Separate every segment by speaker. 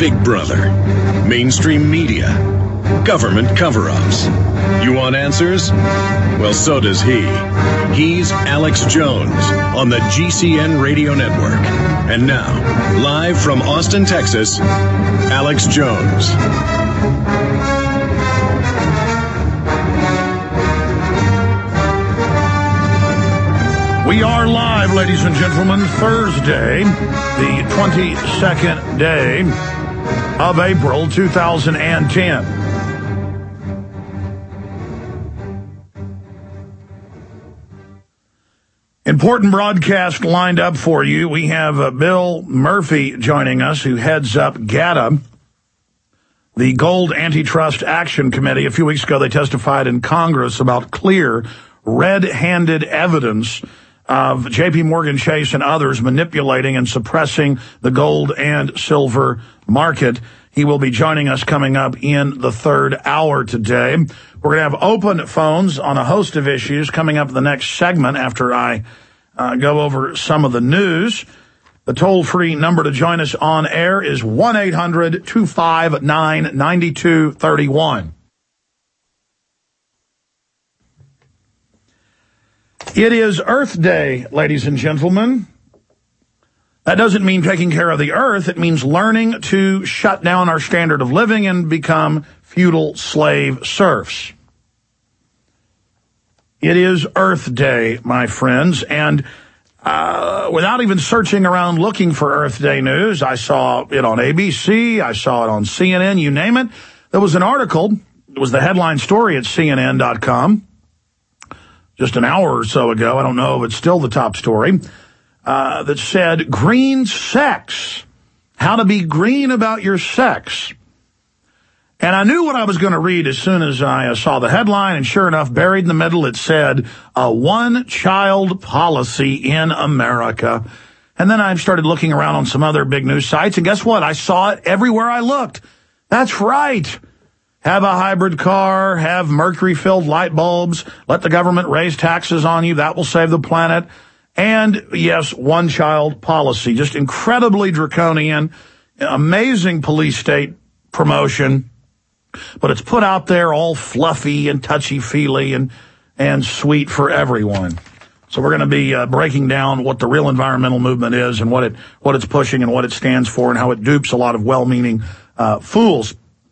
Speaker 1: Big Brother, mainstream media, government cover-ups. You want answers? Well, so does he. He's Alex Jones on the GCN Radio Network. And now, live from Austin, Texas, Alex Jones.
Speaker 2: We are live, ladies and gentlemen, Thursday, the 22nd day of April, 2010. Important broadcast lined up for you. We have Bill Murphy joining us, who heads up GATA, the Gold Antitrust Action Committee. A few weeks ago, they testified in Congress about clear, red-handed evidence of J.P. Morgan Chase and others manipulating and suppressing the gold and silver market. He will be joining us coming up in the third hour today. We're going to have open phones on a host of issues coming up in the next segment after I go over some of the news. The toll-free number to join us on air is 1-800-259-9231. It is Earth Day, ladies and gentlemen. That doesn't mean taking care of the earth. It means learning to shut down our standard of living and become feudal slave serfs. It is Earth Day, my friends, and without even searching around looking for Earth Day news, I saw it on ABC, I saw it on CNN, you name it. There was an article, it was the headline story at CNN.com, just an hour or so ago, I don't know if it's still the top story, that said, green sex, how to be green about your sex. And I knew what I was going to read as soon as I saw the headline, and sure enough, buried in the middle, it said, a one-child policy in America. And then I started looking around on some other big news sites, and guess what? I saw it everywhere I looked. That's right. Have a hybrid car, have mercury-filled light bulbs, let the government raise taxes on you, that will save the planet. And, yes, one-child policy, just incredibly draconian, amazing police state promotion, but it's put out there all fluffy and touchy-feely and sweet for everyone. So we're going to be breaking down what the real environmental movement is and what it's pushing and what it stands for and how it dupes a lot of well-meaning fools.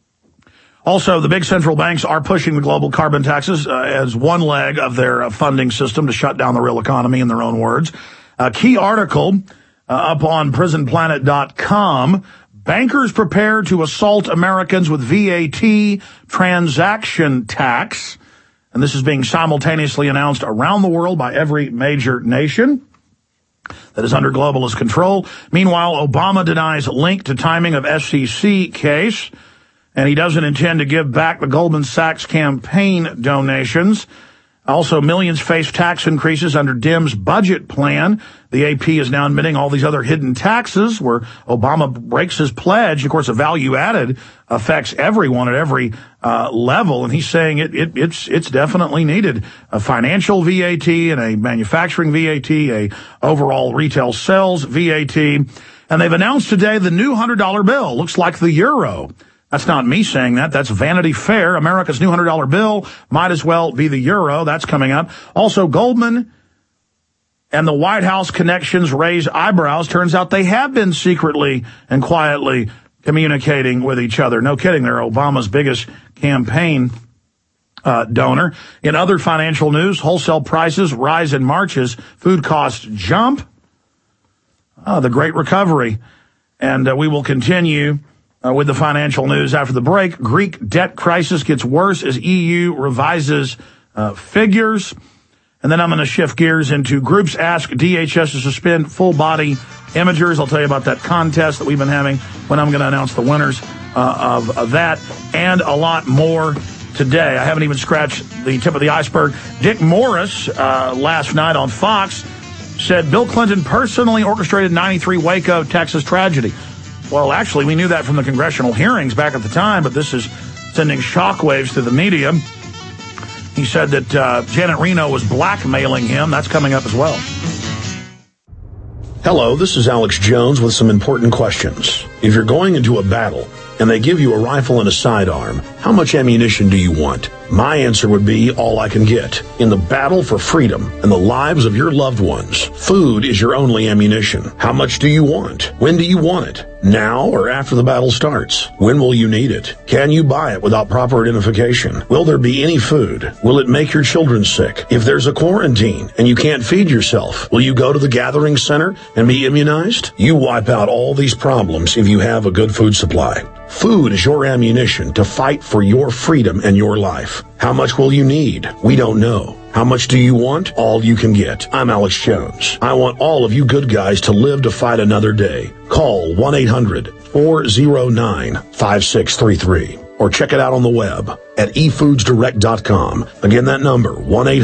Speaker 2: Also, the big central banks are pushing the global carbon taxes as one leg of their funding system to shut down the real economy, in their own words. A key article up on prisonplanet.com, bankers prepare to assault Americans with VAT transaction tax. And this is being simultaneously announced around the world by every major nation that is under globalist control. Meanwhile, Obama denies link to timing of SEC case. And he doesn't intend to give back the Goldman Sachs campaign donations. Also, millions face tax increases under Dems' budget plan. The AP is now admitting all these other hidden taxes where Obama breaks his pledge. Of course, the value added affects everyone at every level. And he's saying it's definitely needed. A financial VAT and a manufacturing VAT, a overall retail sales VAT. And they've announced today the new $100 bill. Looks like the euro. That's not me saying that. That's Vanity Fair. America's new $100 bill might as well be the euro. That's coming up. Also, Goldman and the White House connections raise eyebrows. Turns out they have been secretly and quietly communicating with each other. No kidding. They're Obama's biggest campaign donor. In other financial news, wholesale prices rise in March as food costs jump. The Great Recovery. And we will continue with the financial news after the break. Greek debt crisis gets worse as EU revises figures. And then I'm going to shift gears into groups ask DHS to suspend full-body imagers. I'll tell you about that contest that we've been having when I'm going to announce the winners of that, and a lot more today. I haven't even scratched the tip of the iceberg. Dick Morris last night on Fox said Bill Clinton personally orchestrated 93 Waco, Texas tragedy. Well, actually, we knew that from the congressional hearings back at the time, but this is sending shockwaves through the media. He said that Janet Reno was blackmailing him. That's coming up as well.
Speaker 3: Hello, this is Alex Jones with some important questions. If you're going into a battle and they give you a rifle and a sidearm, how much ammunition do you want? My answer would be all I can get. In the battle for freedom and the lives of your loved ones, food is your only ammunition. How much do you want? When do you want it? Now or after the battle starts? When will you need it? Can you buy it without proper identification? Will there be any food? Will it make your children sick? If there's a quarantine and you can't feed yourself, will you go to the gathering center and be immunized? You wipe out all these problems if you have a good food supply. Food is your ammunition to fight for your freedom and your life. How much will you need? We don't know. How much do you want? All you can get. I'm Alex Jones. I want all of you good guys to live to fight another day. Call 1-800-409-5633 or check it out on the web at efoodsdirect.com. Again, that number,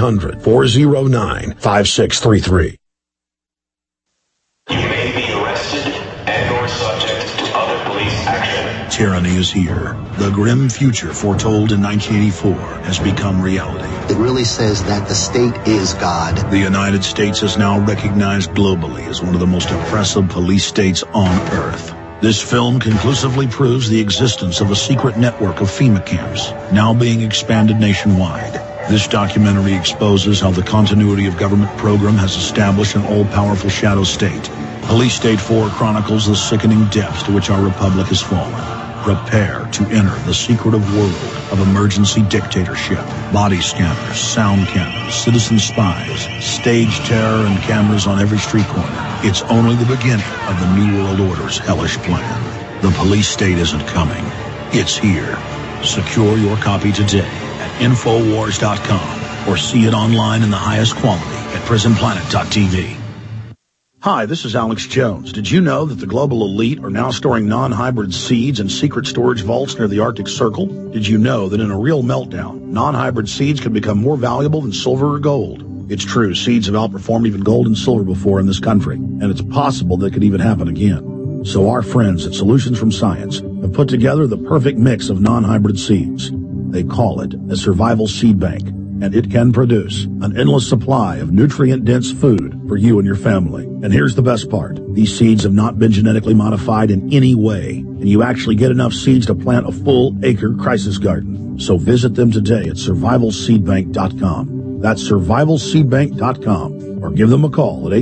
Speaker 3: 1-800-409-5633.
Speaker 4: You may be arrested and/or subject to other police action.
Speaker 2: Tyranny is here. The grim future foretold in 1984 has become reality.
Speaker 5: It really says that the state is God.
Speaker 2: The United States is now recognized globally as one of the most oppressive police states on earth. This film conclusively proves the existence of a secret network of FEMA camps, now being expanded nationwide. This documentary exposes how the continuity of government program has established an all-powerful shadow state. Police State 4 chronicles the sickening depths to which our republic has fallen. Prepare to enter the secretive world of emergency dictatorship. Body scanners, sound cameras, citizen spies, stage terror, and cameras on every street corner. It's only the beginning of the New World Order's hellish plan. The police state isn't coming. It's here. Secure your copy today at Infowars.com or see it online in the highest quality at PrisonPlanet.tv. Hi, this is Alex Jones. Did you know that the global elite are now storing non-hybrid seeds in secret storage vaults near the Arctic Circle? Did you know that in a real meltdown, non-hybrid seeds can become more valuable than silver or gold? It's true, seeds have outperformed even gold and silver before in this country, and it's possible that could even happen again. So our friends at Solutions from Science have put together the perfect mix of non-hybrid seeds. They call it a survival seed bank, and it can produce an endless supply of nutrient-dense food for you and your family. And here's the best part. These seeds have not been genetically modified in any way, and you actually get enough seeds to plant a full-acre crisis garden. So visit them today at survivalseedbank.com. That's survivalseedbank.com, or give them a call at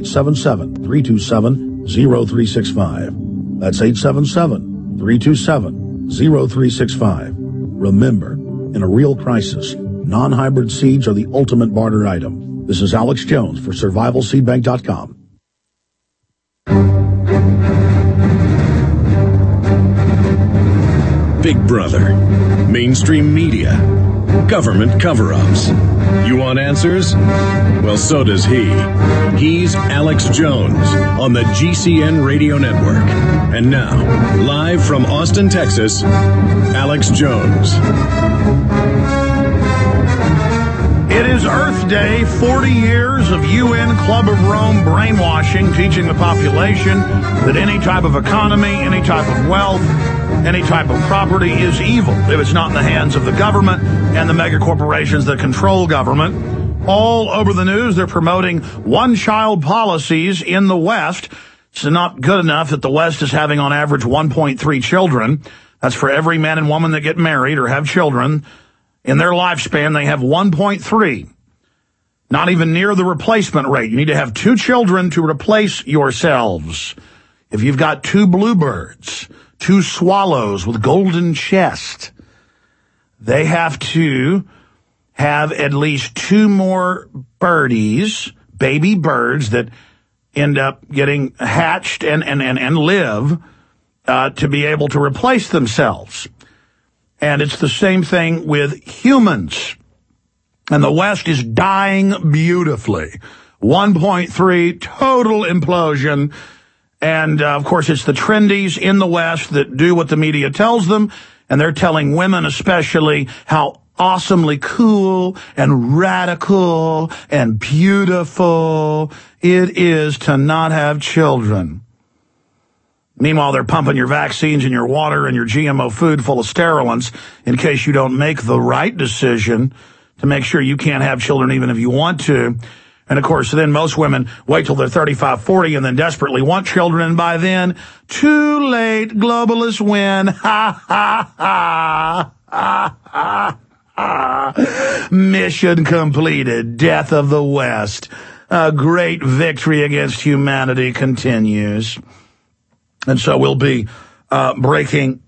Speaker 2: 877-327-0365. That's 877-327-0365. Remember, in a real crisis, non-hybrid seeds are the ultimate barter item. This is Alex Jones for survivalseedbank.com.
Speaker 1: Big Brother, mainstream media, government cover-ups. You want answers? Well, so does he. He's Alex Jones on the GCN Radio Network. And now, live from Austin, Texas, Alex Jones.
Speaker 2: It is Earth Day, 40 years of UN Club of Rome brainwashing, teaching the population that any type of economy, any type of wealth, any type of property is evil if it's not in the hands of the government and the mega corporations that control government. All over the news, they're promoting one-child policies in the West. It's not good enough that the West is having on average 1.3 children. That's for every man and woman that get married or have children. In their lifespan, they have 1.3. Not even near the replacement rate. You need to have 2 children to replace yourselves. If you've got 2 bluebirds, 2 swallows with golden chest, they have to have at least 2 more birdies, baby birds that end up getting hatched and live to be able to replace themselves. And it's the same thing with humans. And the West is dying beautifully. 1.3, total implosion. And, of course, it's the trendies in the West that do what the media tells them. And they're telling women especially how awesomely cool and radical and beautiful it is to not have children. Meanwhile, they're pumping your vaccines in your water and your GMO food full of sterilants in case you don't make the right decision to make sure you can't have children even if you want to. And, of course, then most women wait till they're 35, 40 and then desperately want children. And by then, too late, globalists win. Ha, ha, ha. Ha, ha, ha. Mission completed. Death of the West. A great victory against humanity continues. And so we'll be breaking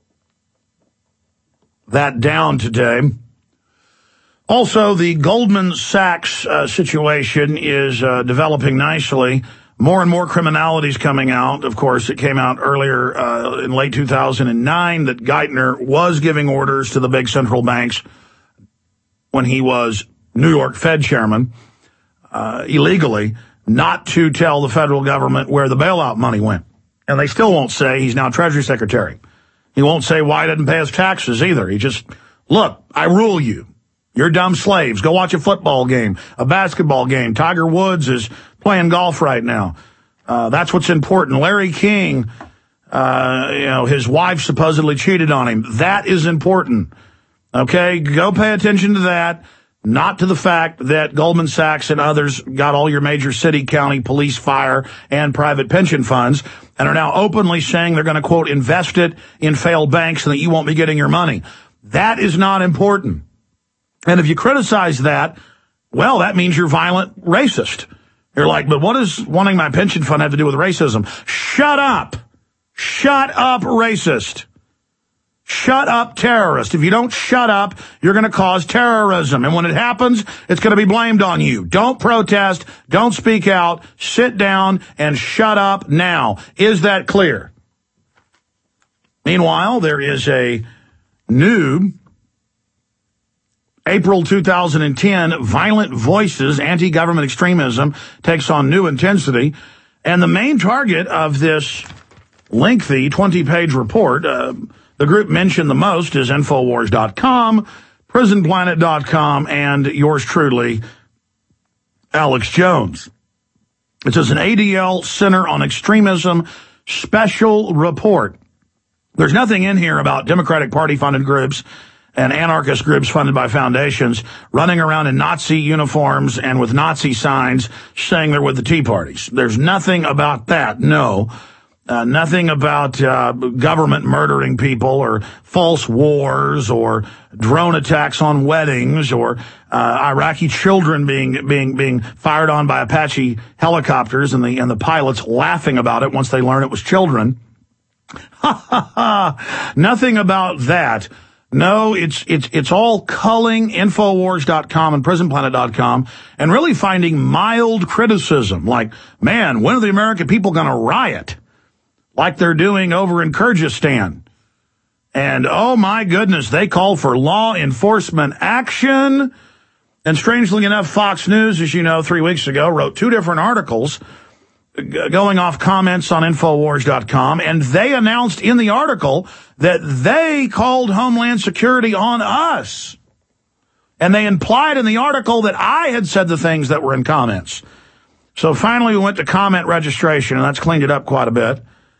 Speaker 2: that down today. Also, the Goldman Sachs situation is developing nicely. More and more criminalities coming out. Of course, it came out earlier in late 2009 that Geithner was giving orders to the big central banks when he was New York Fed chairman, illegally, not to tell the federal government where the bailout money went. And they still won't say. He's now Treasury Secretary. He won't say why he didn't pay his taxes either. He just, look, I rule you. You're dumb slaves. Go watch a football game, a basketball game. Tiger Woods is playing golf right now. That's what's important. Larry King, his wife supposedly cheated on him. That is important. Okay, go pay attention to that, not to the fact that Goldman Sachs and others got all your major city, county, police, fire, and private pension funds and are now openly saying they're going to, quote, invest it in failed banks and that you won't be getting your money. That is not important. And if you criticize that, well, that means you're violent racist. You're like, but what does wanting my pension fund have to do with racism? Shut up. Shut up, racist. Shut up, terrorist. If you don't shut up, you're going to cause terrorism. And when it happens, it's going to be blamed on you. Don't protest. Don't speak out. Sit down and shut up now. Is that clear? Meanwhile, there is a new April 2010, Violent Voices, Anti-Government Extremism takes on new intensity. And the main target of this lengthy 20-page report, the group mentioned the most is Infowars.com, PrisonPlanet.com, and yours truly, Alex Jones. It says an ADL Center on Extremism special report. There's nothing in here about Democratic Party-funded groups and anarchist groups funded by foundations running around in Nazi uniforms and with Nazi signs saying they're with the Tea Parties. There's nothing about that, no. Nothing about government murdering people or false wars or drone attacks on weddings or Iraqi children being fired on by Apache helicopters and the pilots laughing about it once they learn it was children. Ha ha ha. Nothing about that. No, it's all culling Infowars.com and PrisonPlanet.com and really finding mild criticism. Like, man, when are the American people going to riot? Like they're doing over in Kyrgyzstan. And, oh my goodness, they call for law enforcement action. And strangely enough, Fox News, as you know, 3 weeks ago, wrote 2 different articles going off comments on Infowars.com, and they announced in the article that they called Homeland Security on us. And they implied in the article that I had said the things that were in comments. So finally we went to comment registration, and that's cleaned it up quite a bit.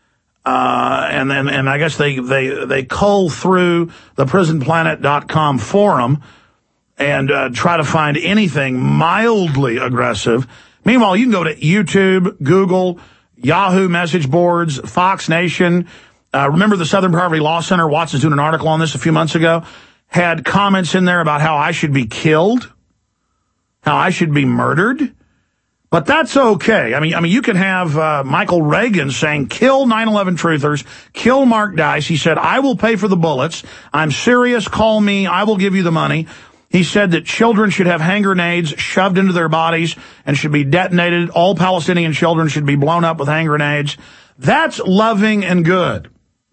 Speaker 2: And I guess they cull through the PrisonPlanet.com forum and try to find anything mildly aggressive. Meanwhile, you can go to YouTube, Google, Yahoo message boards, Fox Nation. Remember the Southern Poverty Law Center? Watson's doing an article on this a few months ago. Had comments in there about how I should be killed, how I should be murdered. But that's okay. I mean, you can have Michael Reagan saying, kill 9/11 truthers, kill Mark Dice. He said, I will pay for the bullets. I'm serious. Call me. I will give you the money. He said that children should have hand grenades shoved into their bodies and should be detonated. All Palestinian children should be blown up with hand grenades. That's loving and good.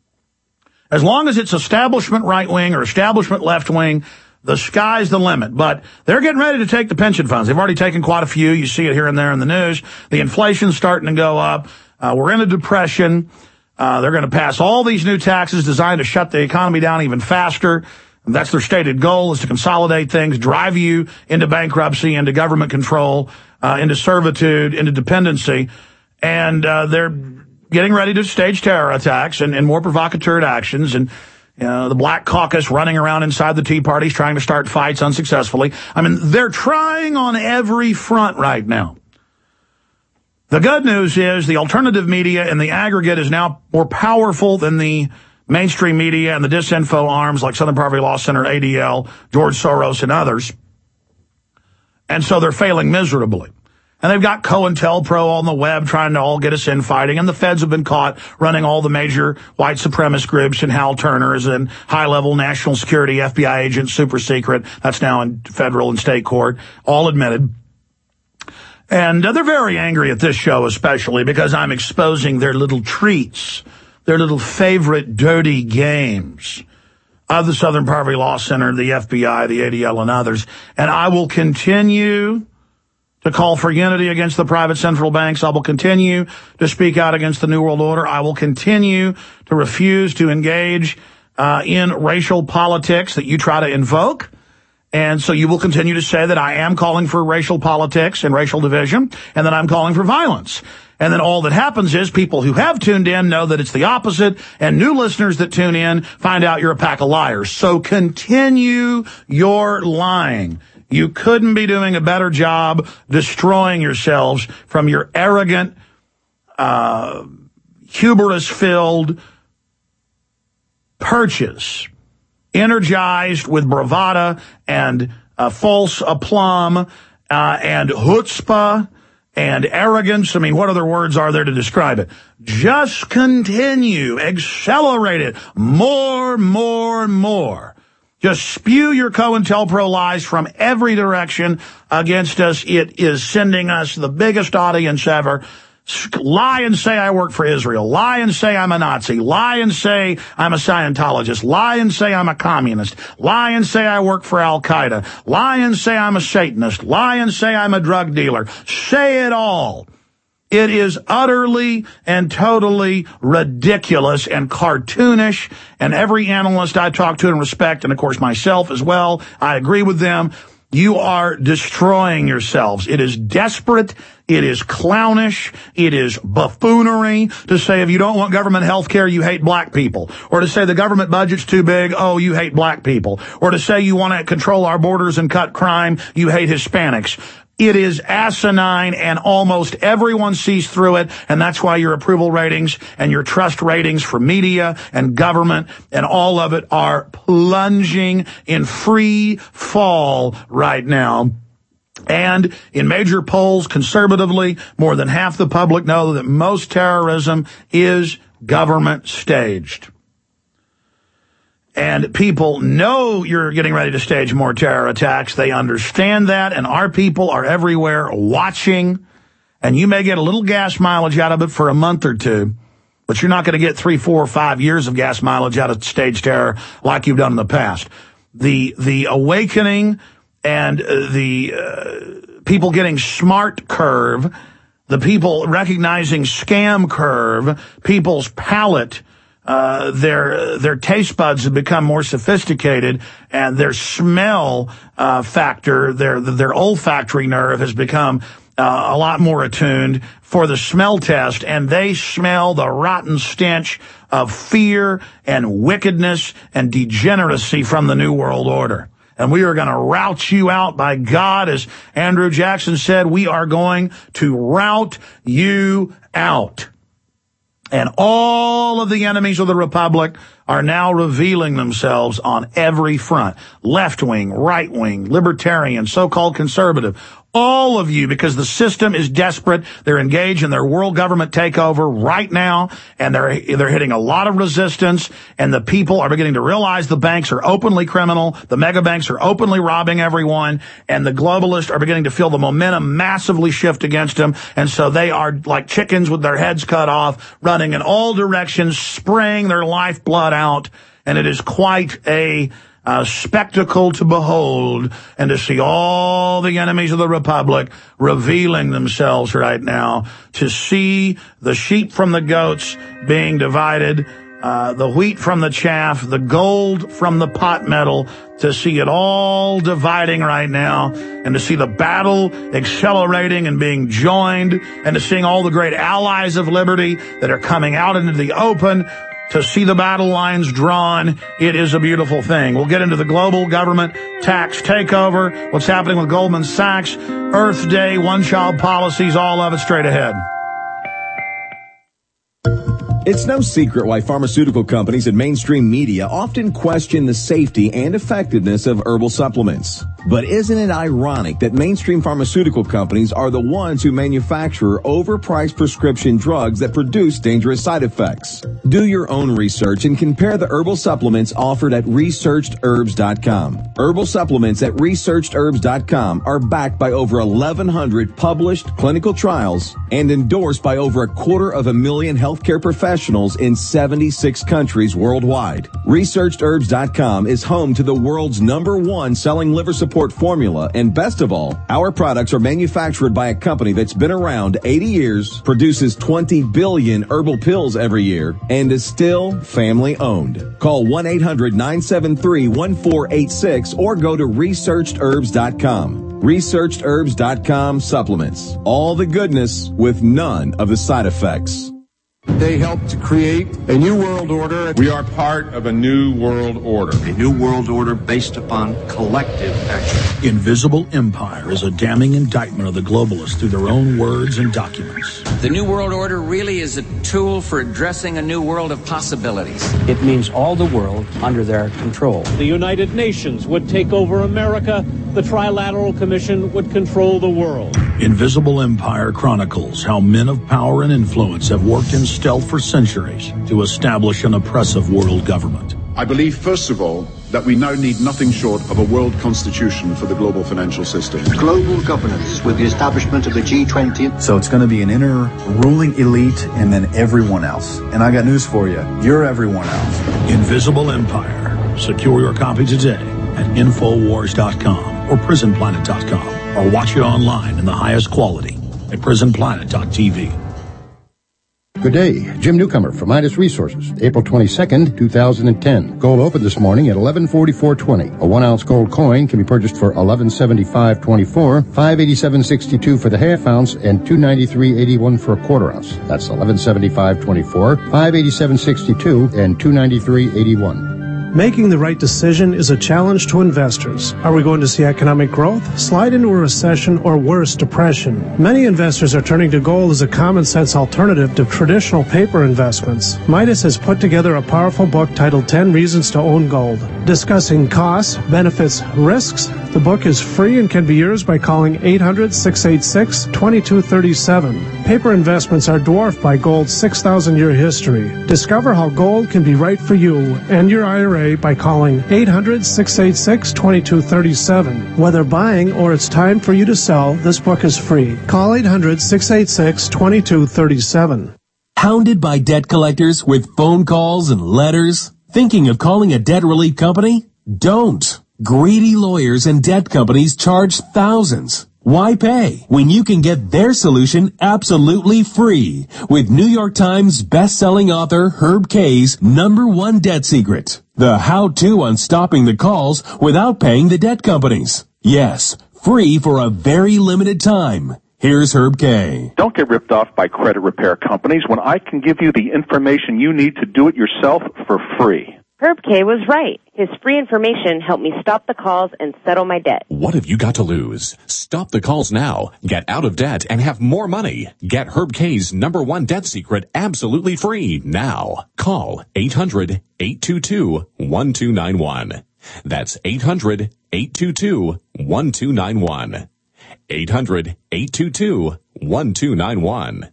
Speaker 2: As long as it's establishment right wing or establishment left wing, the sky's the limit. But they're getting ready to take the pension funds. They've already taken quite a few. You see it here and there in the news. The inflation's starting to go up. We're in a depression. They're going to pass all these new taxes designed to shut the economy down even faster. And that's their stated goal, is to consolidate things, drive you into bankruptcy, into government control, into servitude, into dependency. And they're getting ready to stage terror attacks and more provocateur actions. And the Black Caucus running around inside the Tea Parties trying to start fights unsuccessfully. I mean, they're trying on every front right now. The good news is the alternative media in the aggregate is now more powerful than the mainstream media and the disinfo arms like Southern Poverty Law Center, ADL, George Soros, and others. And so they're failing miserably. And they've got COINTELPRO on the web trying to all get us infighting, and the feds have been caught running all the major white supremacist groups and Hal Turners and high-level national security FBI agents, super secret. That's now in federal and state court, all admitted. And they're very angry at this show, especially because I'm exposing their little treats, their little favorite dirty games of the Southern Poverty Law Center, the FBI, the ADL, and others. And I will continue to call for unity against the private central banks. I will continue to speak out against the New World Order. I will continue to refuse to engage in racial politics that you try to invoke. And so you will continue to say that I am calling for racial politics and racial division, and that I'm calling for violence. And then all that happens is people who have tuned in know that it's the opposite, and new listeners that tune in find out you're a pack of liars. So continue your lying. You couldn't be doing a better job destroying yourselves from your arrogant, hubris-filled perches, energized with bravado and false aplomb and chutzpah and arrogance. I mean, what other words are there to describe it? Just continue, accelerate it, more. Just spew your COINTELPRO lies from every direction against us. It is sending us the biggest audience ever. Lie and say I work for Israel. Lie and say I'm a Nazi. Lie and say I'm a Scientologist. Lie and say I'm a communist. Lie and say I work for Al-Qaeda. Lie and say I'm a Satanist. Lie and say I'm a drug dealer. Say it all. It is utterly and totally ridiculous and cartoonish, and every analyst I talk to and respect, and of course myself as well, I agree with them. You are destroying yourselves. It is desperate. It is clownish. It is buffoonery to say if you don't want government health care, you hate black people. Or to say the government budget's too big, oh, you hate black people. Or to say you want to control our borders and cut crime, you hate Hispanics. It is asinine, and almost everyone sees through it, and that's why your approval ratings and your trust ratings for media and government and all of it are plunging in free fall right now. And in major polls, conservatively, more than half the public know that most terrorism is government staged. And people know you're getting ready to stage more terror attacks. They understand that, and our people are everywhere watching. And you may get a little gas mileage out of it for a month or two, but you're not going to get 3, 4, 5 years of gas mileage out of stage terror like you've done in the past. The awakening and the people getting smart curve, the people recognizing scam curve, people's palate, their taste buds have become more sophisticated, and their smell factor, their olfactory nerve has become a lot more attuned for the smell test, and they smell the rotten stench of fear and wickedness and degeneracy from the New World Order. And we are going to rout you out, by God. As Andrew Jackson said, we are going to rout you out. And all of the enemies of the Republic are now revealing themselves on every front. Left-wing, right-wing, libertarian, so-called conservative. All of you, because the system is desperate. They're engaged in their world government takeover right now, and they're hitting a lot of resistance, and the people are beginning to realize the banks are openly criminal, the mega banks are openly robbing everyone, and the globalists are beginning to feel the momentum massively shift against them, and so they are like chickens with their heads cut off, running in all directions, spraying their lifeblood out, and it is quite a spectacle to behold, and to see all the enemies of the Republic revealing themselves right now, to see the sheep from the goats being divided, the wheat from the chaff, the gold from the pot metal, to see it all dividing right now, and to see the battle accelerating and being joined, and to seeing all the great allies of liberty that are coming out into the open. to see the battle lines drawn. It is a beautiful thing. We'll get into the global government tax takeover, what's happening with Goldman Sachs, Earth Day, one-child policies, all of it straight ahead.
Speaker 6: It's no secret why pharmaceutical companies and mainstream media often question the safety and effectiveness of herbal supplements. But isn't it ironic that mainstream pharmaceutical companies are the ones who manufacture overpriced prescription drugs that produce dangerous side effects? Do your own research and compare the herbal supplements offered at ResearchedHerbs.com. Herbal supplements at ResearchedHerbs.com are backed by over 1,100 published clinical trials and endorsed by over 250,000 healthcare professionals in 76 countries worldwide. ResearchedHerbs.com is home to the world's #1 selling liver support formula, and best of all, our products are manufactured by a company that's been around 80 years, produces 20 billion herbal pills every year, and is still family owned. Call 1-800-973-1486 or go to ResearchedHerbs.com. ResearchedHerbs.com supplements. All the goodness with none of the side effects.
Speaker 7: They helped to create a new world order.
Speaker 8: We are part of a new world order.
Speaker 9: A new world order based upon collective action.
Speaker 3: Invisible Empire is a damning indictment of the globalists through their own words and documents.
Speaker 10: The new world order really is a tool for addressing a new world of possibilities.
Speaker 11: It means all the world under their control.
Speaker 12: The United Nations would take over America. The Trilateral Commission would control the world.
Speaker 3: Invisible Empire chronicles how men of power and influence have worked in stealth for centuries to establish an oppressive world government.
Speaker 13: I believe, first of all, that we now need nothing short of a world constitution for the global financial system.
Speaker 5: Global governance with the establishment of the G20.
Speaker 14: So it's going to be an inner ruling elite and then everyone else. And I got news for you. You're everyone else.
Speaker 3: Invisible Empire. Secure your copy today at Infowars.com or PrisonPlanet.com, or watch it online in the highest quality at PrisonPlanet.tv.
Speaker 15: Good day. Jim Newcomer from Midas Resources, April 22nd, 2010. Gold opened this morning at $1144.20. A 1-ounce gold coin can be purchased for $1175.24, $587.62 for the half ounce, and $293.81 for a quarter ounce. That's $1175.24, $587.62, and $293.81.
Speaker 16: Making the right decision is a challenge to investors. Are we going to see economic growth, slide into a recession, or worse, depression? Many investors are turning to gold as a common sense alternative to traditional paper investments. Midas has put together a powerful book titled 10 Reasons to Own Gold, discussing costs, benefits, risks. The book is free and can be yours by calling 800-686-2237. Paper investments are dwarfed by gold's 6,000-year history. Discover how gold can be right for you and your IRA by calling 800-686-2237. Whether buying or it's time for you to sell, this book is free. Call 800-686-2237.
Speaker 17: Hounded by debt collectors with phone calls and letters? Thinking of calling a debt relief company? Don't. Greedy lawyers and debt companies charge thousands. Why pay when you can get their solution absolutely free with New York Times best-selling author Herb Kay's #1 debt secret, the how-to on stopping the calls without paying the debt companies. Yes, free for a very limited time. Here's Herb Kay.
Speaker 18: Don't get ripped off by credit repair companies when I can give you the information you need to do it yourself for free.
Speaker 19: Herb Kay was right. His free information helped me stop the calls and settle my debt.
Speaker 20: What have you got to lose? Stop the calls now. Get out of debt and have more money. Get Herb Kay's #1 debt secret absolutely free now. Call 800-822-1291. That's 800-822-1291. 800-822-1291.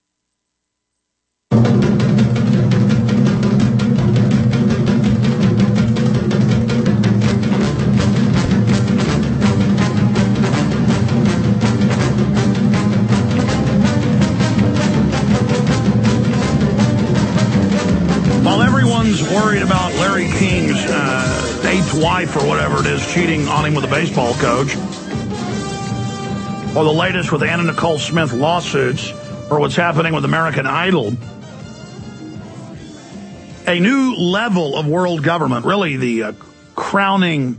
Speaker 2: Worried about Larry King's 8th wife or whatever it is cheating on him with a baseball coach, or the latest with Anna Nicole Smith lawsuits, or what's happening with American Idol. A new level of world government, really the crowning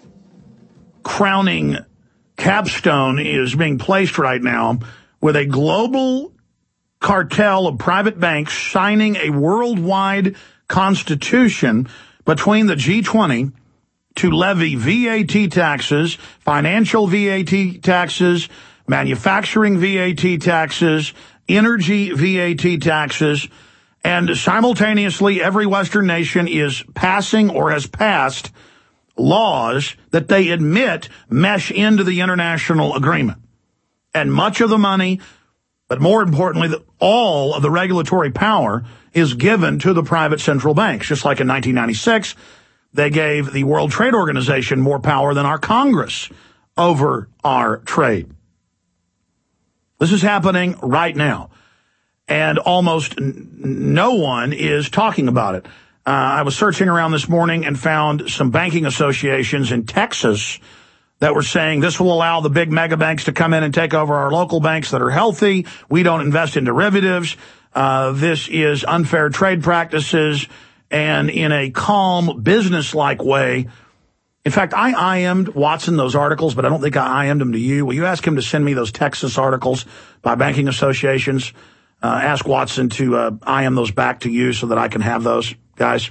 Speaker 2: capstone, is being placed right now with a global cartel of private banks signing a worldwide constitution between the G20 to levy VAT taxes, financial VAT taxes, manufacturing VAT taxes, energy VAT taxes, and simultaneously every Western nation is passing or has passed laws that they admit mesh into the international agreement. And much of the money, but more importantly, all of the regulatory power is given to the private central banks. Just like in 1996, they gave the World Trade Organization more power than our Congress over our trade. This is happening right now, and almost no one is talking about it. I was searching around this morning and found some banking associations in Texas that were saying this will allow the big mega banks to come in and take over our local banks that are healthy. We don't invest in derivatives. This is unfair trade practices. And in a calm, business-like way. In fact, I IM'd Watson those articles, but I don't think I IM'd them to you. Will you ask him to send me those Texas articles by banking associations? Ask Watson to IM those back to you so that I can have those, guys.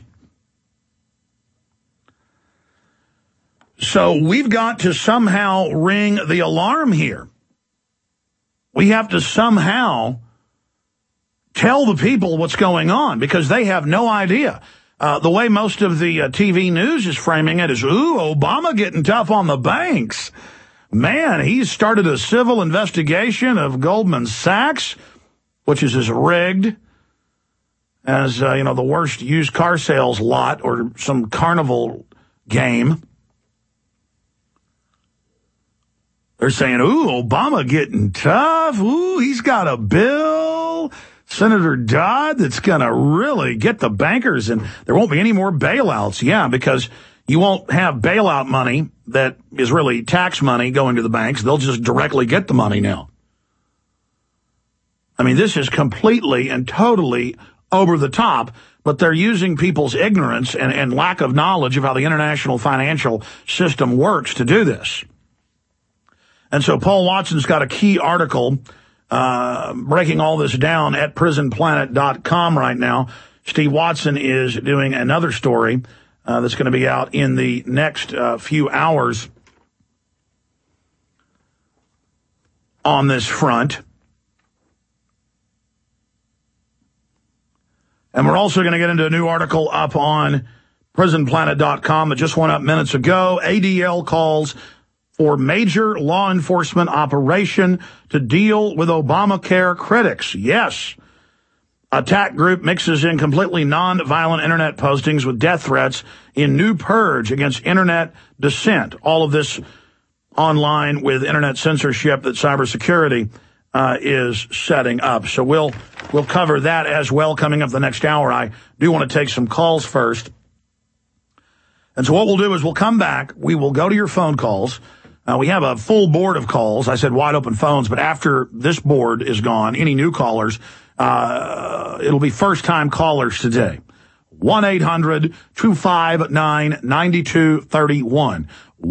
Speaker 2: So we've got to somehow ring the alarm here. We have to somehow tell the people what's going on because they have no idea. The way most of the TV news is framing it is, ooh, Obama getting tough on the banks. Man, he's started a civil investigation of Goldman Sachs, which is as rigged as, the worst used car sales lot or some carnival game. They're saying, ooh, Obama getting tough. Ooh, he's got a bill, Senator Dodd, that's going to really get the bankers, and there won't be any more bailouts. Yeah, because you won't have bailout money that is really tax money going to the banks. They'll just directly get the money now. I mean, this is completely and totally over the top, but they're using people's ignorance and lack of knowledge of how the international financial system works to do this. And so Paul Watson's got a key article breaking all this down at prisonplanet.com right now. Steve Watson is doing another story that's going to be out in the next few hours on this front. And we're also going to get into a new article up on prisonplanet.com that just went up minutes ago. ADL calls for major law enforcement operation to deal with Obamacare critics. Yes. Attack group mixes in completely non-violent internet postings with death threats in new purge against internet dissent. All of this online with internet censorship that cybersecurity is setting up. So we'll cover that as well coming up the next hour. I do want to take some calls first. And so what we'll do is we'll come back. We will go to your phone calls. We have a full board of calls. I said wide open phones, but after this board is gone, any new callers, it'll be first-time callers today. 1-800-259-9231.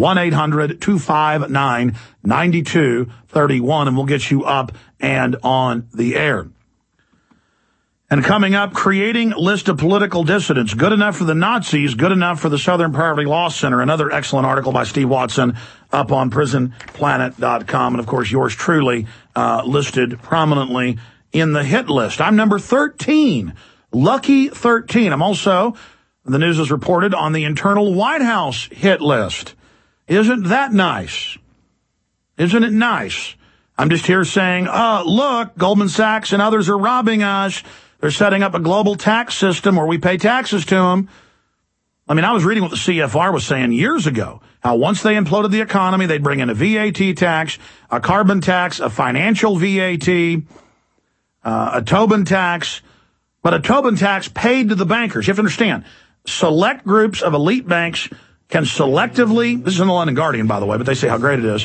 Speaker 2: 1-800-259-9231, and we'll get you up and on the air. And coming up, creating list of political dissidents. Good enough for the Nazis, good enough for the Southern Poverty Law Center. Another excellent article by Steve Watson up on prisonplanet.com. And, of course, yours truly listed prominently in the hit list. I'm number 13, lucky 13. I'm also, the news is reported, on the internal White House hit list. Isn't that nice? Isn't it nice? I'm just here saying, look, Goldman Sachs and others are robbing us. They're setting up a global tax system where we pay taxes to them. I mean, I was reading what the CFR was saying years ago, how once they imploded the economy, they'd bring in a VAT tax, a carbon tax, a financial VAT, a Tobin tax, but a Tobin tax paid to the bankers. You have to understand, select groups of elite banks can selectively, this is in the London Guardian, by the way, but they say how great it is,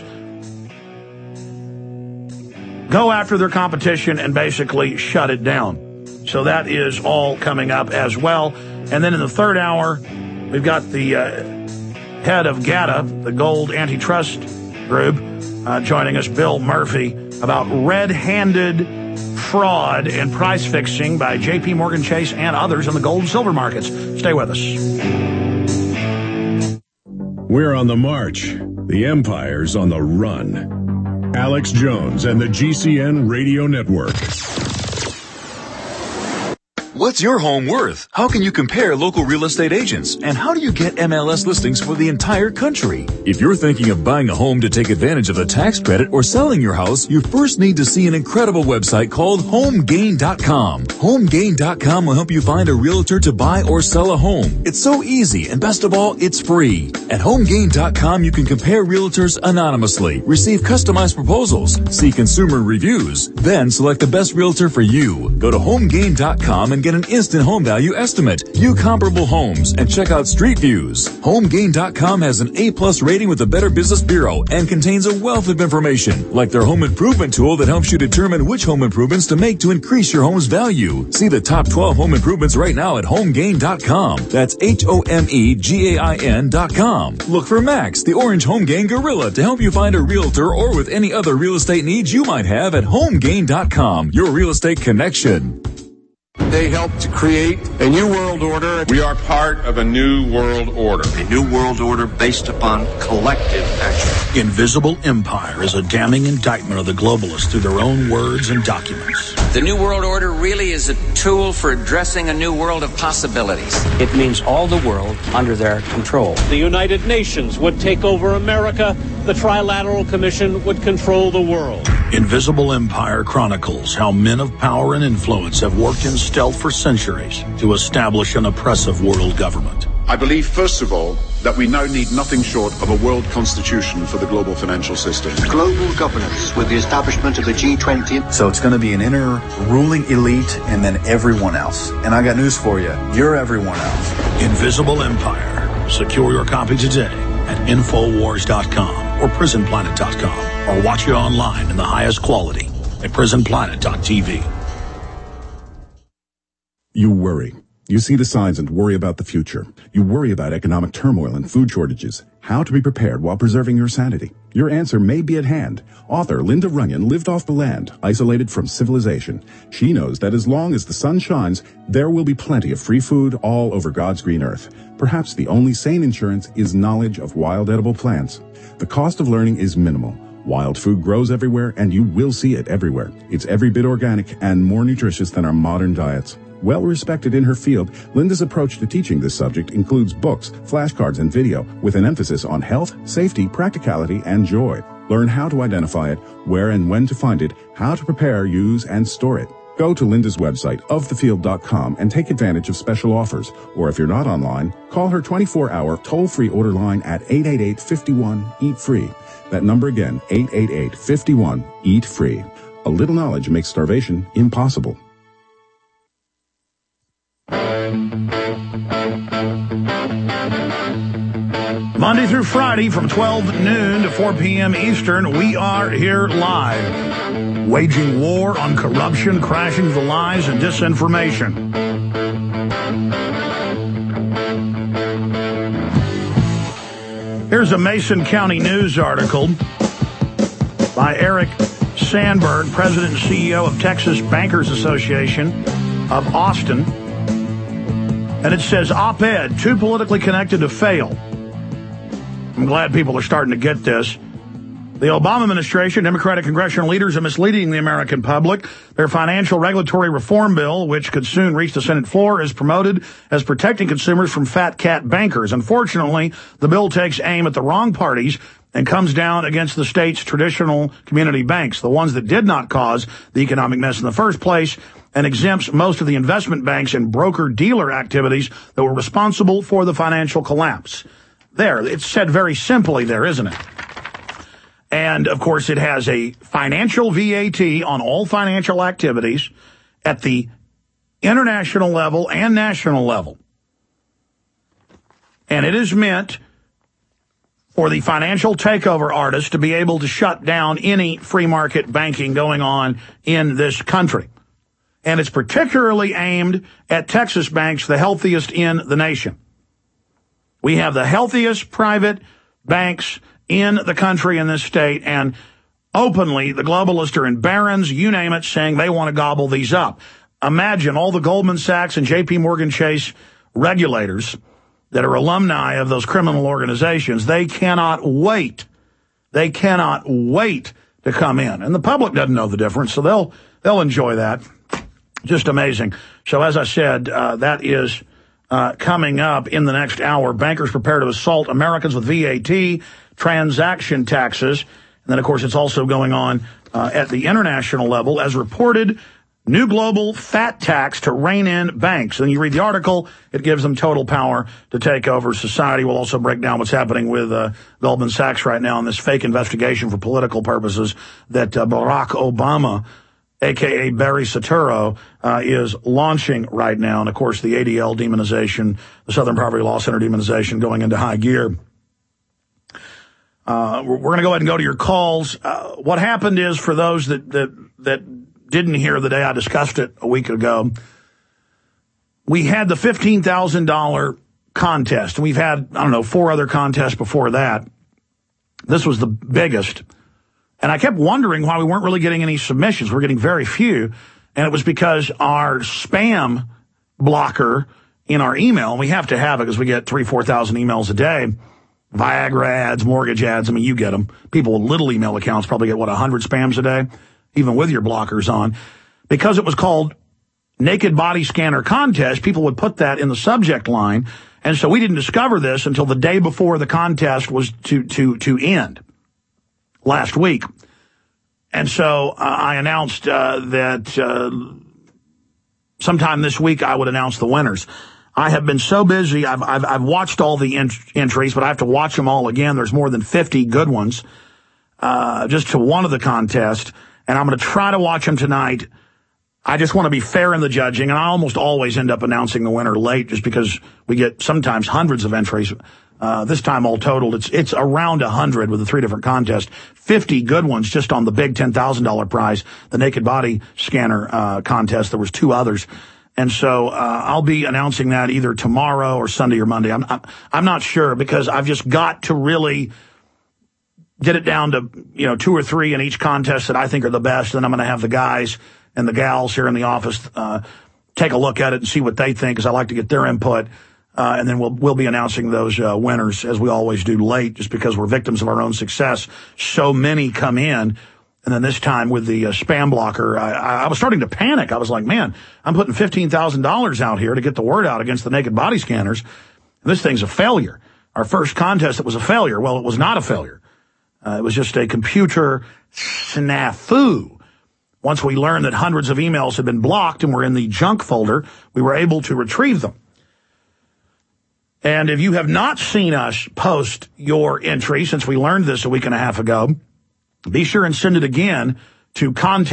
Speaker 2: go after their competition and basically shut it down. So that is all coming up as well. And then in the third hour, we've got the head of GATA, the Gold Antitrust Group, joining us, Bill Murphy, about red-handed fraud and price fixing by J.P. Morgan Chase and others in the gold and silver markets. Stay with us.
Speaker 1: We're on the march. The empire's on the run. Alex Jones and the GCN Radio Network.
Speaker 21: What's your home worth? How can you compare local real estate agents? And how do you get MLS listings for the entire country? If you're thinking of buying a home to take advantage of the tax credit or selling your house, you first need to see an incredible website called HomeGain.com. HomeGain.com will help you find a realtor to buy or sell a home. It's so easy, and best of all, it's free. At HomeGain.com, you can compare realtors anonymously, receive customized proposals, see consumer reviews, then select the best realtor for you. Go to HomeGain.com and get an instant home value estimate, view comparable homes, and check out street views. HomeGain.com has an A+ rating with the Better Business Bureau and contains a wealth of information, like their home improvement tool that helps you determine which home improvements to make to increase your home's value. See the top 12 home improvements right now at HomeGain.com. That's HomeGain.com. Look for Max, the orange HomeGain gorilla, to help you find a realtor or with any other real estate needs you might have at HomeGain.com, your real estate connection.
Speaker 7: They helped to create a new world order.
Speaker 8: We are part of a new world order.
Speaker 9: A new world order based upon collective action.
Speaker 3: Invisible Empire is a damning indictment of the globalists through their own words and documents.
Speaker 10: The New World Order really is a tool for addressing a new world of possibilities.
Speaker 11: It means all the world under their control.
Speaker 12: The United Nations would take over America. The Trilateral Commission would control the world.
Speaker 3: Invisible Empire chronicles how men of power and influence have worked in stealth for centuries to establish an oppressive world government.
Speaker 13: I believe, first of all, that we now need nothing short of a world constitution for the global financial system.
Speaker 5: Global governance with the establishment of the G20.
Speaker 14: So it's going to be an inner ruling elite and then everyone else. And I got news for you. You're everyone else.
Speaker 3: Invisible Empire. Secure your copy today at Infowars.com or PrisonPlanet.com, or watch it online in the highest quality at PrisonPlanet.tv.
Speaker 22: You worry. You see the signs and worry about the future. You worry about economic turmoil and food shortages. How to be prepared while preserving your sanity. Your answer may be at hand. Author Linda Runyon lived off the land, isolated from civilization. She knows that as long as the sun shines, there will be plenty of free food all over God's green earth. Perhaps the only sane insurance is knowledge of wild edible plants. The cost of learning is minimal. Wild food grows everywhere, and you will see it everywhere. It's every bit organic and more nutritious than our modern diets. Well respected in her field, Linda's approach to teaching this subject includes books, flashcards, and video with an emphasis on health, safety, practicality, and joy. Learn how to identify it, where and when to find it, how to prepare, use, and store it. Go to Linda's website, ofthefield.com, and take advantage of special offers. Or if you're not online, call her 24-hour toll-free order line at 888-51-EAT-FREE. That number again, 888-51-EAT-FREE. A little knowledge makes starvation impossible.
Speaker 2: Monday through Friday from 12 noon to 4 p.m. Eastern, we are here live, waging war on corruption, crashing the lies, and disinformation. Here's a Mason County News article by Eric Sandberg, President and CEO of Texas Bankers Association of Austin. And it says, op-ed, too politically connected to fail. I'm glad people are starting to get this. The Obama administration, Democratic congressional leaders are misleading the American public. Their financial regulatory reform bill, which could soon reach the Senate floor, is promoted as protecting consumers from fat cat bankers. Unfortunately, the bill takes aim at the wrong parties and comes down against the state's traditional community banks, the ones that did not cause the economic mess in the first place, and exempts most of the investment banks and broker-dealer activities that were responsible for the financial collapse. There, it's said very simply there, isn't it? And, of course, it has a financial VAT on all financial activities at the international level and national level. And it is meant for the financial takeover artists to be able to shut down any free market banking going on in this country. And it's particularly aimed at Texas banks, the healthiest in the nation. We have the healthiest private banks in the country in this state, and openly, the globalists are in barons, you name it, saying they want to gobble these up. Imagine all the Goldman Sachs and J.P. Morgan Chase regulators that are alumni of those criminal organizations. They cannot wait. They cannot wait to come in. And the public doesn't know the difference, so they'll enjoy that. Just amazing. So as I said, that is coming up in the next hour. Bankers prepare to assault Americans with VAT, transaction taxes. And then, of course, it's also going on at the international level. As reported, new global fat tax to rein in banks. And you read the article, it gives them total power to take over society. We'll also break down what's happening with Goldman Sachs right now in this fake investigation for political purposes that Barack Obama, a.k.a. Barry Soetoro, is launching right now. And, of course, the ADL demonization, the Southern Poverty Law Center demonization going into high gear. We're going to go ahead and go to your calls. What happened is, for those that didn't hear the day I discussed it a week ago, we had the $15,000 contest, and we've had, 4 other contests before that. This was the biggest. And I kept wondering why we weren't really getting any submissions. We're getting very few. And it was because our spam blocker in our email, and we have to have it because we get 3,000-4,000 emails a day, Viagra ads, mortgage ads, you get them. People with little email accounts probably get, 100 spams a day, even with your blockers on. Because it was called Naked Body Scanner Contest, people would put that in the subject line. And so we didn't discover this until the day before the contest was to end last week. And so I announced that sometime this week I would announce the winners. I have been so busy. I've watched all the entries, but I have to watch them all again. There's more than 50 good ones just to one of the contests, and I'm going to try to watch them tonight. I just want to be fair in the judging, and I almost always end up announcing the winner late just because we get sometimes hundreds of entries. This time all totaled, it's around 100 with the 3 different contests. 50 good ones just on the big $10,000 prize, the Naked Body Scanner contest. There was 2 others. And so I'll be announcing that either tomorrow or Sunday or Monday. I'm not sure because I've just got to really get it down to 2 or 3 in each contest that I think are the best. And I'm going to have the guys and the gals here in the office take a look at it and see what they think, because I like to get their input. And then we'll be announcing those winners, as we always do, late, just because we're victims of our own success. So many come in. And then this time with the spam blocker, I was starting to panic. I was like, man, I'm putting $15,000 out here to get the word out against the naked body scanners. And this thing's a failure. Our first contest, it was a failure. Well, it was not a failure. It was just a computer snafu. Once we learned that hundreds of emails had been blocked and were in the junk folder, we were able to retrieve them. And if you have not seen us post your entry since we learned this a week and a half ago, be sure and send it again to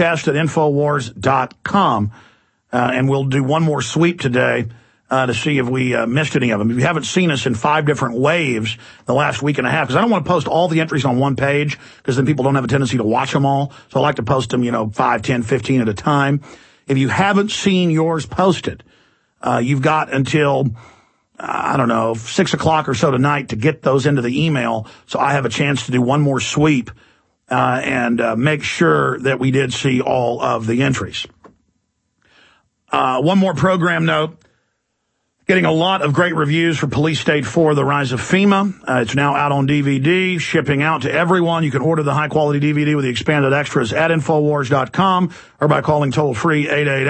Speaker 2: contest@infowars.com, and we'll do one more sweep today to see if we missed any of them. If you haven't seen us in 5 different waves the last week and a half, because I don't want to post all the entries on one page, because then people don't have a tendency to watch them all. So I like to post them, 5, 10, 15 at a time. If you haven't seen yours posted, you've got until 6 o'clock or so tonight to get those into the email, so I have a chance to do one more sweep and make sure that we did see all of the entries. One more program note. Getting a lot of great reviews for Police State 4, The Rise of FEMA. It's now out on DVD, shipping out to everyone. You can order the high-quality DVD with the expanded extras at Infowars.com or by calling toll-free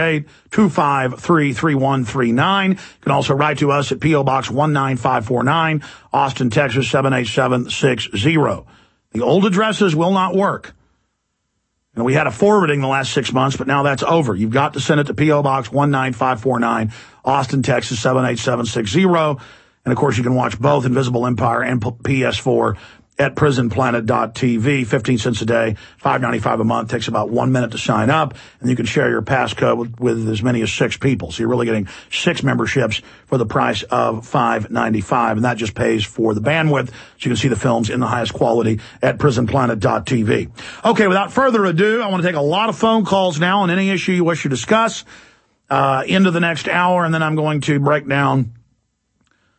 Speaker 2: 888-253-3139. You can also write to us at P.O. Box 19549, Austin, Texas 78760. The old addresses will not work. And we had a forwarding the last 6 months, but now that's over. You've got to send it to P.O. Box 19549, Austin, Texas 78760. And, of course, you can watch both Invisible Empire and PS4 at prisonplanet.tv. 15 cents a day, $5.95 a month. Takes about 1 minute to sign up. And you can share your passcode with as many as 6 people. So you're really getting 6 memberships for the price of $5.95. And that just pays for the bandwidth, so you can see the films in the highest quality at prisonplanet.tv. Okay, without further ado, I want to take a lot of phone calls now on any issue you wish to discuss into the next hour. And then I'm going to break down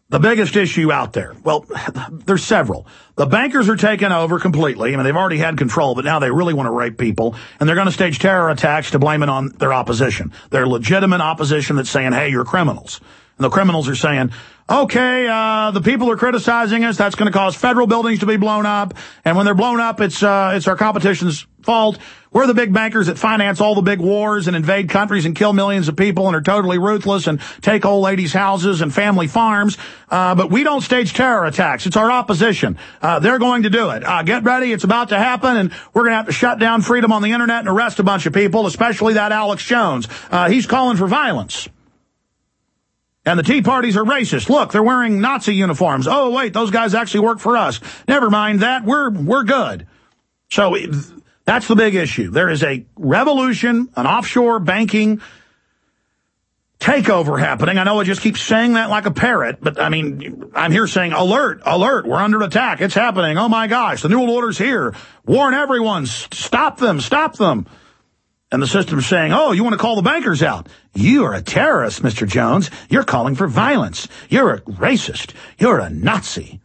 Speaker 2: The biggest issue out there, well, there's several. The bankers are taken over completely. I mean, they've already had control, but now they really want to rape people, and they're going to stage terror attacks to blame it on their opposition. Their legitimate opposition that's saying, hey, you're criminals. And the criminals are saying, okay, the people are criticizing us. That's going to cause federal buildings to be blown up. And when they're blown up, it's our competition's fault. We're the big bankers that finance all the big wars and invade countries and kill millions of people and are totally ruthless and take old ladies' houses and family farms. But we don't stage terror attacks. It's our opposition. They're going to do it. Get ready. It's about to happen. And we're going to have to shut down freedom on the internet and arrest a bunch of people, especially that Alex Jones. He's calling for violence. And the Tea Parties are racist. Look, they're wearing Nazi uniforms. Oh, wait, those guys actually work for us. Never mind that. We're good. So that's the big issue. There is a revolution, an offshore banking takeover happening. I know I just keep saying that like a parrot, but I mean, I'm here saying alert, alert, we're under attack. It's happening. Oh my gosh, the New World Order's here. Warn everyone. Stop them, stop them. And the system's saying, oh, you want to call the bankers out? You are a terrorist, Mr. Jones. You're calling for violence. You're a racist. You're a Nazi.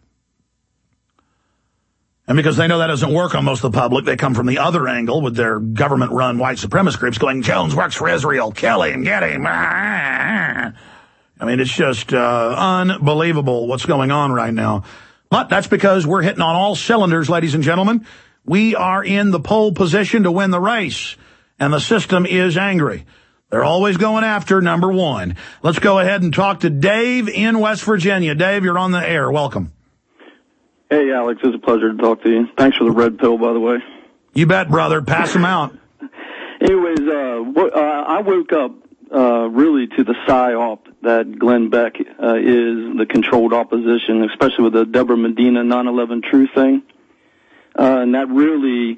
Speaker 2: And because they know that doesn't work on most of the public, they come from the other angle with their government-run white supremacist groups going, Jones works for Israel. Kill him. Get him. I mean, it's just unbelievable what's going on right now. But that's because we're hitting on all cylinders, ladies and gentlemen. We are in the pole position to win the race. And the system is angry. They're always going after number one. Let's go ahead and talk to Dave in West Virginia. Dave, you're on the air. Welcome.
Speaker 4: Hey, Alex. It's a pleasure to talk to you. Thanks for the red pill, by the way.
Speaker 2: You bet, brother. Pass them out.
Speaker 4: Anyways, I woke up really to the psyop that Glenn Beck is the controlled opposition, especially with the Deborah Medina 9/11 truth thing. And that really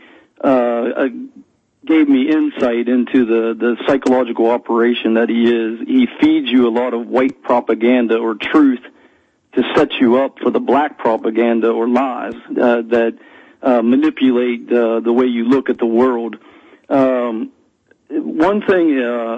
Speaker 4: gave me insight into the psychological operation that he is. He feeds you a lot of white propaganda or truth to set you up for the black propaganda or lies that manipulate the way you look at the world. One thing,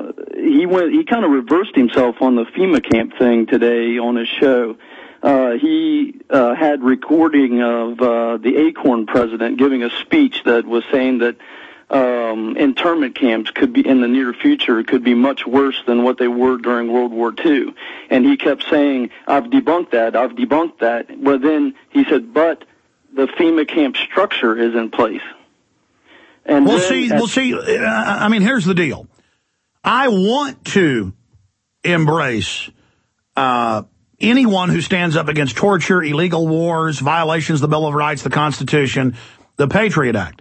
Speaker 4: he kind of reversed himself on the FEMA camp thing today on his show. He had recording of the Acorn president giving a speech that was saying that internment camps could be in the near future could be much worse than what they were during World War II. And he kept saying, I've debunked that. Well, then he said, but the FEMA camp structure is in place. And
Speaker 2: we'll see. I mean, here's the deal. I want to embrace anyone who stands up against torture, illegal wars, violations of the Bill of Rights, the Constitution, the Patriot Act.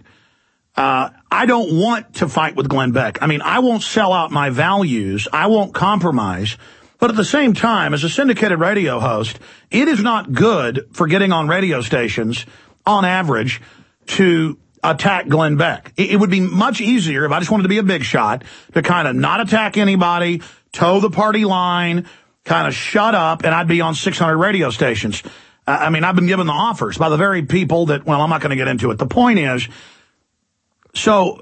Speaker 2: I don't want to fight with Glenn Beck. I mean, I won't sell out my values. I won't compromise. But at the same time, as a syndicated radio host, it is not good for getting on radio stations, on average, to attack Glenn Beck. It would be much easier if I just wanted to be a big shot to kind of not attack anybody, toe the party line, kind of shut up, and I'd be on 600 radio stations. I mean, I've been given the offers by the very people that, well, I'm not going to get into it. The point is, so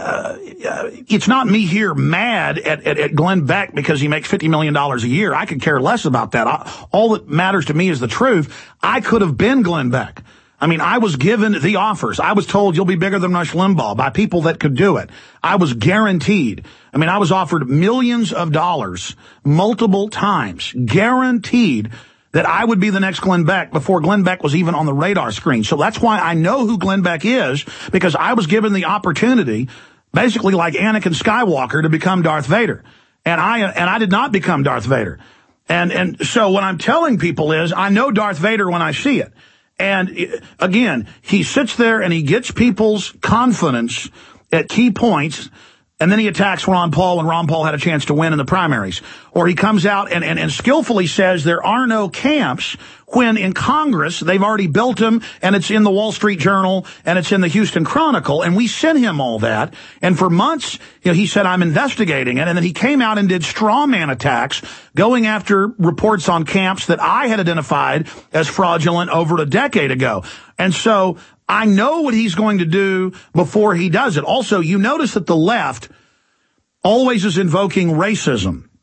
Speaker 2: it's not me here mad at Glenn Beck because he makes $50 million a year. I could care less about that. All that matters to me is the truth. I could have been Glenn Beck. I mean, I was given the offers. I was told you'll be bigger than Rush Limbaugh by people that could do it. I was guaranteed. I mean, I was offered millions of dollars multiple times, guaranteed that I would be the next Glenn Beck before Glenn Beck was even on the radar screen. So that's why I know who Glenn Beck is, because I was given the opportunity, basically like Anakin Skywalker, to become Darth Vader. And I did not become Darth Vader. And so what I'm telling people is I know Darth Vader when I see it. And again, he sits there and he gets people's confidence at key points, and then he attacks Ron Paul when Ron Paul had a chance to win in the primaries. Or he comes out and skillfully says there are no camps when in Congress they've already built them, and it's in the Wall Street Journal and it's in the Houston Chronicle, and we sent him all that. And for months, he said, I'm investigating it. And then he came out and did straw man attacks going after reports on camps that I had identified as fraudulent over a decade ago. And so I know what he's going to do before he does it. Also, you notice that the left always is invoking racism.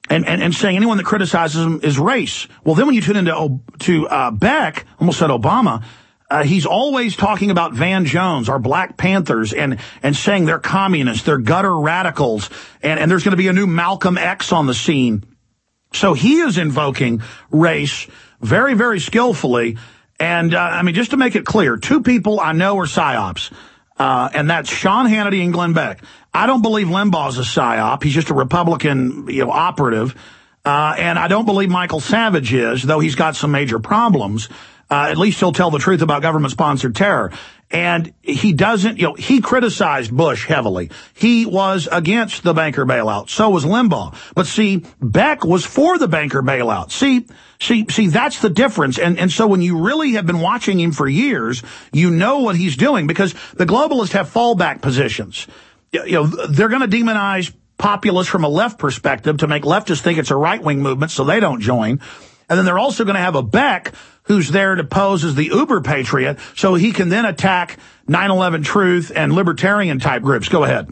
Speaker 2: and saying anyone that criticizes him is race. Well, then when you tune into Beck, almost said Obama, he's always talking about Van Jones, our Black Panthers, and saying they're communists, they're gutter radicals, and there's going to be a new Malcolm X on the scene. So he is invoking race very, very skillfully. And, I mean, just to make it clear, two people I know are psyops, and that's Sean Hannity and Glenn Beck. I don't believe Limbaugh's a psyop. He's just a Republican, operative. And I don't believe Michael Savage is, though he's got some major problems. At least he'll tell the truth about government-sponsored terror. And he doesn't, he criticized Bush heavily. He was against the banker bailout. So was Limbaugh. But see, Beck was for the banker bailout. See, that's the difference. And so when you really have been watching him for years, you know what he's doing, because the globalists have fallback positions. They're going to demonize populists from a left perspective to make leftists think it's a right-wing movement so they don't join. And then they're also going to have a Beck who's there to pose as the uber patriot so he can then attack 9/11 Truth and libertarian type groups. Go ahead.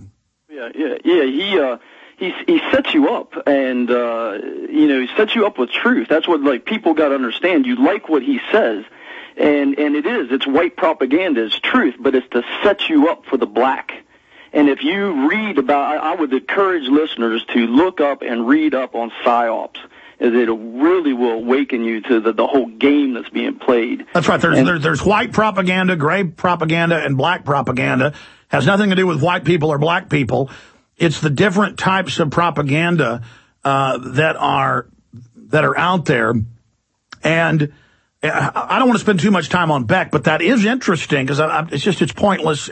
Speaker 4: Yeah. He sets you up, and he sets you up with truth. That's what people got to understand. You like what he says, and it's white propaganda, it's truth, but it's to set you up for the black. And if you read about, I would encourage listeners to look up and read up on psyops, as it really will awaken you to the whole game that's being played.
Speaker 2: That's right. There's white propaganda, gray propaganda, and black propaganda. Has nothing to do with white people or black people. It's the different types of propaganda that are out there. And I don't want to spend too much time on Beck, but that is interesting because it's pointless.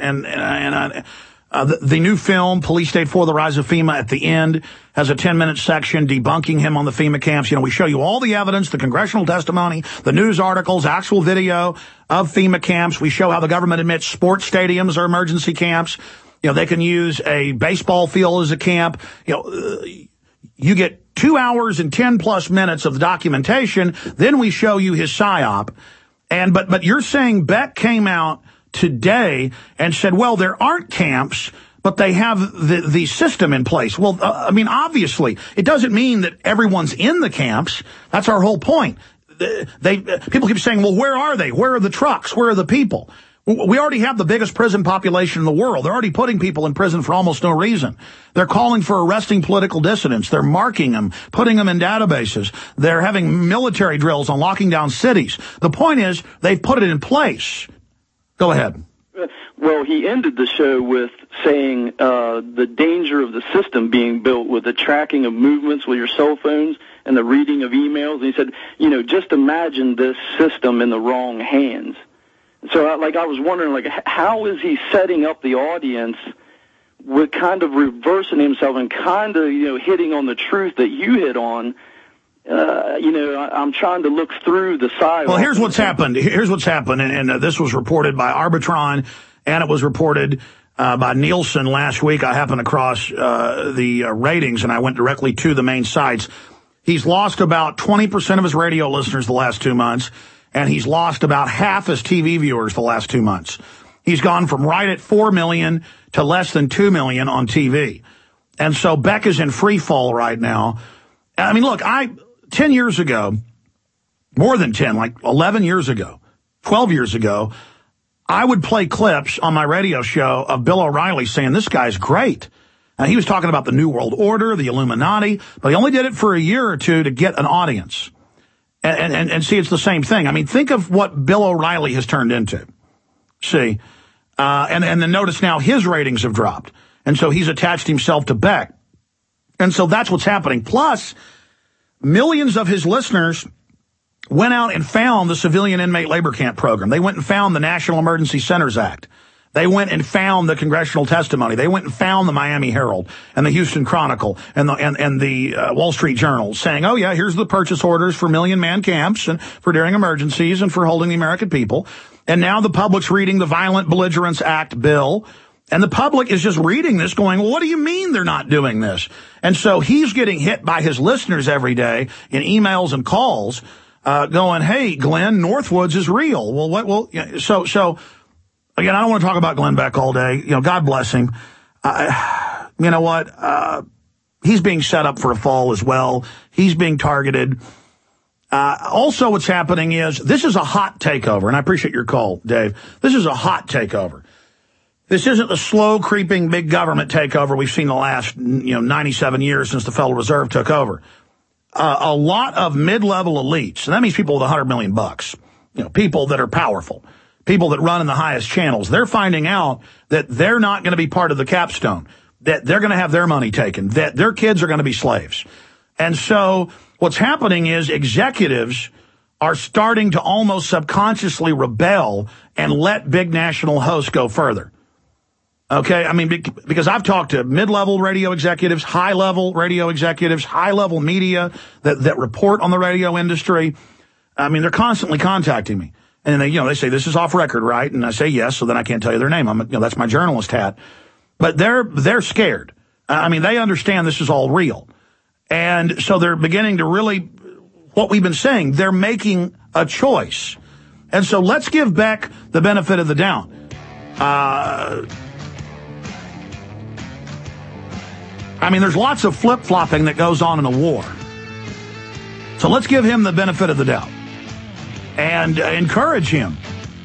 Speaker 2: The new film, Police State 4, The Rise of FEMA, at the end has a 10-minute section debunking him on the FEMA camps. We show you all the evidence, the congressional testimony, the news articles, actual video of FEMA camps. We show how the government admits sports stadiums are emergency camps. They can use a baseball field as a camp. You get 2 hours and 10+ minutes of the documentation. Then we show you his psyop. But you're saying Beck came out today and said, well, there aren't camps, but they have the system in place. Well, obviously, it doesn't mean that everyone's in the camps. That's our whole point. People keep saying, well, where are they? Where are the trucks? Where are the people? We already have the biggest prison population in the world. They're already putting people in prison for almost no reason. They're calling for arresting political dissidents. They're marking them, putting them in databases. They're having military drills on locking down cities. The point is, they've put it in place. Go ahead.
Speaker 4: Well, he ended the show with saying the danger of the system being built with the tracking of movements with your cell phones and the reading of emails. And he said, just imagine this system in the wrong hands. So, I was wondering, how is he setting up the audience with kind of reversing himself and kind of, hitting on the truth that you hit on? I'm trying to look through the side.
Speaker 2: Well, here's what's happened. And this was reported by Arbitron, and it was reported by Nielsen last week. I happened across the ratings, and I went directly to the main sites. He's lost about 20% of his radio listeners the last 2 months, and he's lost about half his TV viewers the last 2 months. He's gone from right at 4 million to less than 2 million on TV. And so Beck is in free fall right now. Look, 10 years ago, more than 10, 11 years ago, 12 years ago, I would play clips on my radio show of Bill O'Reilly saying, this guy's great. And he was talking about the New World Order, the Illuminati, but he only did it for a year or two to get an audience. And see, it's the same thing. Think of what Bill O'Reilly has turned into. See? And then notice now his ratings have dropped. And so he's attached himself to Beck. And so that's what's happening. Plus, millions of his listeners went out and found the Civilian Inmate Labor Camp Program. They went and found the National Emergency Centers Act. They went and found the congressional testimony. They went and found the Miami Herald and the Houston Chronicle and the Wall Street Journal saying, oh, yeah, here's the purchase orders for million-man camps and for during emergencies and for holding the American people. And now the public's reading the Violent Belligerence Act bill. And the public is just reading this going, well, what do you mean they're not doing this? And so he's getting hit by his listeners every day in emails and calls going, hey, Glenn, Northwoods is real. Well, so again, I don't want to talk about Glenn Beck all day. God bless him. You know what? he's being set up for a fall as well. He's being targeted. Also, what's happening is this is a hot takeover, and I appreciate your call, Dave. This is a hot takeover. This isn't the slow, creeping, big government takeover we've seen the last 97 years since the Federal Reserve took over. A lot of mid-level elites, and that means people with $100 million, people that are powerful, people that run in the highest channels. They're finding out that they're not going to be part of the capstone, that they're going to have their money taken, that their kids are going to be slaves. And so what's happening is executives are starting to almost subconsciously rebel and let big national hosts go further. Okay, I mean, because I've talked to mid-level radio executives, high-level radio executives, high-level media that report on the radio industry. I mean, they're constantly contacting me. And they say, this is off record, right? And I say, yes, so then I can't tell you their name. That's my journalist hat. But they're scared. I mean, they understand this is all real. And so they're beginning to really, what we've been saying, they're making a choice. And so let's give Beck the benefit of the doubt. I mean, there's lots of flip-flopping that goes on in a war. So let's give him the benefit of the doubt and encourage him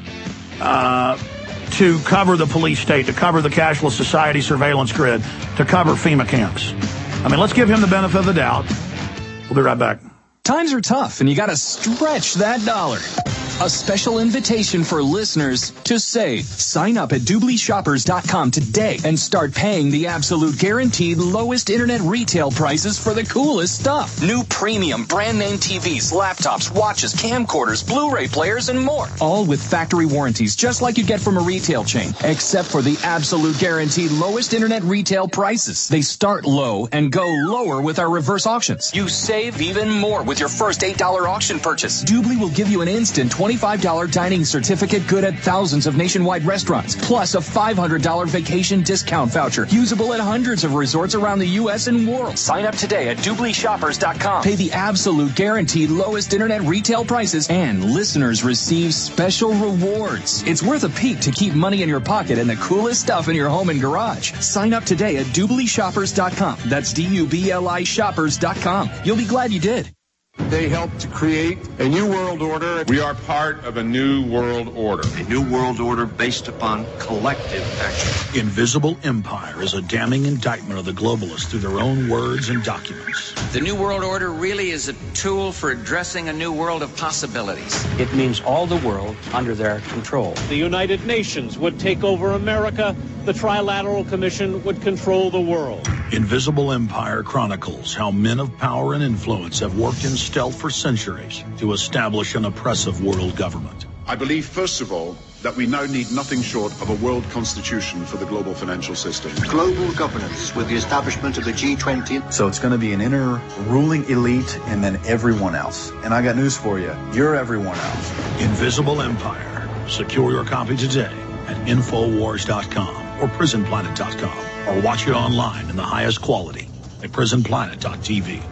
Speaker 2: to cover the police state, to cover the cashless society surveillance grid, to cover FEMA camps. I mean, let's give him the benefit of the doubt. We'll be right back.
Speaker 6: Times are tough, and you got to stretch that dollar. A special invitation for listeners to save. Sign up at DoubleShoppers.com today and start paying the absolute guaranteed lowest internet retail prices for the coolest stuff. New premium brand name TVs, laptops, watches, camcorders, Blu-ray players, and more. All with factory warranties, just like you get from a retail chain, except for the absolute guaranteed lowest internet retail prices. They start low and go lower with our reverse auctions. You save even more with your first $8 auction purchase. Doobly will give you an instant $25 dining certificate good at thousands of nationwide restaurants, plus a $500 vacation discount voucher, usable at hundreds of resorts around the U.S. and world. Sign up today at DoubleShoppers.com. Pay the absolute guaranteed lowest internet retail prices, and listeners receive special rewards. It's worth a peek to keep money in your pocket and the coolest stuff in your home and garage. Sign up today at DoubleShoppers.com. That's DUBLI Shoppers.com. You'll be glad you did.
Speaker 7: They helped to create a new world order.
Speaker 8: We are part of a new world order.
Speaker 9: A new world order based upon collective action.
Speaker 3: Invisible Empire is a damning indictment of the globalists through their own words and documents.
Speaker 10: The New World Order really is a tool for addressing a new world of possibilities.
Speaker 11: It means all the world under their control.
Speaker 12: The United Nations would take over America. The Trilateral Commission would control the world.
Speaker 3: Invisible Empire chronicles how men of power and influence have worked in stealth for centuries to establish an oppressive world government.
Speaker 13: I believe, first of all, that we now need nothing short of a world constitution for the global financial system.
Speaker 5: Global governance with the establishment of the G20.
Speaker 14: So it's going to be an inner ruling elite and then everyone else. And I got news for you. You're everyone else.
Speaker 3: Invisible Empire. Secure your copy today at Infowars.com or PrisonPlanet.com, or watch it online in the highest quality at PrisonPlanet.tv.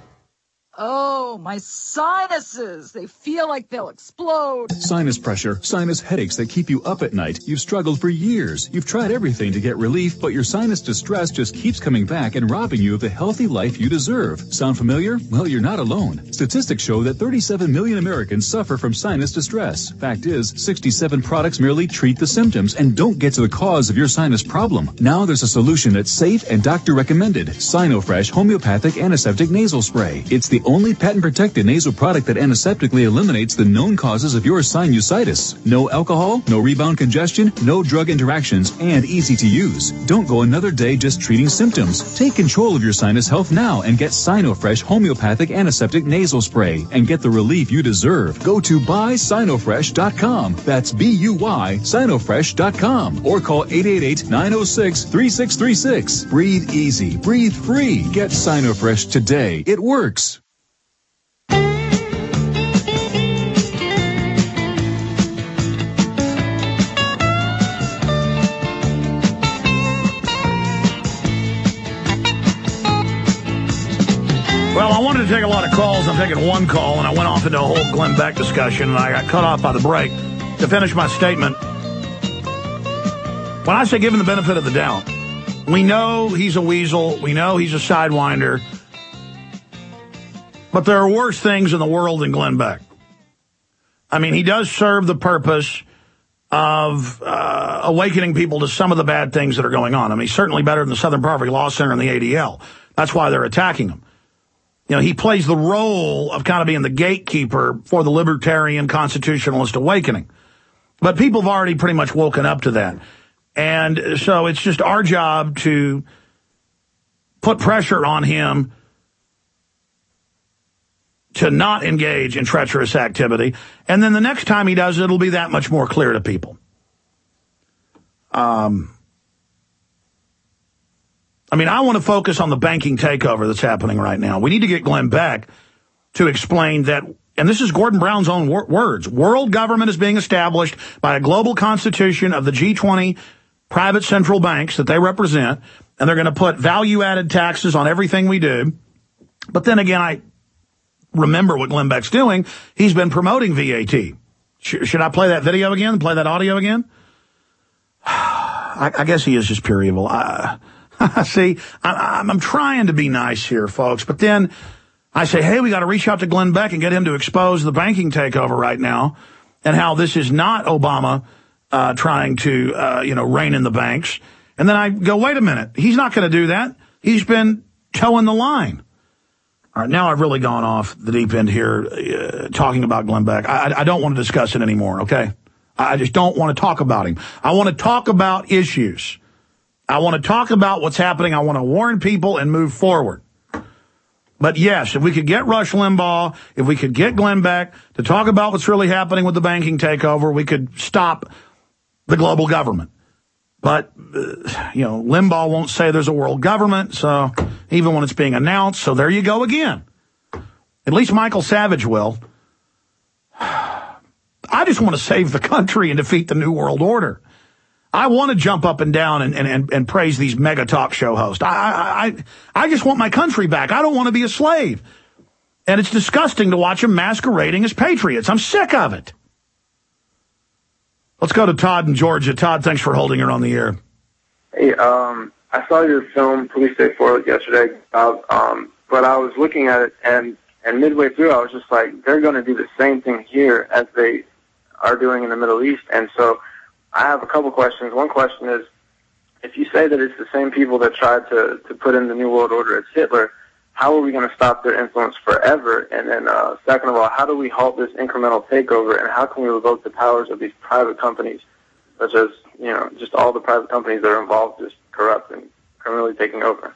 Speaker 15: Oh, my sinuses. They feel like they'll explode.
Speaker 21: Sinus pressure, sinus headaches that keep you up at night. You've struggled for years. You've tried everything to get relief, but your sinus distress just keeps coming back and robbing you of the healthy life you deserve. Sound familiar? Well, you're not alone. Statistics show that 37 million Americans suffer from sinus distress. Fact is, 67 products merely treat the symptoms and don't get to the cause of your sinus problem. Now there's a solution that's safe and doctor recommended. Sinofresh Homeopathic Antiseptic Nasal Spray. It's the only patent-protected nasal product that antiseptically eliminates the known causes of your sinusitis. No alcohol, no rebound congestion, no drug interactions, and easy to use. Don't go another day just treating symptoms. Take control of your sinus health now and get Sinofresh Homeopathic Antiseptic Nasal Spray and get the relief you deserve. Go to buysinofresh.com. That's B-U-Y, Sinofresh.com. Or call 888-906-3636. Breathe easy. Breathe free. Get Sinofresh today. It works.
Speaker 2: Well, I wanted to take a lot of calls. I'm taking one call, and I went off into a whole Glenn Beck discussion, and I got cut off by the break. To finish my statement, when I say given the benefit of the doubt, We know he's a weasel. We know he's a sidewinder. But there are worse things in the world than Glenn Beck. I mean, he does serve the purpose of awakening people to some of the bad things that are going on. I mean, he's certainly better than the Southern Poverty Law Center and the ADL. That's why they're attacking him. You know, he plays the role of kind of being the gatekeeper for the libertarian constitutionalist awakening. But people have already pretty much woken up to that. And so it's just our job to put pressure on him to not engage in treacherous activity. And then the next time he does it, it'll be that much more clear to people. I mean, I want to focus on the banking takeover that's happening right now. We need to get Glenn Beck to explain that, and this is Gordon Brown's own words, world government is being established by a global constitution of the G20 private central banks that they represent, and they're going to put value-added taxes on everything we do. But then again, I remember what Glenn Beck's doing. He's been promoting VAT. Should I play that video again, play that audio again? I guess he is just pure evil. See, I'm trying to be nice here, folks, but then I say, hey, we got to reach out to Glenn Beck and get him to expose the banking takeover right now and how this is not Obama trying to, rein in the banks. And then I go, wait a minute, he's not going to do that. He's been towing the line. All right, now I've really gone off the deep end here talking about Glenn Beck. I don't want to discuss it anymore, okay? I just don't want to talk about him. I want to talk about issues. I want to talk about what's happening. I want to warn people and move forward. But yes, if we could get Rush Limbaugh, if we could get Glenn Beck to talk about what's really happening with the banking takeover, we could stop the global government. But, Limbaugh won't say there's a world government, so even when it's being announced, so there you go again. At least Michael Savage will. I just want to save the country and defeat the New World Order. I want to jump up and down and praise these mega talk show hosts. I just want my country back. I don't want to be a slave. And it's disgusting to watch them masquerading as patriots. I'm sick of it. Let's go to Todd in Georgia. Todd, thanks for holding her on the air.
Speaker 16: Hey, I saw your film, Police Day 4, yesterday, but I was looking at it, and midway through, I was just like, they're going to do the same thing here as they are doing in the Middle East. And so I have a couple questions. One question is, if you say that it's the same people that tried to put in the New World Order as Hitler, how are we going to stop their influence forever? And then second of all, how do we halt this incremental takeover, and how can we revoke the powers of these private companies, such as, just all the private companies that are involved just corrupt and criminally taking over?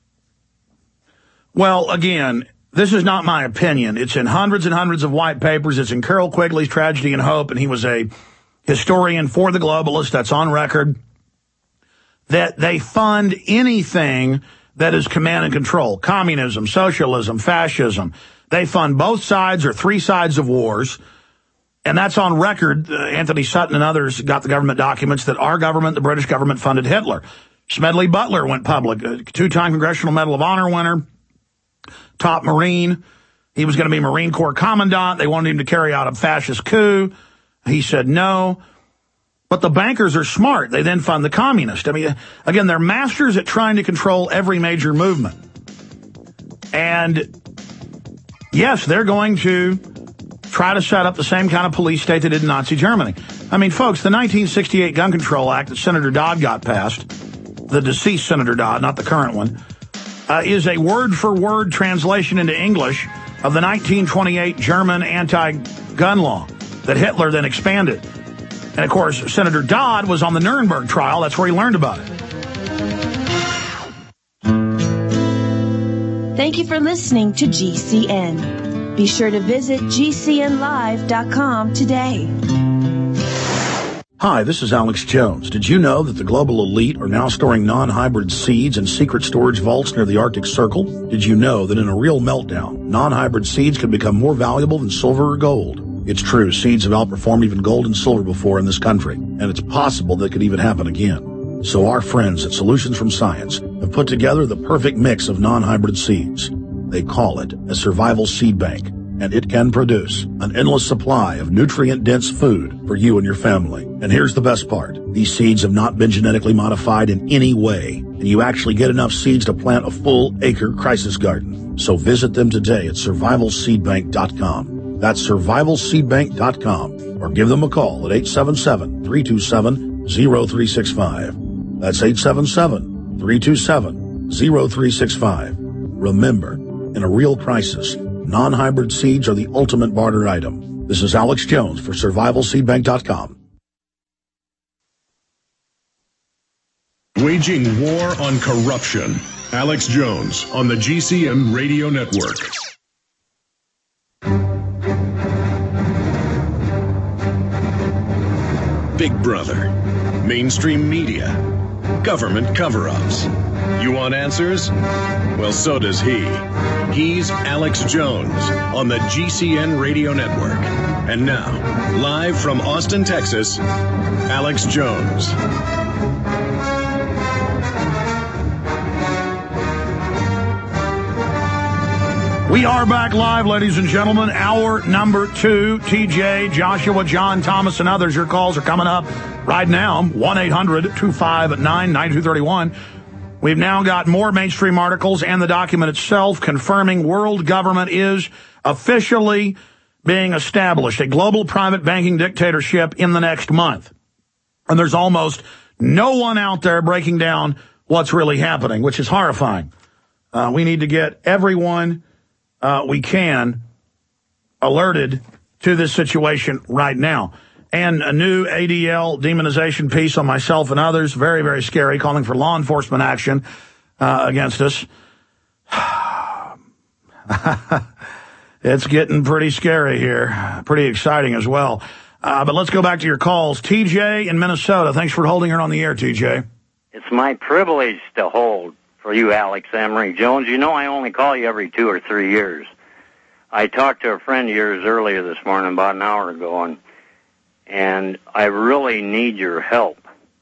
Speaker 2: Well, again, this is not my opinion. It's in hundreds and hundreds of white papers. It's in Carol Quigley's Tragedy and Hope, and he was a historian for the globalists. That's on record. That they fund anything that is command and control. Communism, socialism, fascism. They fund both sides or three sides of wars. And that's on record. Anthony Sutton and others got the government documents that our government, the British government, funded Hitler. Smedley Butler went public, a two-time Congressional Medal of Honor winner, top Marine. He was going to be Marine Corps Commandant. They wanted him to carry out a fascist coup. He said no. But the bankers are smart. They then fund the communists. I mean, again, they're masters at trying to control every major movement. And yes, they're going to try to set up the same kind of police state they did in Nazi Germany. I mean, folks, the 1968 Gun Control Act that Senator Dodd got passed, the deceased Senator Dodd, not the current one, is a word-for-word translation into English of the 1928 German anti-gun law that Hitler then expanded. And, of course, Senator Dodd was on the Nuremberg trial. That's where he learned about it.
Speaker 17: Thank you for listening to GCN. Be sure to visit GCNlive.com today.
Speaker 3: Hi, this is Alex Jones. Did you know that the global elite are now storing non-hybrid seeds in secret storage vaults near the Arctic Circle? Did you know that in a real meltdown, non-hybrid seeds could become more valuable than silver or gold? It's true, seeds have outperformed even gold and silver before in this country, and it's possible that could even happen again. So our friends at Solutions from Science have put together the perfect mix of non-hybrid seeds. They call it a survival seed bank, and it can produce an endless supply of nutrient-dense food for you and your family. And here's the best part. These seeds have not been genetically modified in any way, and you actually get enough seeds to plant a full acre crisis garden. So visit them today at survivalseedbank.com. That's survivalseedbank.com, or give them a call at 877-327-0365. That's 877-327-0365. Remember, in a real crisis, non-hybrid seeds are the ultimate barter item. This is Alex Jones for survivalseedbank.com.
Speaker 1: Waging war on corruption. Alex Jones on the GCN Radio Network. Big Brother, mainstream media, government cover-ups. You want answers? Well, so does he. He's Alex Jones on the GCN Radio Network. And now, live from Austin, Texas, Alex Jones.
Speaker 2: We are back live, ladies and gentlemen. Hour number 2. TJ, Joshua, John, Thomas, and others. Your calls are coming up right now. 1-800-259-9231. We've now got more mainstream articles and the document itself confirming world government is officially being established, a global private banking dictatorship in the next month. And there's almost no one out there breaking down what's really happening, which is horrifying. We need to get everyone we can alerted to this situation right now. And a new ADL demonization piece on myself and others, very, very scary, calling for law enforcement action against us. It's getting pretty scary here, pretty exciting as well. But let's go back to your calls. TJ in Minnesota, thanks for holding her on the air, TJ.
Speaker 18: It's my privilege to hold for you, Alex Emery Jones. You know I only call you every 2 or 3 years. I talked to a friend of yours earlier this morning, about an hour ago, and I really need your help.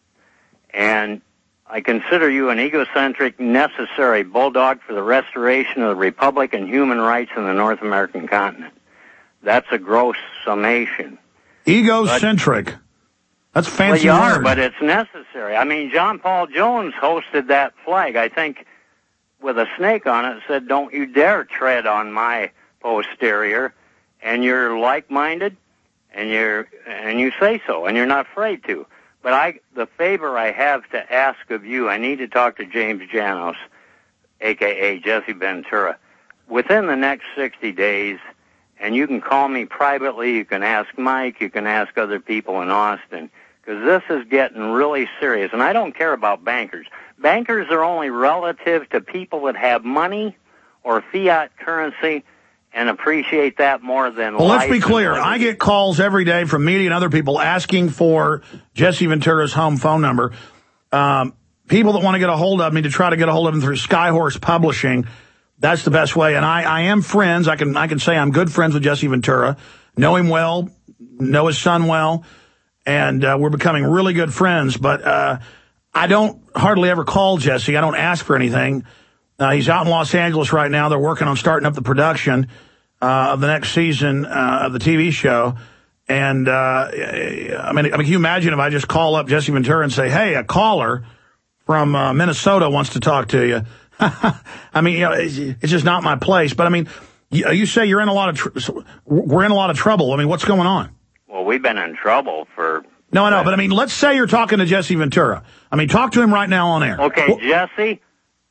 Speaker 18: And I consider you an egocentric, necessary bulldog for the restoration of the republic and human rights in the North American continent. That's a gross summation.
Speaker 2: Egocentric. That's a fancy
Speaker 18: word.
Speaker 2: Well, you are,
Speaker 18: but it's necessary. I mean, John Paul Jones hosted that flag, I think, with a snake on it, said, "Don't you dare tread on my posterior," and you're like-minded, and you say so, and you're not afraid to. But the favor I have to ask of you, I need to talk to James Janos, a.k.a. Jesse Ventura, within the next 60 days, and you can call me privately, you can ask Mike, you can ask other people in Austin, because this is getting really serious. And I don't care about bankers. Bankers are only relative to people that have money or fiat currency and appreciate that more than
Speaker 2: Well, let's be clear. I get calls every day from media and other people asking for Jesse Ventura's home phone number. People that want to get a hold of me to try to get a hold of him through Skyhorse Publishing. That's the best way. And I am friends. I can say I'm good friends with Jesse Ventura. Know him well, know his son well, and we're becoming really good friends. But I don't hardly ever call Jesse. I don't ask for anything. He's out in Los Angeles right now. They're working on starting up the production of the next season of the TV show. And, I mean, can you imagine if I just call up Jesse Ventura and say, hey, a caller from Minnesota wants to talk to you. I mean, you know, it's just not my place. But, I mean, you say you're in a lot of we're in a lot of trouble. I mean, what's going on?
Speaker 18: Well, we've been in trouble for...
Speaker 2: No, I know. But, I mean, let's say you're talking to Jesse Ventura. I mean, talk to him right now on air.
Speaker 18: Okay, Jesse...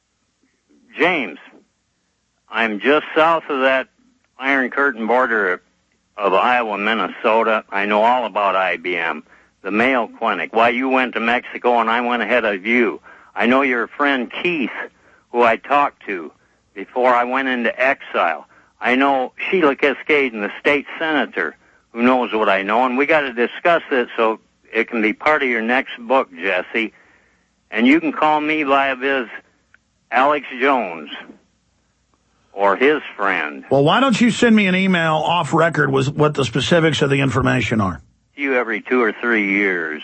Speaker 18: James, I'm just south of that Iron Curtain border of Iowa, Minnesota. I know all about IBM, the Mayo Clinic, why you went to Mexico and I went ahead of you. I know your friend Keith, who I talked to before I went into exile. I know Sheila Cascade, the state senator, who knows what I know, and we got to discuss it so it can be part of your next book, Jesse. And you can call me via viz Alex Jones, or his friend.
Speaker 2: Well, why don't you send me an email off record with what the specifics of the information are?
Speaker 18: You every 2 or 3 years.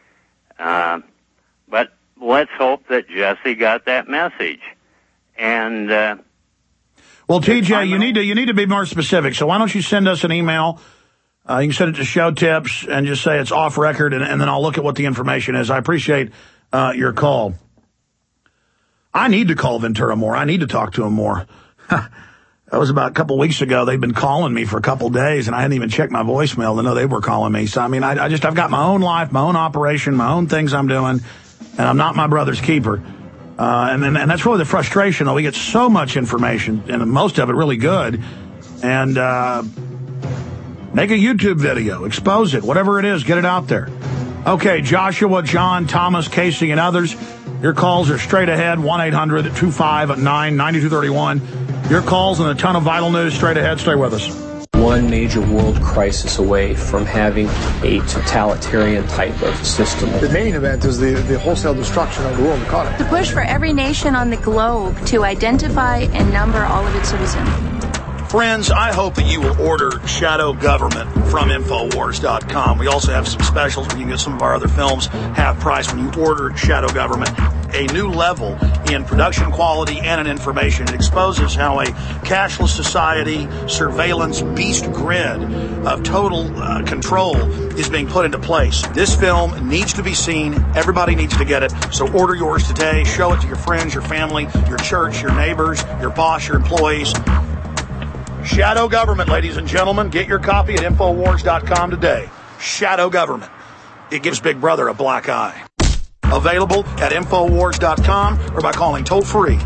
Speaker 18: But let's hope that Jesse got that message. And
Speaker 2: Well, TJ, you need to be more specific. So why don't you send us an email? You can send it to Show Tips and just say it's off record, and then I'll look at what the information is. I appreciate your call. I need to call Ventura more. I need to talk to him more. That was about a couple weeks ago. They've been calling me for a couple days, and I hadn't even checked my voicemail to know they were calling me. So, I mean, I've got my own life, my own operation, my own things I'm doing, and I'm not my brother's keeper. And that's really the frustration, though. We get so much information, and most of it really good. And make a YouTube video, expose it, whatever it is, get it out there. Okay, Joshua, John, Thomas, Casey, and others, your calls are straight ahead, 1-800-259-9231. Your calls and a ton of vital news straight ahead. Stay with us.
Speaker 19: One major world crisis away from having a totalitarian type of system.
Speaker 20: The main event is the wholesale destruction of the world economy.
Speaker 23: The push for every nation on the globe to identify and number all of its citizens.
Speaker 2: Friends, I hope that you will order Shadow Government from Infowars.com. We also have some specials where you can get some of our other films half price when you order Shadow Government. A new level in production quality and in information. It exposes how a cashless society, surveillance, beast grid of total control is being put into place. This film needs to be seen. Everybody needs to get it. So order yours today. Show it to your friends, your family, your church, your neighbors, your boss, your employees. Shadow Government, ladies and gentlemen. Get your copy at Infowars.com today. Shadow Government. It gives Big Brother a black eye. Available at Infowars.com or by calling toll-free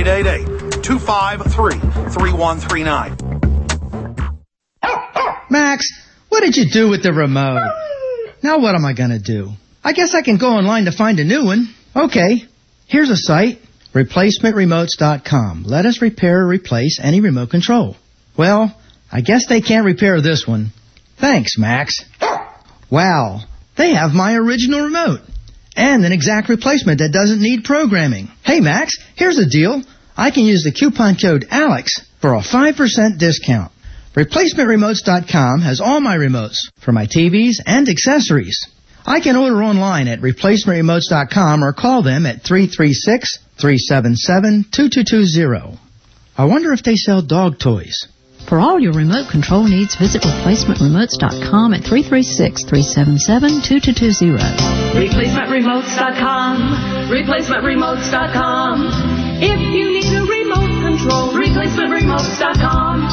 Speaker 2: 888-253-3139.
Speaker 24: Max, what did you do with the remote? Now what am I going to do? I guess I can go online to find a new one. Okay, here's a site, replacementremotes.com. Let us repair or replace any remote control. Well, I guess they can't repair this one. Thanks, Max. Wow, they have my original remote. And an exact replacement that doesn't need programming. Hey, Max, here's the deal. I can use the coupon code ALEX for a 5% discount. ReplacementRemotes.com has all my remotes for my TVs and accessories. I can order online at ReplacementRemotes.com or call them at 336-377-2220. I wonder if they sell dog toys.
Speaker 25: For all your remote control needs, visit ReplacementRemotes.com at 336-377-2220.
Speaker 26: ReplacementRemotes.com. ReplacementRemotes.com. If you need a remote control, ReplacementRemotes.com.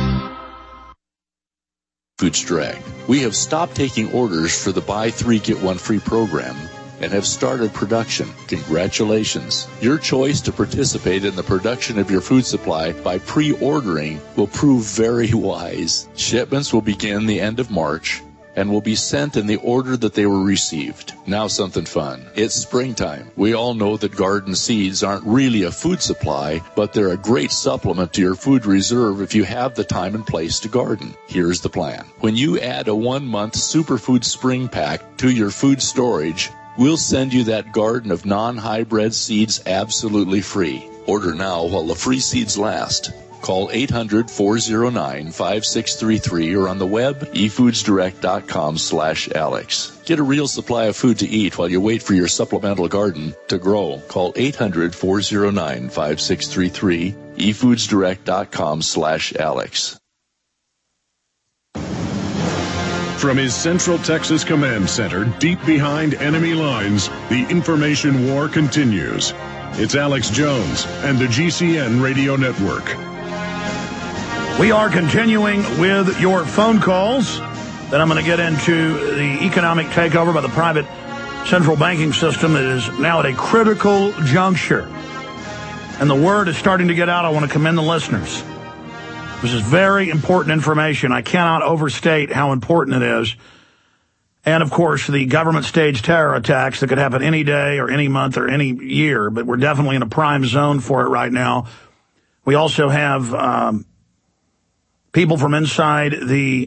Speaker 27: Foods Direct. We have stopped taking orders for the Buy 3 Get 1 Free program and have started production. Congratulations. Your choice to participate in the production of your food supply by pre-ordering will prove very wise. Shipments will begin the end of March and will be sent in the order that they were received. Now something fun. It's springtime. We all know that garden seeds aren't really a food supply, but they're a great supplement to your food reserve if you have the time and place to garden. Here's the plan. When you add a 1-month Superfood Spring Pack to your food storage, we'll send you that garden of non-hybrid seeds absolutely free. Order now while the free seeds last. Call 800-409-5633 or on the web, efoodsdirect.com/Alex. Get a real supply of food to eat while you wait for your supplemental garden to grow. Call 800-409-5633, efoodsdirect.com/Alex.
Speaker 1: From his Central Texas Command Center, deep behind enemy lines, the information war continues. It's Alex Jones and the GCN Radio Network.
Speaker 2: We are continuing with your phone calls. Then I'm going to get into the economic takeover by the private central banking system that is now at a critical juncture. And the word is starting to get out. I want to commend the listeners. This is very important information. I cannot overstate how important it is. And, of course, the government-staged terror attacks that could happen any day or any month or any year, but we're definitely in a prime zone for it right now. We also have people from inside the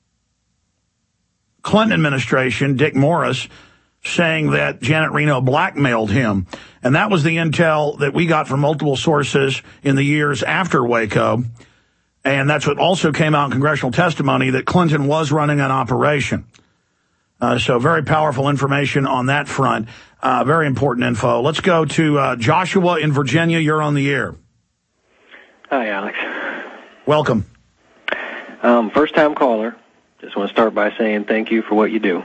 Speaker 2: Clinton administration, Dick Morris, saying that Janet Reno blackmailed him. And that was the intel that we got from multiple sources in the years after Waco. And that's what also came out in congressional testimony, that Clinton was running an operation. So very powerful information on that front. Very important info. Let's go to Joshua in Virginia. You're on the air.
Speaker 28: Hi, Alex.
Speaker 2: Welcome.
Speaker 4: First-time caller. Just want to start by saying thank you for what you do.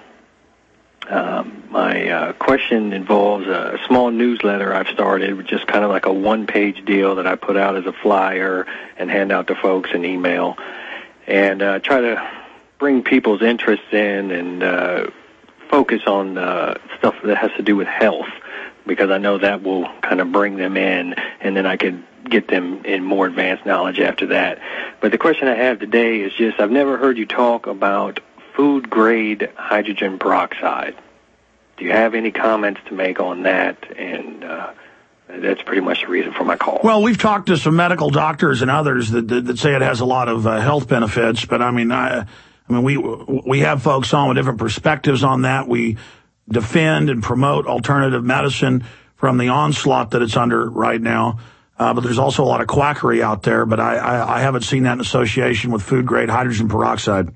Speaker 4: My question involves a small newsletter I've started, just kind of like a one-page deal that I put out as a flyer and hand out to folks in email, and try to bring people's interest in and focus on stuff that has to do with health, because I know that will kind of bring them in, and then I can get them in more advanced knowledge after that. But the question I have today is just, I've never heard you talk about food-grade hydrogen peroxide. Do you have any comments to make on that? And that's pretty much the reason for my call.
Speaker 2: Well, we've talked to some medical doctors and others that say it has a lot of health benefits, but I mean, we have folks on with different perspectives on that. We defend and promote alternative medicine from the onslaught that it's under right now. But there's also a lot of quackery out there, but I haven't seen that in association with food-grade hydrogen peroxide.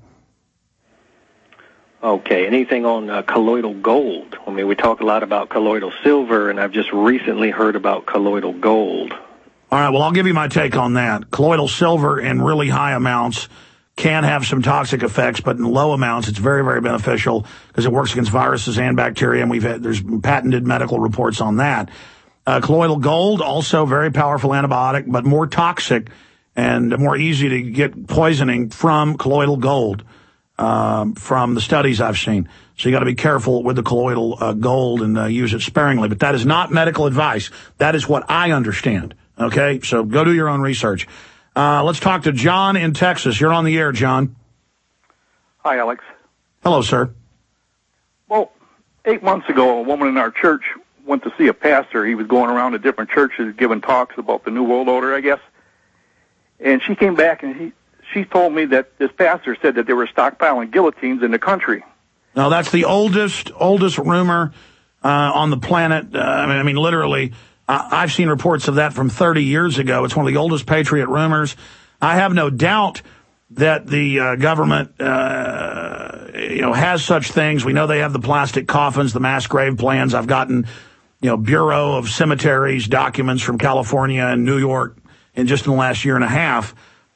Speaker 4: Okay, anything on colloidal gold? I mean, we talk a lot about colloidal silver, and I've just recently heard about colloidal gold.
Speaker 2: All right, well, I'll give you my take on that. Colloidal silver in really high amounts can have some toxic effects, but in low amounts, it's very, very beneficial because it works against viruses and bacteria, and there's patented medical reports on that. Colloidal gold, also very powerful antibiotic, but more toxic and more easy to get poisoning from colloidal gold, from the studies I've seen. So you got to be careful with the colloidal gold and use it sparingly. But that is not medical advice. That is what I understand. Okay? So go do your own research. Let's talk to John in Texas. You're on the air, John.
Speaker 6: Hi, Alex.
Speaker 2: Hello, sir.
Speaker 6: Well, 8 months ago, a woman in our church went to see a pastor. He was going around to different churches giving talks about the New World Order, I guess. And she came back and she told me that this pastor said that they were stockpiling guillotines in the country.
Speaker 2: No, that's the oldest rumor on the planet. I mean, literally, I've seen reports of that from 30 years ago. It's one of the oldest Patriot rumors. I have no doubt that the government, has such things. We know they have the plastic coffins, the mass grave plans. I've gotten, Bureau of Cemeteries documents from California and New York in just in the last year and a half.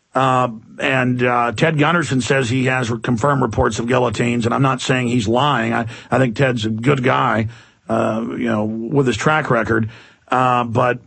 Speaker 2: And Ted Gunderson says he has confirmed reports of guillotines, and I'm not saying he's lying. I think Ted's a good guy, with his track record. But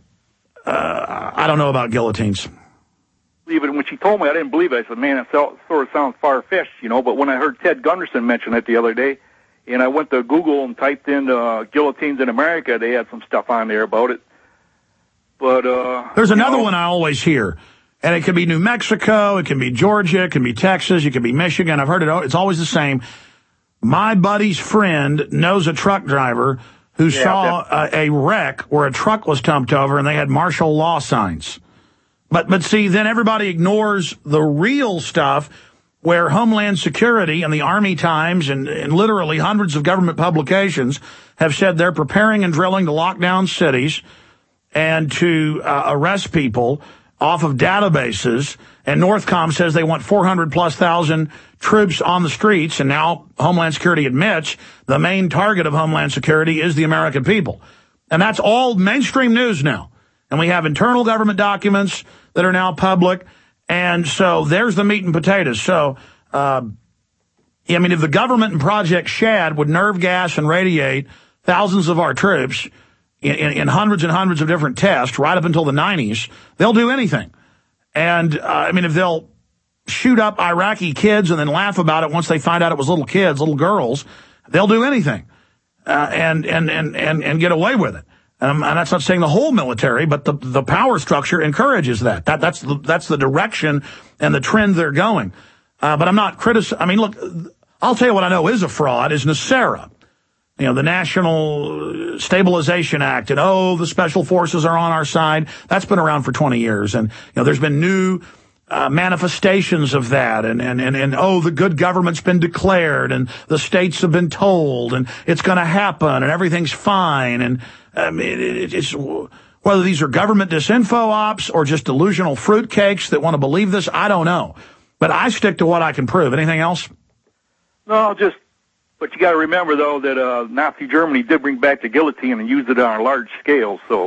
Speaker 2: I don't know about guillotines.
Speaker 6: Even when she told me, I didn't believe it. I said, man, it sort of sounds far-fetched, But when I heard Ted Gunderson mention it the other day, and I went to Google and typed in guillotines in America, they had some stuff on there about it. But
Speaker 2: there's another one I always hear. And it could be New Mexico, it can be Georgia, it can be Texas, it can be Michigan. I've heard it. It's always the same. My buddy's friend knows a truck driver who saw a wreck where a truck was dumped over and they had martial law signs. But see, then everybody ignores the real stuff where Homeland Security and the Army Times and literally hundreds of government publications have said they're preparing and drilling to lock down cities and to arrest people off of databases, and Northcom says they want 400,000+ troops on the streets, and now Homeland Security admits the main target of Homeland Security is the American people. And that's all mainstream news now. And we have internal government documents that are now public, and so there's the meat and potatoes. So, if the government and Project Shad would nerve gas and radiate thousands of our troops in hundreds and hundreds of different tests right up until the 90s, they'll do anything. And, if they'll shoot up Iraqi kids and then laugh about it once they find out it was little kids, little girls, they'll do anything, and get away with it. And that's not saying the whole military, but the power structure encourages that. That's the direction and the trend they're going. But I'm not look, I'll tell you what I know is a fraud is NESARA. The National Stabilization Act, and the special forces are on our side. That's been around for 20 years. And, there's been new manifestations of that. And the good government's been declared, and the states have been told, and it's going to happen, and everything's fine. And, it's whether these are government disinfo ops or just delusional fruitcakes that want to believe this, I don't know. But I stick to what I can prove. Anything else?
Speaker 6: No, but you got to remember, though, that Nazi Germany did bring back the guillotine and used it on a large scale. So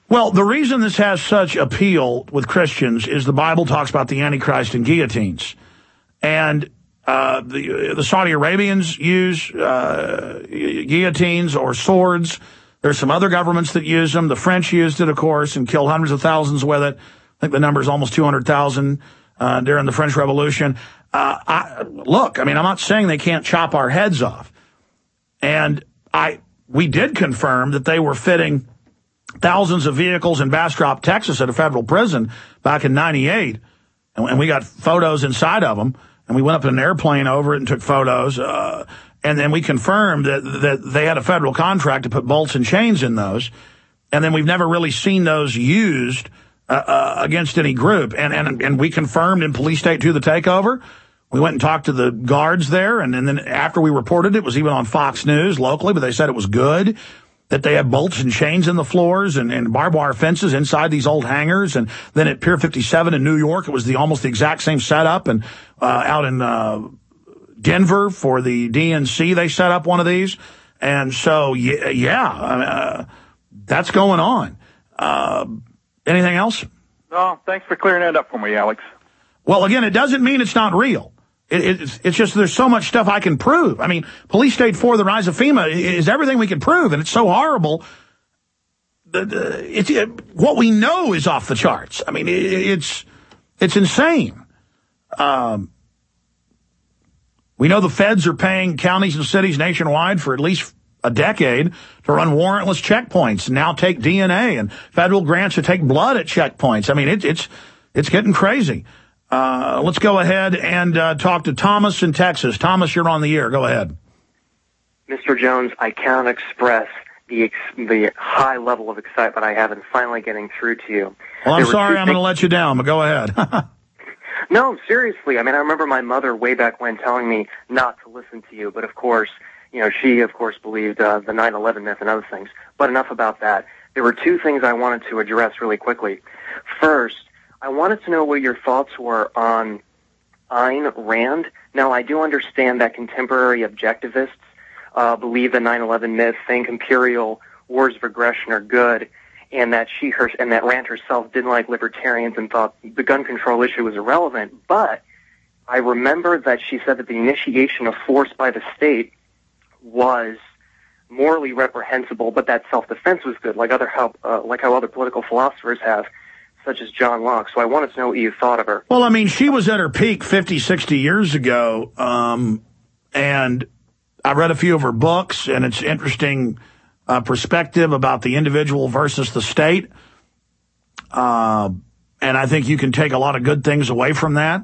Speaker 2: Well, the reason this has such appeal with Christians is the Bible talks about the Antichrist and guillotines. And the Saudi Arabians use guillotines or swords. There's some other governments that use them. The French used it, of course, and killed hundreds of thousands with it. I think the number is almost 200,000 during the French Revolution. Look, I mean, I'm not saying they can't chop our heads off. And we did confirm that they were fitting thousands of vehicles in Bastrop, Texas at a federal prison back in 98. And we got photos inside of them. And we went up in an airplane over it and took photos. And then we confirmed that they had a federal contract to put bolts and chains in those. And then we've never really seen those used against any group. And we confirmed in Police State 2 the takeover. We went and talked to the guards there. And then after we reported it was even on Fox News locally, but they said it was good. That they had bolts and chains in the floors and barbed wire fences inside these old hangars. And then at Pier 57 in New York, it was almost the exact same setup. And out in Denver for the DNC, they set up one of these. And so, that's going on. Anything else?
Speaker 6: No, thanks for clearing that up for me, Alex.
Speaker 2: Well, again, it doesn't mean it's not real. It's just there's so much stuff I can prove. I mean, Police State 4, the rise of FEMA, is everything we can prove, and it's so horrible. What we know is off the charts. I mean, it's insane. We know the feds are paying counties and cities nationwide for at least a decade to run warrantless checkpoints and now take DNA and federal grants to take blood at checkpoints. I mean, it's getting crazy. Let's go ahead and talk to Thomas in Texas. Thomas, you're on the air. Go ahead.
Speaker 7: Mr. Jones, I cannot express the high level of excitement I have in finally getting through to you.
Speaker 2: Well, I'm sorry I'm going to let you down, but go ahead.
Speaker 7: No, seriously. I mean, I remember my mother way back when telling me not to listen to you, but of course, she, of course, believed the 9/11 myth and other things. But enough about that. There were two things I wanted to address really quickly. First, I wanted to know what your thoughts were on Ayn Rand. Now, I do understand that contemporary objectivists believe the 9/11 myth, think imperial wars of aggression are good, and that that Rand herself didn't like libertarians and thought the gun control issue was irrelevant. But I remember that she said that the initiation of force by the state was morally reprehensible, but that self-defense was good, like how other political philosophers have, such as John Locke. So I wanted to know what you thought of her.
Speaker 2: Well, I mean, she was at her peak 50, 60 years ago, and I read a few of her books, and it's interesting perspective about the individual versus the state. And I think you can take a lot of good things away from that.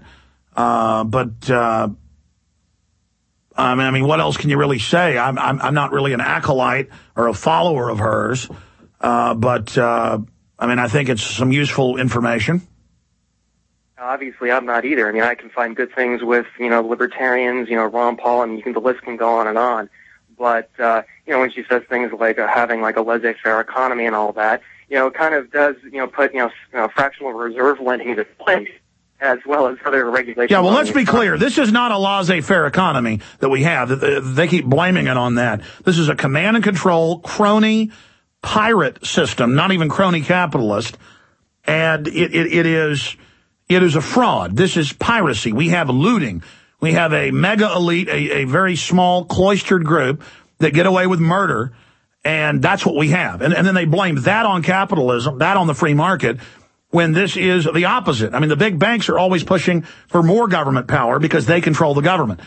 Speaker 2: I mean, what else can you really say? I'm not really an acolyte or a follower of hers, but I mean, I think it's some useful information.
Speaker 7: Obviously, I'm not either. I mean, I can find good things with, libertarians, Ron Paul, and the list can go on and on. But, when she says things like having like a laissez-faire economy and all that, it kind of does, put, fractional reserve lending into place, as well as other regulations.
Speaker 2: Yeah, well, let's be clear. This is not a laissez-faire economy that we have. They keep blaming it on that. This is a command and control, crony, pirate system, not even crony capitalist. And it is a fraud. This is piracy. We have looting. We have a mega elite, a very small cloistered group that get away with murder. And that's what we have. And then they blame that on capitalism, that on the free market, when this is the opposite. I mean, the big banks are always pushing for more government power because they control the government.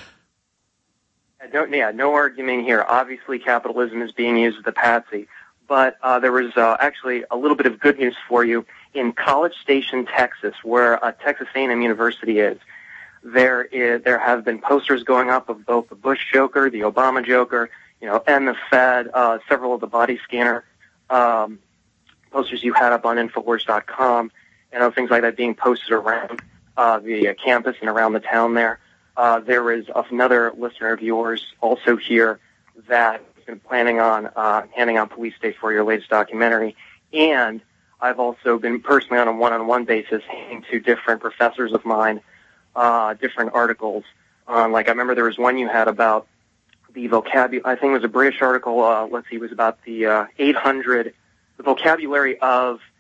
Speaker 7: No argument here. Obviously, capitalism is being used as a patsy. But there was actually a little bit of good news for you. In College Station, Texas, where Texas A&M University is, there have been posters going up of both the Bush Joker, the Obama Joker, and the Fed, several of the body scanner posters you had up on Infowars.com, and other things like that being posted around the campus and around the town there. There is another listener of yours also here that has been planning on handing out Police State for your latest documentary, and I've also been personally on a one-on-one basis handing to different professors of mine different articles on, I remember there was one you had about the vocabulary, I think it was a British article, it was about the 800, the vocabulary of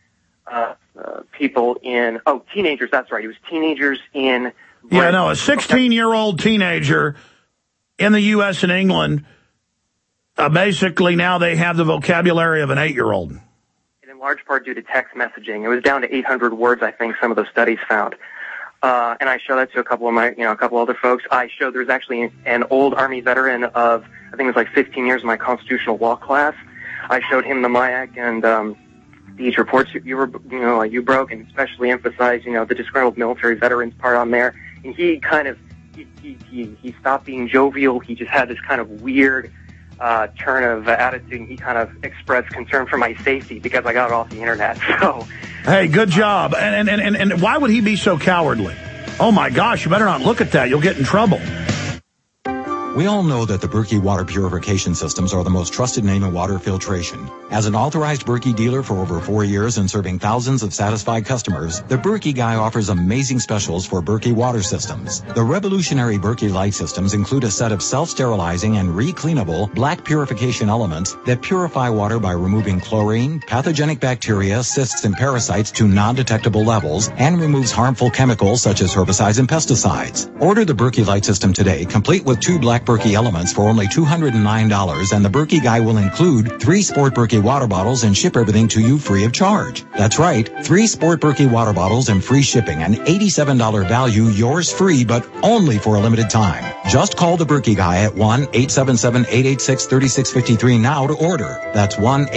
Speaker 7: people in, teenagers, that's right. It was teenagers in Britain.
Speaker 2: Yeah, no, a 16-year-old teenager in the U.S. and England, basically now they have the vocabulary of an 8-year-old.
Speaker 7: And in large part due to text messaging. It was down to 800 words, I think, some of those studies found. And I show that to a couple other folks. I showed there was actually an old Army veteran of, I think it was like 15 years in my constitutional law class. I showed him the MIAC and these reports you broke, and especially emphasized, the disgruntled military veterans part on there. And he kind of, he stopped being jovial. He just had this kind of weird turn of attitude, and he kind of expressed concern for my safety because I got it off the internet. So,
Speaker 2: hey, good job. And why would he be so cowardly? Oh my gosh, you better not look at that. You'll get in trouble.
Speaker 8: We all know that the Berkey water purification systems are the most trusted name in water filtration. As an authorized Berkey dealer for over 4 years and serving thousands of satisfied customers, the Berkey Guy offers amazing specials for Berkey water systems. The revolutionary Berkey Light systems include a set of self-sterilizing and re-cleanable black purification elements that purify water by removing chlorine, pathogenic bacteria, cysts, and parasites to non-detectable levels, and removes harmful chemicals such as herbicides and pesticides. Order the Berkey Light system today, complete with 2 black Berkey elements for only $209, and the Berkey Guy will include 3 Sport Berkey water bottles and ship everything to you free of charge. That's right, 3 Sport Berkey water bottles and free shipping, an $87 value, yours free, but only for a limited time. Just call the Berkey Guy at 1-877-886-3653 now to order. That's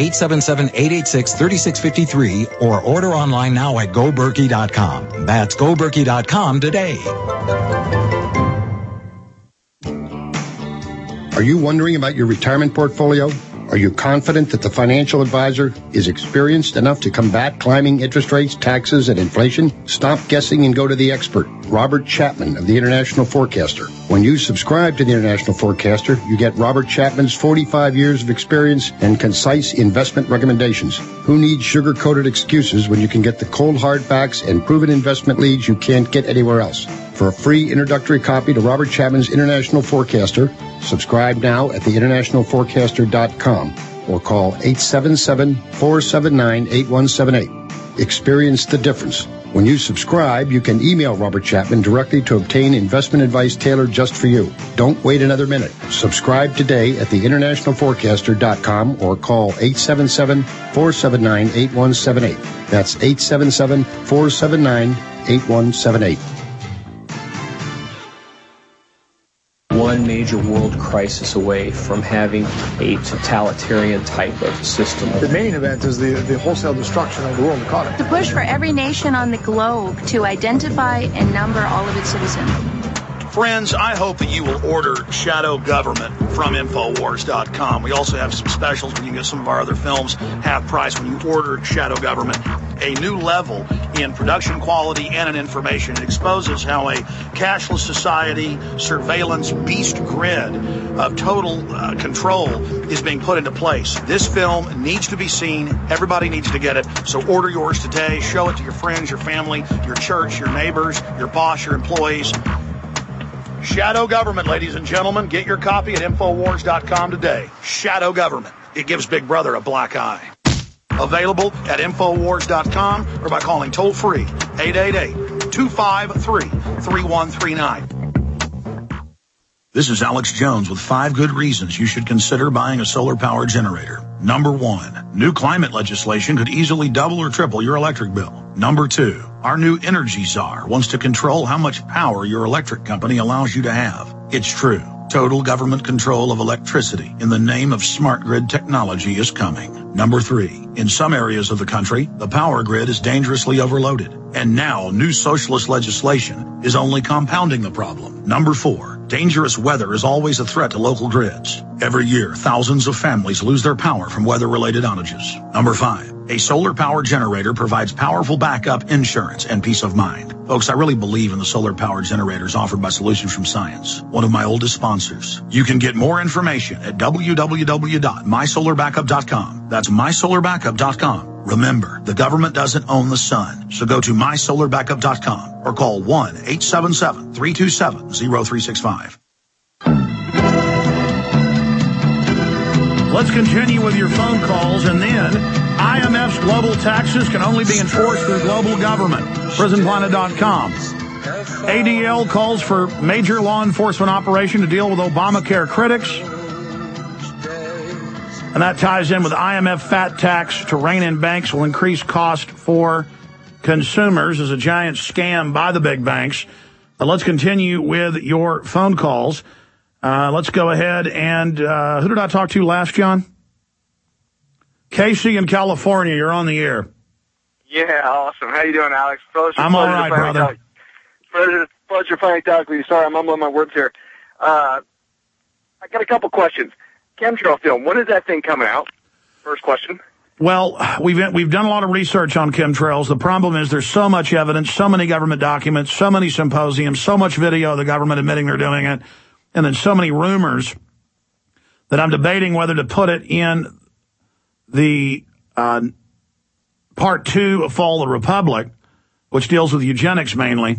Speaker 8: 1-877-886-3653, or order online now at GoBerkey.com. That's GoBerkey.com today.
Speaker 9: Are you wondering about your retirement portfolio? Are you confident that the financial advisor is experienced enough to combat climbing interest rates, taxes, and inflation? Stop guessing and go to the expert, Robert Chapman of the International Forecaster. When you subscribe to the International Forecaster, you get Robert Chapman's 45 years of experience and concise investment recommendations. Who needs sugar-coated excuses when you can get the cold hard facts and proven investment leads you can't get anywhere else? For a free introductory copy to Robert Chapman's International Forecaster, subscribe now at theinterntionalforecaster.com or call 877-479-8178. Experience the difference. When you subscribe, you can email Robert Chapman directly to obtain investment advice tailored just for you. Don't wait another minute. Subscribe today at theinterntionalforecaster.com or call 877-479-8178. That's 877-479-8178.
Speaker 19: One major world crisis away from having a totalitarian type of system.
Speaker 20: The main event is the wholesale destruction of the world economy.
Speaker 23: To push for every nation on the globe to identify and number all of its citizens.
Speaker 2: Friends, I hope that you will order Shadow Government from Infowars.com. We also have some specials where you can get some of our other films half price when you order Shadow Government. A new level in production quality and in information. It exposes how a cashless society, surveillance beast grid of total control is being put into place. This film needs to be seen. Everybody needs to get it. So order yours today. Show it to your friends, your family, your church, your neighbors, your boss, your employees. Shadow Government, ladies and gentlemen. Get your copy at Infowars.com today. Shadow Government. It gives Big Brother a black eye. Available at Infowars.com or by calling toll-free 888-253-3139. This is Alex Jones with 5 good reasons you should consider buying a solar power generator. Number 1, new climate legislation could easily double or triple your electric bill. Number 2, our new energy czar wants to control how much power your electric company allows you to have. It's true. Total government control of electricity in the name of smart grid technology is coming. Number 3, in some areas of the country, the power grid is dangerously overloaded. And now new socialist legislation is only compounding the problem. Number 4, dangerous weather is always a threat to local grids. Every year, thousands of families lose their power from weather-related outages. Number 5, a solar power generator provides powerful backup insurance and peace of mind. Folks, I really believe in the solar power generators offered by Solutions from Science, one of my oldest sponsors. You can get more information at www.mysolarbackup.com. That's mysolarbackup.com. Remember, the government doesn't own the sun, so go to mysolarbackup.com or call 1-877-327-0365. Let's continue with your phone calls, and then IMF's global taxes can only be enforced through global government. PrisonPlanet.com. ADL calls for major law enforcement operation to deal with Obamacare critics. And that ties in with IMF fat tax to rein in banks will increase cost for consumers as a giant scam by the big banks. Let's continue with your phone calls. Let's go ahead and who did I talk to last, John? Casey in California, you're on the air.
Speaker 5: Yeah, awesome. How you doing, Alex?
Speaker 2: I'm all right, brother.
Speaker 5: Pleasure finally talking with you. Sorry, I'm mumbling my words here. I got a couple questions. Chemtrail film, when is that thing coming out? First question.
Speaker 2: Well, we've done a lot of research on chemtrails. The problem is there's so much evidence, so many government documents, so many symposiums, so much video of the government admitting they're doing it, and then so many rumors that I'm debating whether to put it in the part 2 of Fall of the Republic, which deals with eugenics mainly,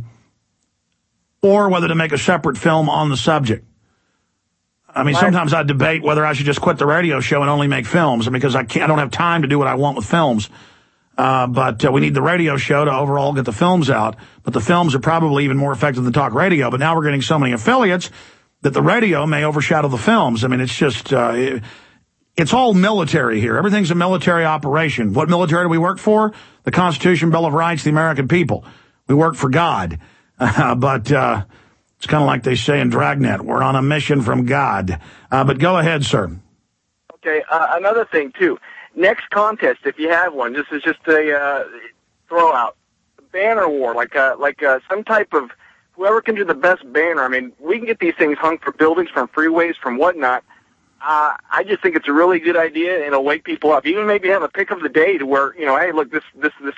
Speaker 2: or whether to make a separate film on the subject. I mean, sometimes I debate whether I should just quit the radio show and only make films, because I don't have time to do what I want with films. But we need the radio show to overall get the films out. But the films are probably even more effective than talk radio. But now we're getting so many affiliates that the radio may overshadow the films. I mean, it's just, it's all military here. Everything's a military operation. What military do we work for? The Constitution, Bill of Rights, the American people. We work for God. But it's kind of like they say in Dragnet, we're on a mission from God. But go ahead, sir.
Speaker 5: Okay, another thing, too. Next contest, if you have one, this is just a throw out. Banner war, like some type of, whoever can do the best banner. I mean, we can get these things hung for buildings, from freeways, from whatnot. I just think it's a really good idea, and it'll wake people up. Even maybe have a pick of the day to where, you know, hey, look, this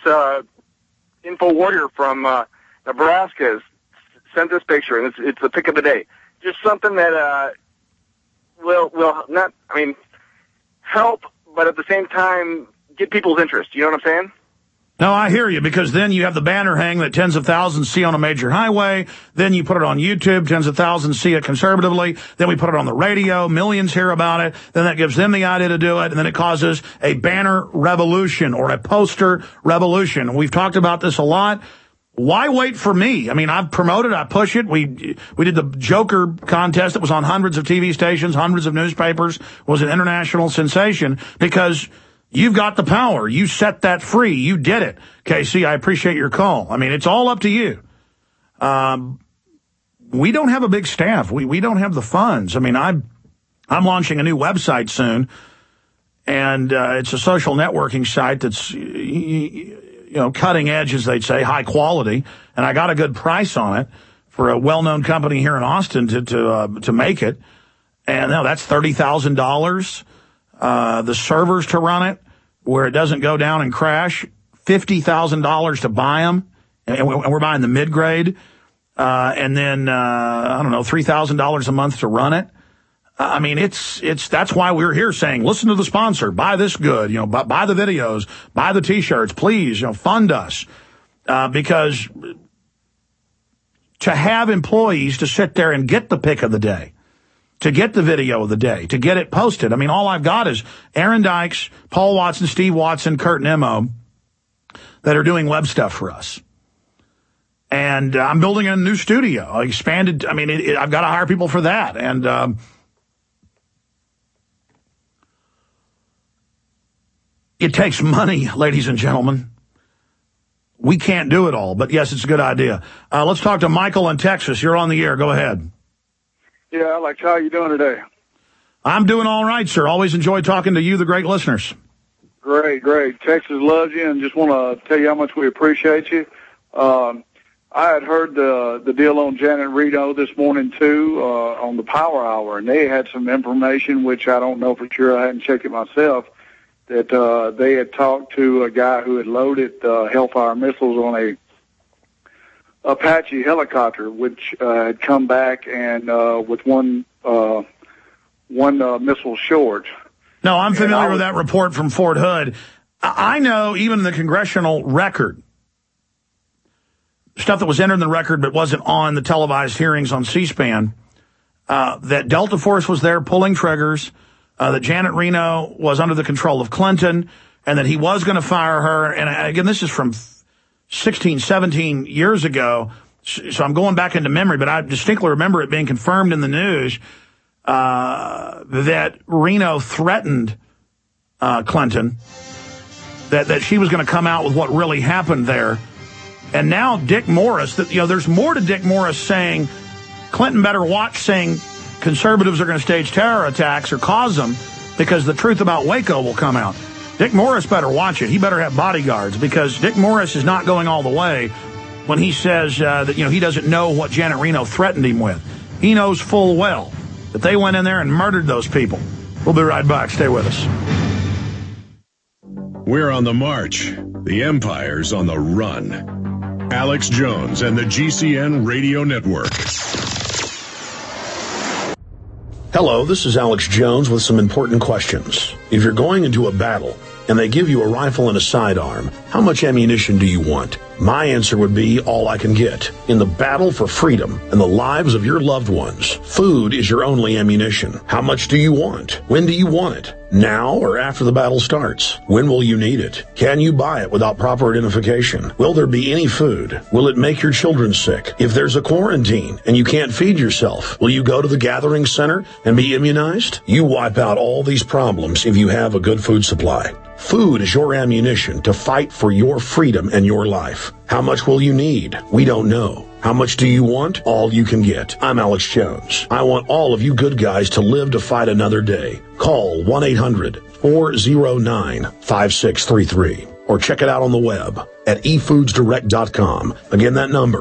Speaker 5: info warrior from Nebraska has sent this picture, and it's the pick of the day. Just something that will not, I mean, help, but at the same time get people's interest. You know what I'm saying?
Speaker 2: No, I hear you, because then you have the banner hang that tens of thousands see on a major highway. Then you put it on YouTube, tens of thousands see it conservatively. Then we put it on the radio, millions hear about it. Then that gives them the idea to do it, and then it causes a banner revolution or a poster revolution. We've talked about this a lot. Why wait for me? I mean, I've promoted, I push it. We did the Joker contest that was on hundreds of TV stations, hundreds of newspapers. It was an international sensation because you've got the power. You set that free. You did it. Casey, I appreciate your call. I mean, it's all up to you. We don't have a big staff. We don't have the funds. I mean, I'm launching a new website soon, and it's a social networking site that's, you know, cutting edge, as they'd say, high quality, and I got a good price on it for a well-known company here in Austin to make it. And now that's $30,000. The servers to run it, where it doesn't go down and crash, $50,000 to buy them, and we're buying the mid-grade, and then I don't know, $3,000 a month to run it. I mean, that's why we're here saying, listen to the sponsor, buy this good, you know, buy the videos, buy the T-shirts, please, you know, fund us, because to have employees to sit there and get the pick of the day, to get the video of the day, to get it posted. I mean, all I've got is Aaron Dykes, Paul Watson, Steve Watson, Kurt Nimmo that are doing web stuff for us. And I'm building a new studio. I expanded. I mean, I've got to hire people for that. And it takes money, ladies and gentlemen. We can't do it all. But, yes, it's a good idea. Let's talk to Michael in Texas. You're on the air. Go ahead.
Speaker 10: Yeah, Alex, how are you doing today?
Speaker 2: I'm doing all right, sir. Always enjoy talking to you, the great listeners.
Speaker 10: Great. Texas loves you, and just want to tell you how much we appreciate you. I had heard the deal on Janet Reno this morning, too, on the Power Hour, and they had some information, which I don't know for sure. I hadn't checked it myself, that they had talked to a guy who had loaded Hellfire missiles on a Apache helicopter, which had come back and with one missile short.
Speaker 2: No, I'm familiar with that report from Fort Hood. I know even in the congressional record, stuff that was entered in the record but wasn't on the televised hearings on C-SPAN, that Delta Force was there pulling triggers, that Janet Reno was under the control of Clinton, and that he was going to fire her. And again, this is from 16, 17 years ago, so I'm going back into memory, but I distinctly remember it being confirmed in the news that Reno threatened Clinton, that she was going to come out with what really happened there. And now Dick Morris, there's more to Dick Morris saying Clinton better watch saying conservatives are going to stage terror attacks or cause them, because the truth about Waco will come out. Dick Morris better watch it. He better have bodyguards, because Dick Morris is not going all the way when he says that he doesn't know what Janet Reno threatened him with. He knows full well that they went in there and murdered those people. We'll be right back. Stay with us.
Speaker 1: We're on the march. The empire's on the run. Alex Jones and the GCN Radio Network.
Speaker 3: Hello, this is Alex Jones with some important questions. If you're going into a battle and they give you a rifle and a sidearm, how much ammunition do you want? My answer would be all I can get. In the battle for freedom and the lives of your loved ones, food is your only ammunition. How much do you want? When do you want it? Now or after the battle starts? When will you need it? Can you buy it without proper identification? Will there be any food? Will it make your children sick? If there's a quarantine and you can't feed yourself, will you go to the gathering center and be immunized? You wipe out all these problems if you have a good food supply. Food is your ammunition to fight for your freedom and your life. How much will you need? We don't know. How much do you want? All you can get. I'm Alex Jones. I want all of you good guys to live to fight another day. Call 1-800-409-5633 or check it out on the web at efoodsdirect.com. Again, that number,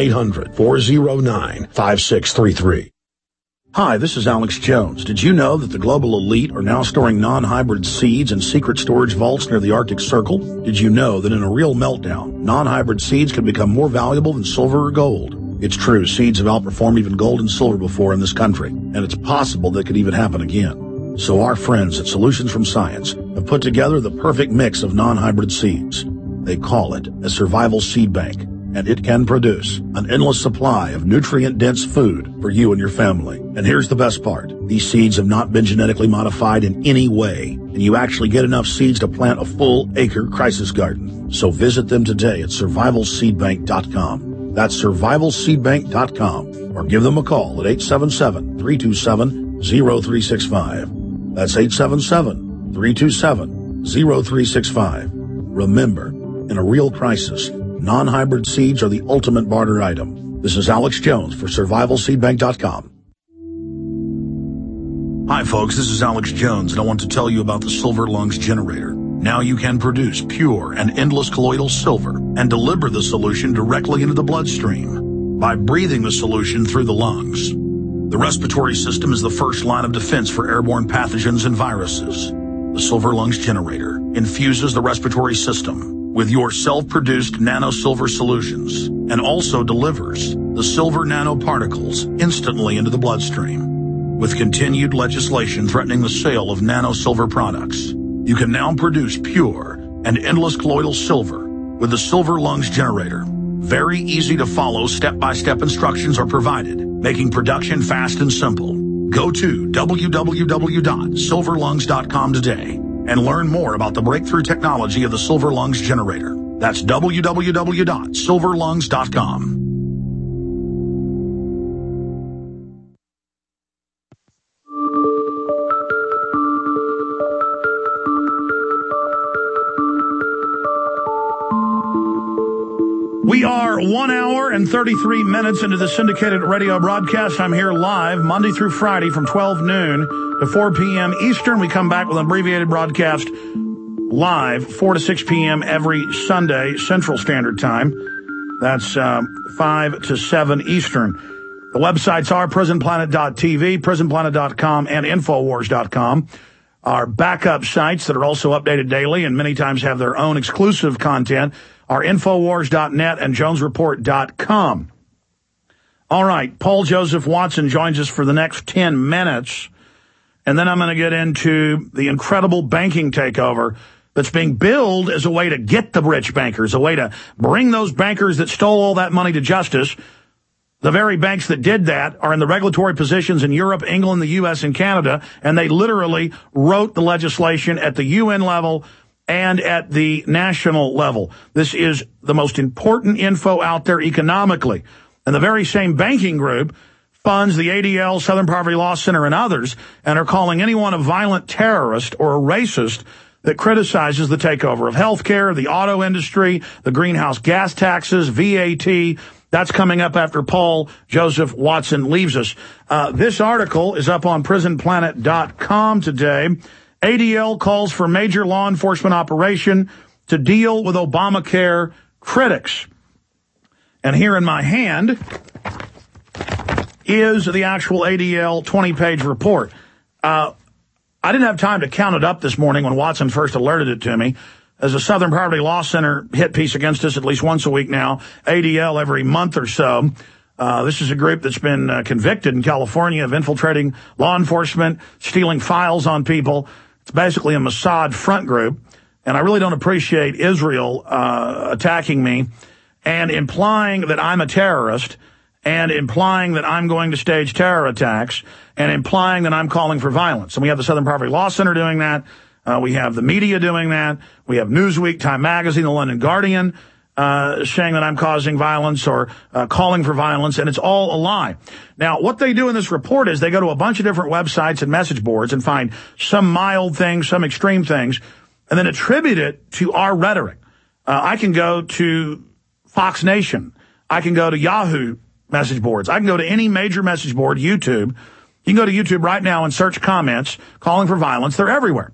Speaker 3: 1-800-409-5633. Hi, this is Alex Jones. Did you know that the global elite are now storing non-hybrid seeds in secret storage vaults near the Arctic Circle? Did you know that in a real meltdown, non-hybrid seeds can become more valuable than silver or gold? It's true, seeds have outperformed even gold and silver before in this country, and it's possible that could even happen again. So our friends at Solutions from Science have put together the perfect mix of non-hybrid seeds. They call it a survival seed bank, and it can produce an endless supply of nutrient-dense food for you and your family. And here's the best part. These seeds have not been genetically modified in any way, and you actually get enough seeds to plant a full-acre crisis garden. So visit them today at survivalseedbank.com. That's survivalseedbank.com, or give them a call at 877-327-0365. That's 877-327-0365. Remember, in a real crisis, non-hybrid seeds are the ultimate barter item. This is Alex Jones for survivalseedbank.com. Hi folks, this is Alex Jones, and I want to tell you about the Silver Lungs Generator. Now you can produce pure and endless colloidal silver and deliver the solution directly into the bloodstream by breathing the solution through the lungs. The respiratory system is the first line of defense for airborne pathogens and viruses. The Silver Lungs Generator infuses the respiratory system with your self-produced nano-silver solutions and also delivers the silver nanoparticles instantly into the bloodstream. With continued legislation threatening the sale of nano-silver products, you can now produce pure and endless colloidal silver with the Silver Lungs Generator. Very easy to follow step-by-step instructions are provided, making production fast and simple. Go to www.silverlungs.com today and learn more about the breakthrough technology of the Silver Lungs Generator. That's www.silverlungs.com.
Speaker 2: We are 1 hour and 33 minutes into the syndicated radio broadcast. I'm here live Monday through Friday from 12 noon to 4 p.m. Eastern. We come back with an abbreviated broadcast live 4 to 6 p.m. every Sunday Central Standard Time. That's 5 to 7 Eastern. The websites are prisonplanet.tv, prisonplanet.com, and Infowars.com. Our backup sites that are also updated daily and many times have their own exclusive content are Infowars.net and JonesReport.com. All right, Paul Joseph Watson joins us for the next 10 minutes, and then I'm going to get into the incredible banking takeover that's being billed as a way to get the rich bankers, a way to bring those bankers that stole all that money to justice. The very banks that did that are in the regulatory positions in Europe, England, the U.S., and Canada, and they literally wrote the legislation at the UN level and at the national level. This is the most important info out there economically. And the very same banking group funds the ADL, Southern Poverty Law Center, and others, and are calling anyone a violent terrorist or a racist that criticizes the takeover of healthcare, the auto industry, the greenhouse gas taxes, VAT. That's coming up after Paul Joseph Watson leaves us. This article is up on prisonplanet.com today. ADL calls for major law enforcement operation to deal with Obamacare critics. And here in my hand is the actual ADL 20-page report. I didn't have time to count it up this morning when Watson first alerted it to me. As a Southern Poverty Law Center hit piece against us at least once a week now, ADL every month or so. This is a group that's been convicted in California of infiltrating law enforcement, stealing files on people. It's basically a Mossad front group, and I really don't appreciate Israel attacking me and implying that I'm a terrorist and implying that I'm going to stage terror attacks and implying that I'm calling for violence. And we have the Southern Poverty Law Center doing that. We have the media doing that. We have Newsweek, Time Magazine, the London Guardian saying that I'm causing violence or calling for violence, and it's all a lie. Now, what they do in this report is they go to a bunch of different websites and message boards and find some mild things, some extreme things, and then attribute it to our rhetoric. I can go to Fox Nation. I can go to Yahoo message boards. I can go to any major message board, YouTube. You can go to YouTube right now and search comments calling for violence. They're everywhere.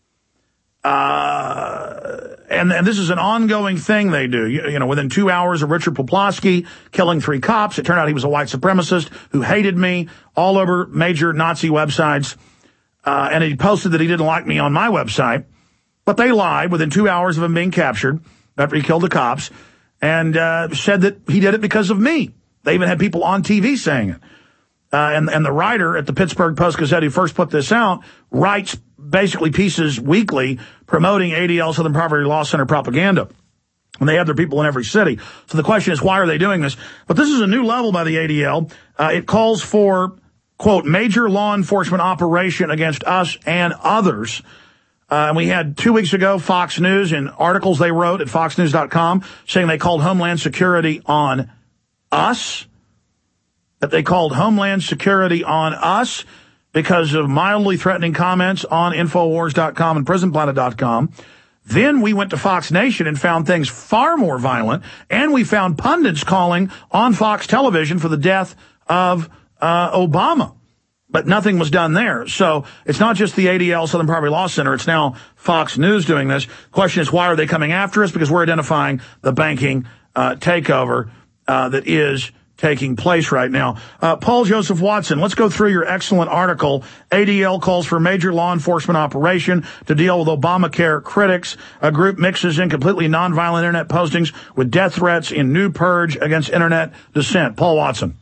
Speaker 2: And this is an ongoing thing they do. You know, within 2 hours of Richard Poplawski killing 3 cops, it turned out he was a white supremacist who hated me, all over major Nazi websites. And he posted that he didn't like me on my website. But they lied within 2 hours of him being captured after he killed the cops and said that he did it because of me. They even had people on TV saying it. And the writer at the Pittsburgh Post-Gazette who first put this out writes basically pieces weekly promoting ADL, Southern Poverty Law Center propaganda. And they have their people in every city. So the question is, why are they doing this? But this is a new level by the ADL. It calls for, quote, major law enforcement operation against us and others. And we had 2 weeks ago Fox News in articles they wrote at foxnews.com saying they called Homeland Security on us. That they called Homeland Security on us because of mildly threatening comments on Infowars.com and PrisonPlanet.com. Then we went to Fox Nation and found things far more violent, and we found pundits calling on Fox Television for the death of Obama. But nothing was done there. So it's not just the ADL, Southern Poverty Law Center. It's now Fox News doing this. The question is, why are they coming after us? Because we're identifying the banking takeover that is taking place right now. Paul Joseph Watson, let's go through your excellent article. ADL calls for major law enforcement operation to deal with Obamacare critics. A group mixes in completely nonviolent internet postings with death threats in new purge against internet dissent. Paul Watson.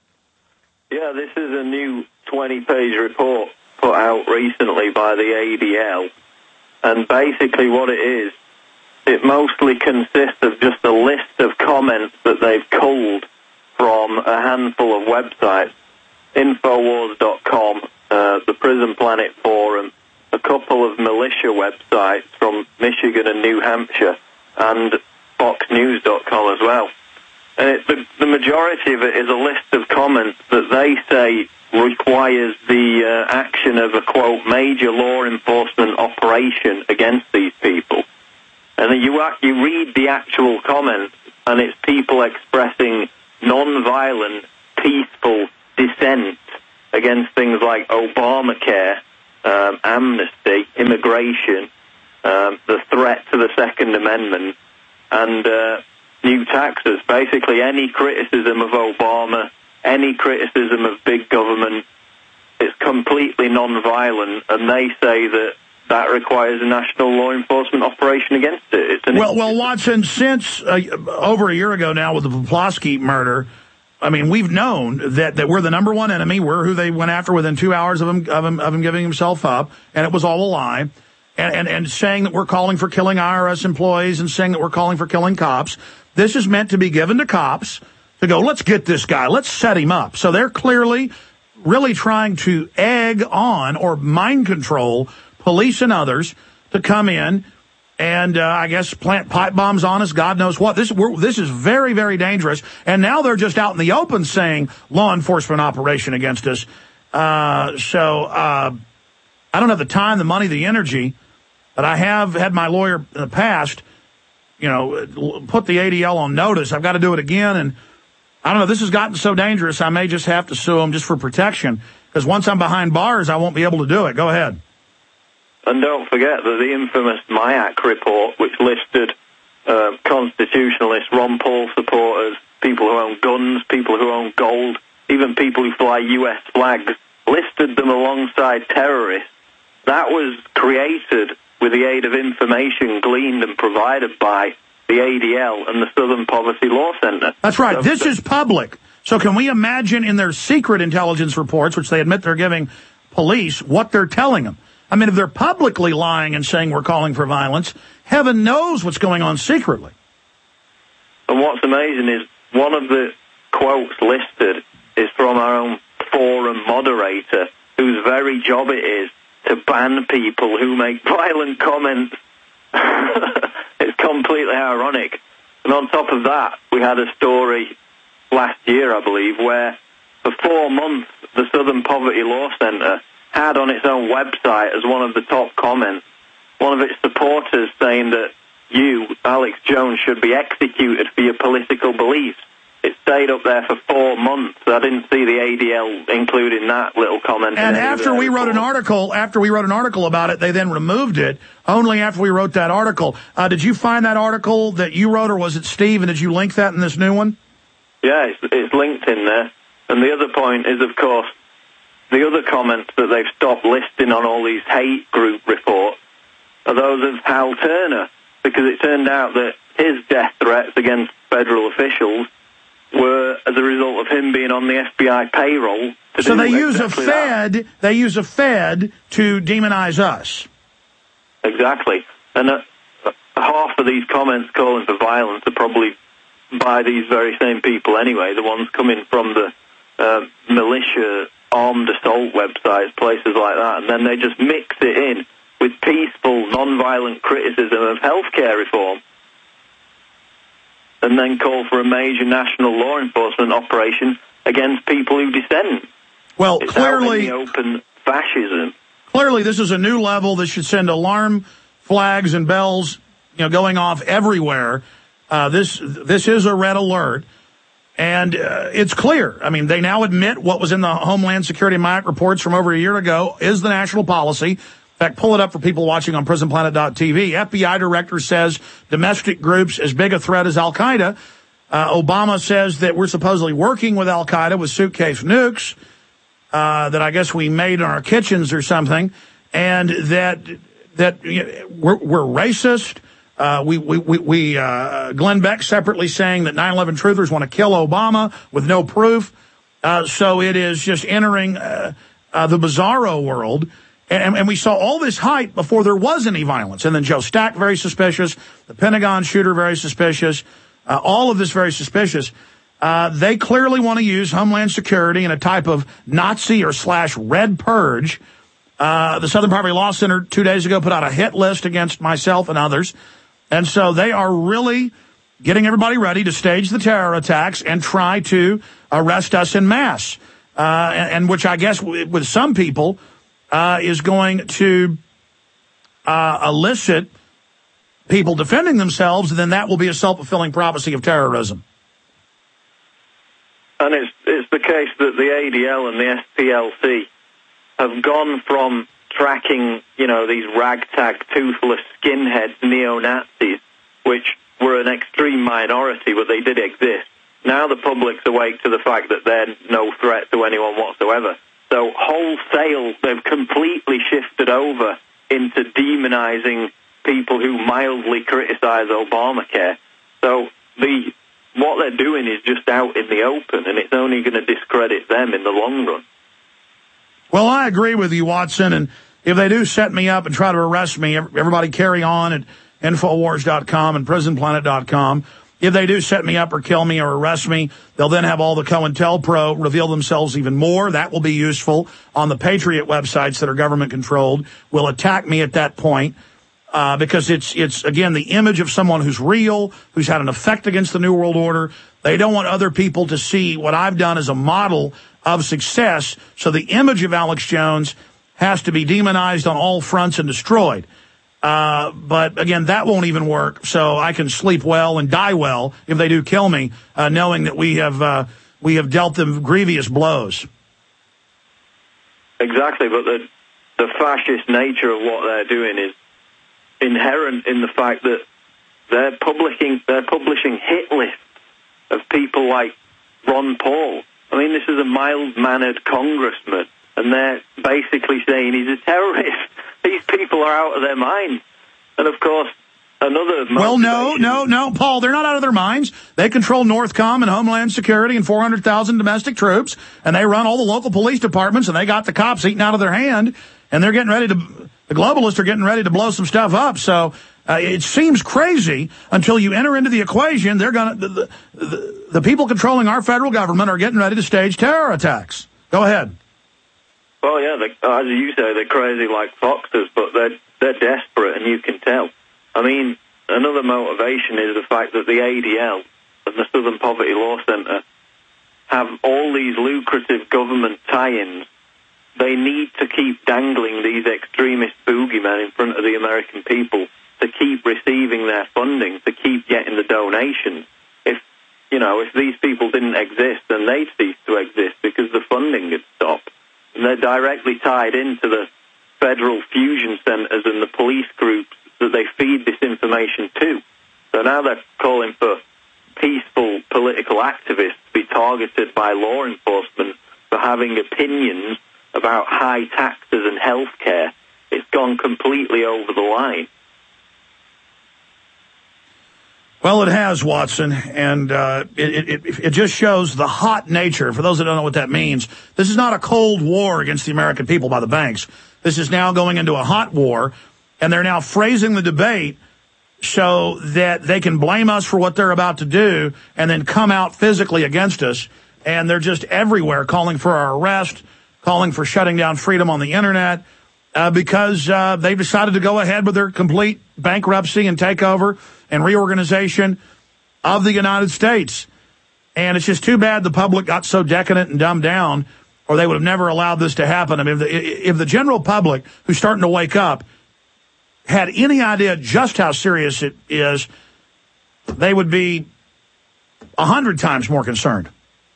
Speaker 11: Yeah, this is a new 20-page report put out recently by the ADL. And basically what it is, it mostly consists of just a list of comments that they've culled from a handful of websites, Infowars.com, the Prison Planet Forum, a couple of militia websites from Michigan and New Hampshire, and FoxNews.com as well. And the majority of it is a list of comments that they say requires the action of a, quote, major law enforcement operation against these people. And then you read the actual comments, and it's people expressing non-violent, peaceful dissent against things like Obamacare, amnesty, immigration, the threat to the Second Amendment, and new taxes. Basically, any criticism of Obama, any criticism of big government, it's completely non-violent, and they say that requires a national law enforcement operation against it.
Speaker 2: Well, Watson, since over a year ago now with the Poplawski murder, I mean, we've known that we're the number one enemy. We're who they went after within 2 hours of him giving himself up, and it was all a lie. And saying that we're calling for killing IRS employees and saying that we're calling for killing cops. This is meant to be given to cops to go, let's get this guy, let's set him up. So they're clearly really trying to egg on or mind control police and others to come in and I guess plant pipe bombs on us, God knows what. This is very, very dangerous. And now they're just out in the open saying law enforcement operation against us. So I don't have the time, the money, the energy, but I have had my lawyer in the past, put the ADL on notice. I've got to do it again, and I don't know. This has gotten so dangerous, I may just have to sue them just for protection, because once I'm behind bars, I won't be able to do it. Go ahead.
Speaker 11: And don't forget that the infamous MIAC report, which listed constitutionalists, Ron Paul supporters, people who own guns, people who own gold, even people who fly U.S. flags, listed them alongside terrorists. That was created with the aid of information gleaned and provided by the ADL and the Southern Poverty Law Center.
Speaker 2: That's right. This is public. So can we imagine in their secret intelligence reports, which they admit they're giving police, what they're telling them? I mean, if they're publicly lying and saying we're calling for violence, heaven knows what's going on secretly.
Speaker 11: And what's amazing is one of the quotes listed is from our own forum moderator, whose very job it is to ban people who make violent comments. It's completely ironic. And on top of that, we had a story last year, I believe, where for 4 months the Southern Poverty Law Center had on its own website as one of the top comments one of its supporters saying that you, Alex Jones, should be executed for your political beliefs. It stayed up there for 4 months. I didn't see the ADL including that little comment.
Speaker 2: And after we wrote an article about it, they then removed it. Only after we wrote that article. Did you find that article that you wrote, or was it Steve? And did you link that in this new one?
Speaker 11: Yeah, it's linked in there. And the other point is, of course, the other comments that they've stopped listing on all these hate group reports are those of Hal Turner, because it turned out that his death threats against federal officials were as a result of him being on the FBI payroll.
Speaker 2: So they use a Fed. They use a Fed to demonize us.
Speaker 11: Exactly, and half of these comments calling for violence are probably by these very same people anyway. The ones coming from the militia armed assault websites, places like that, and then they just mix it in with peaceful, non-violent criticism of healthcare reform, and then call for a major national law enforcement operation against people who dissent.
Speaker 2: Well,
Speaker 11: it's
Speaker 2: clearly,
Speaker 11: out in the open fascism.
Speaker 2: Clearly, this is a new level that should send alarm flags and bells, going off everywhere. This is a red alert, and it's clear. I mean, they now admit what was in the Homeland Security MIAC reports from over a year ago is the national policy. In fact, pull it up for people watching on PrisonPlanet.tv. FBI director says domestic groups as big a threat as Al-Qaeda. Obama says that we're supposedly working with Al-Qaeda with suitcase nukes that I guess we made in our kitchens or something, and that we're racist. Glenn Beck separately saying that 9/11 truthers want to kill Obama with no proof. So it is just entering the bizarro world. And we saw all this hype before there was any violence. And then Joe Stack, very suspicious. The Pentagon shooter, very suspicious. All of this very suspicious. They clearly want to use Homeland Security in a type of Nazi or / red purge. The Southern Poverty Law Center 2 days ago put out a hit list against myself and others. And so they are really getting everybody ready to stage the terror attacks and try to arrest us en masse. And which I guess with some people is going to elicit people defending themselves, and then that will be a self-fulfilling prophecy of terrorism.
Speaker 11: And it's the case that the ADL and the SPLC have gone from tracking, these ragtag, toothless skinheads, neo-Nazis, which were an extreme minority, but they did exist. Now the public's awake to the fact that they're no threat to anyone whatsoever. So wholesale, they've completely shifted over into demonizing people who mildly criticize Obamacare. So what they're doing is just out in the open, and it's only going to discredit them in the long run.
Speaker 2: Well, I agree with you, Watson, and if they do set me up and try to arrest me, everybody carry on at Infowars.com and PrisonPlanet.com. If they do set me up or kill me or arrest me, they'll then have all the COINTELPRO reveal themselves even more. That will be useful on the Patriot websites that are government-controlled. Will attack me at that point. because it's again, the image of someone who's real, who's had an effect against the New World Order. They don't want other people to see what I've done as a model of success. So the image of Alex Jones has to be demonized on all fronts and destroyed. But again, that won't even work. So I can sleep well and die well if they do kill me, knowing that we have dealt them grievous blows.
Speaker 11: Exactly, but the fascist nature of what they're doing is inherent in the fact that they're publishing hit lists of people like Ron Paul. I mean, this is a mild-mannered congressman, and they're basically saying he's a terrorist. These people are out of their minds. And, of course, another...
Speaker 2: Well, no, Paul, they're not out of their minds. They control Northcom and Homeland Security and 400,000 domestic troops, and they run all the local police departments, and they got the cops eating out of their hand, and they're getting ready to... The globalists are getting ready to blow some stuff up, so it seems crazy until you enter into the equation. They're going to... The people controlling our federal government are getting ready to stage terror attacks. Go ahead.
Speaker 11: Well, yeah, as you say, they're crazy like foxes, but they're desperate, and you can tell. I mean, another motivation is the fact that the ADL and the Southern Poverty Law Center have all these lucrative government tie-ins. They need to keep dangling these extremist boogeymen in front of the American people to keep receiving their funding, to keep getting the donations. If these people didn't exist, then they'd cease to exist because the funding would stop. And they're directly tied into the federal fusion centers and the police groups that they feed this information to. So now they're calling for peaceful political activists to be targeted by law enforcement for having opinions about high taxes and health care. It's gone completely over the line.
Speaker 2: Well, it has, Watson, and it just shows the hot nature. For those that don't know what that means, this is not a cold war against the American people by the banks. This is now going into a hot war, and they're now phrasing the debate so that they can blame us for what they're about to do and then come out physically against us. And they're just everywhere calling for our arrest, calling for shutting down freedom on the Internet, because they've decided to go ahead with their complete bankruptcy and takeover and reorganization of the United States. And it's just too bad the public got so decadent and dumbed down, or they would have never allowed this to happen. I mean, if the general public, who's starting to wake up, had any idea just how serious it is, they would be 100 times more concerned.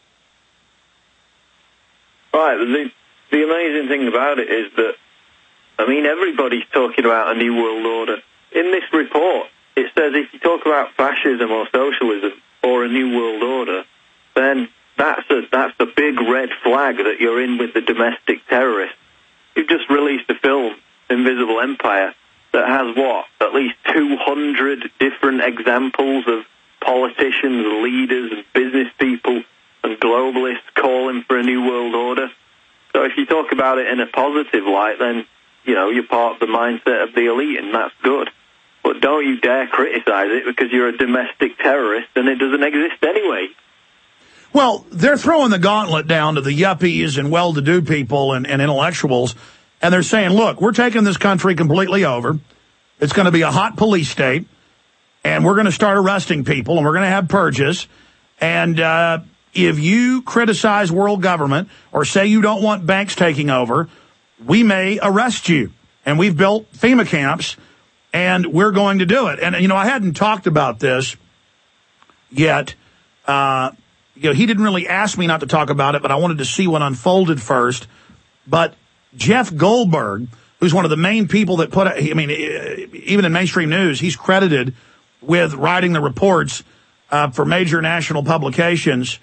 Speaker 11: Right. The amazing thing about it is that, I mean, everybody's talking about a new world order. In this report, it says if you talk about fascism or socialism or a new world order, then that's a big red flag that you're in with the domestic terrorists. You've just released a film, Invisible Empire, that has, at least 200 different examples of politicians, leaders, and business people and globalists calling for a new world order. So if you talk about it in a positive light, then, you're part of the mindset of the elite, and that's good. But don't you dare criticize it because you're a domestic terrorist and it doesn't exist anyway.
Speaker 2: Well, they're throwing the gauntlet down to the yuppies and well-to-do people and intellectuals, and they're saying, look, we're taking this country completely over. It's going to be a hot police state, and we're going to start arresting people, and we're going to have purges. And if you criticize world government or say you don't want banks taking over, we may arrest you. And we've built FEMA camps, and we're going to do it. And, I hadn't talked about this yet. He didn't really ask me not to talk about it, but I wanted to see what unfolded first. But Jeff Goldberg, who's one of the main people that even in mainstream news, he's credited with writing the reports for major national publications.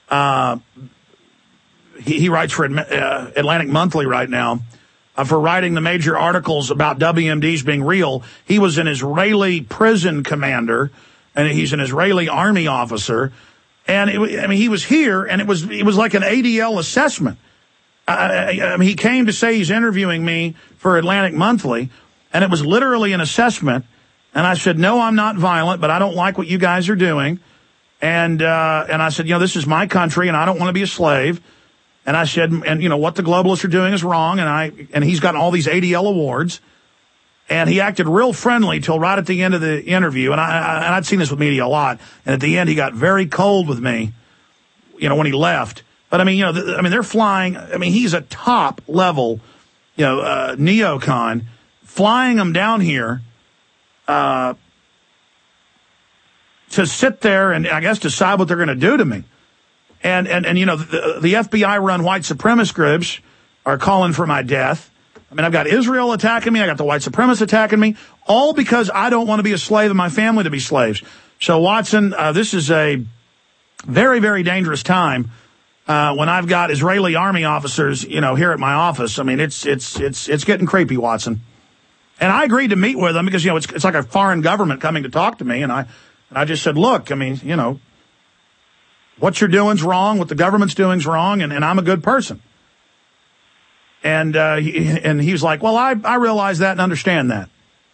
Speaker 2: He writes for Atlantic Monthly right now. For writing the major articles about WMDs being real. He was an Israeli prison commander, and he's an Israeli army officer. And he was here, and it was like an ADL assessment. He came to say he's interviewing me for Atlantic Monthly, and it was literally an assessment. And I said, no, I'm not violent, but I don't like what you guys are doing. And I said, this is my country, and I don't want to be a slave. And I said, what the globalists are doing is wrong, and he's gotten all these ADL awards. And he acted real friendly till right at the end of the interview. And I'd seen this with media a lot. And at the end, he got very cold with me, when he left. But, they're flying. He's a top-level, neocon, flying them down here to sit there and, I guess, decide what they're going to do to me. And the FBI-run white supremacist groups are calling for my death. I've got Israel attacking me. I got the white supremacists attacking me, all because I don't want to be a slave and my family to be slaves. So, Watson, this is a very, very dangerous time when I've got Israeli army officers, here at my office. It's getting creepy, Watson. And I agreed to meet with them because, it's like a foreign government coming to talk to me. And I just said, look, what you're doing's wrong. What the government's doing's wrong. And I'm a good person. And he was like, well, I realize that and understand that,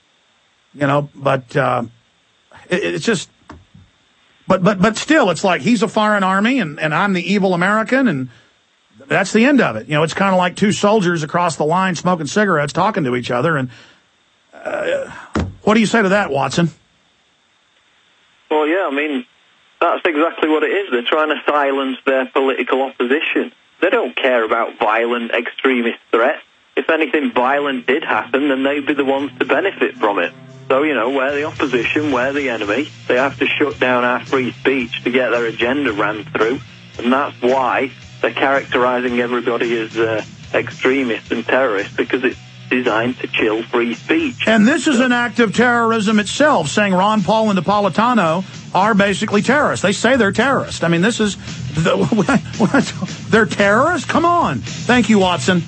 Speaker 2: but it's just, but still, it's like he's a foreign army and I'm the evil American, and that's the end of it. It's kind of like two soldiers across the line smoking cigarettes, talking to each other. And what do you say to that, Watson?
Speaker 11: Well, yeah, that's exactly what it is. They're trying to silence their political opposition. They don't care about violent extremist threats. If anything violent did happen, then they'd be the ones to benefit from it. So, we're the opposition, we're the enemy. They have to shut down our free speech to get their agenda ran through. And that's why they're characterizing everybody as extremists and terrorists, because it's designed to chill free speech.
Speaker 2: And this is an act of terrorism itself, saying Ron Paul and Napolitano are basically terrorists. They say they're terrorists. This is... They're terrorists? Come on. Thank you, Watson.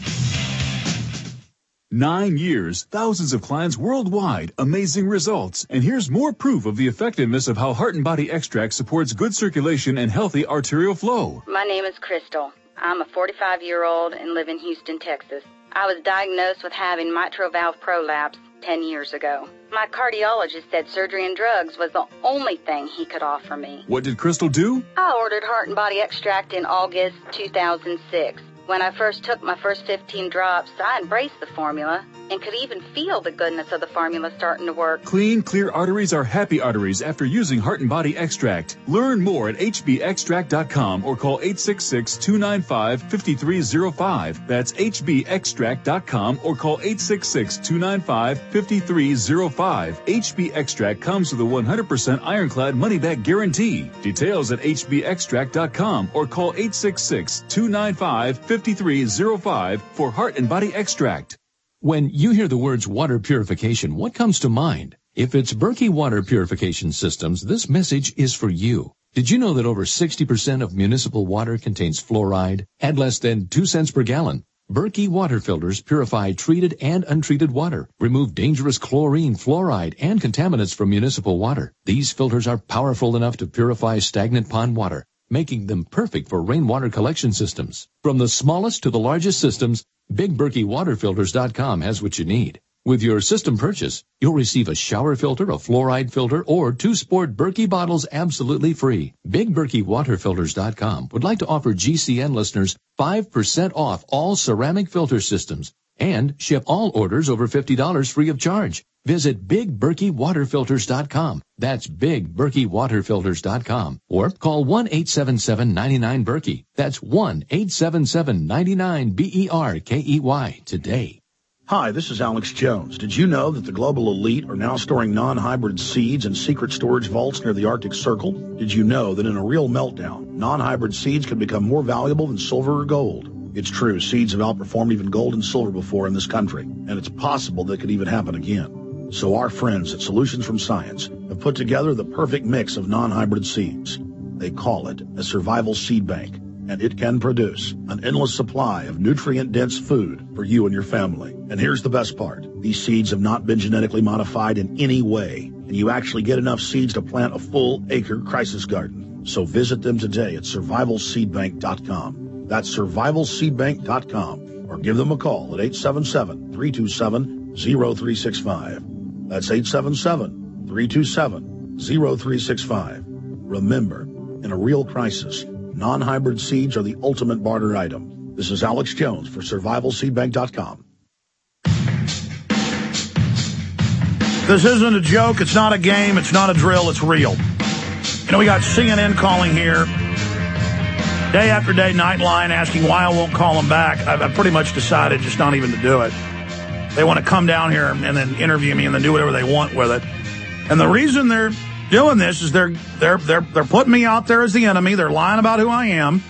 Speaker 12: 9 years, thousands of clients worldwide, amazing results. And here's more proof of the effectiveness of how Heart and Body Extract supports good circulation and healthy arterial flow.
Speaker 13: My name is Crystal. I'm a 45-year-old and live in Houston, Texas. I was diagnosed with having mitral valve prolapse 10 years ago. My cardiologist said surgery and drugs was the only thing he could offer me.
Speaker 12: What did Crystal do?
Speaker 13: I ordered Heart and Body Extract in August 2006. When I first took my first 15 drops, I embraced the formula and could even feel the goodness of the formula starting to work.
Speaker 12: Clean, clear arteries are happy arteries after using Heart and Body Extract. Learn more at hbextract.com or call 866-295-5305. That's hbextract.com or call 866-295-5305. HB Extract comes with a 100% ironclad money-back guarantee. Details at hbextract.com or call 866-295-5305 for Heart and Body Extract.
Speaker 14: When you hear the words water purification, what comes to mind? If it's Berkey Water Purification Systems, this message is for you. Did you know that over 60% of municipal water contains fluoride at less than 2 cents per gallon? Berkey water filters purify treated and untreated water, remove dangerous chlorine, fluoride, and contaminants from municipal water. These filters are powerful enough to purify stagnant pond water, making them perfect for rainwater collection systems. From the smallest to the largest systems, BigBerkeyWaterFilters.com has what you need. With your system purchase, you'll receive a shower filter, a fluoride filter, or 2 sport Berkey bottles absolutely free. BigBerkeyWaterFilters.com would like to offer GCN listeners 5% off all ceramic filter systems and ship all orders over $50 free of charge. Visit BigBerkeyWaterFilters.com. That's BigBerkeyWaterFilters.com. Or call 1-877-99-BERKEY. That's 1-877-99-BERKEY today.
Speaker 3: Hi, this is Alex Jones. Did you know that the global elite are now storing non-hybrid seeds in secret storage vaults near the Arctic Circle? Did you know that in a real meltdown, non-hybrid seeds can become more valuable than silver or gold? It's true, seeds have outperformed even gold and silver before in this country, and it's possible that could even happen again. So our friends at Solutions from Science have put together the perfect mix of non-hybrid seeds. They call it a survival seed bank, and it can produce an endless supply of nutrient-dense food for you and your family. And here's the best part. These seeds have not been genetically modified in any way, and you actually get enough seeds to plant a full-acre crisis garden. So visit them today at survivalseedbank.com. That's survivalseedbank.com, or give them a call at 877-327-0365. That's 877-327-0365. Remember, in a real crisis, non-hybrid seeds are the ultimate barter item. This is Alex Jones for survivalseedbank.com.
Speaker 2: This isn't a joke. It's not a game. It's not a drill. It's real. You know, we got CNN calling here day after day, Nightline, asking why I won't call them back. I've pretty much decided just not even to do it. They want to come down here and then interview me and then do whatever they want with it. And the reason they're doing this is they're putting me out there as the enemy. They're lying about who I am.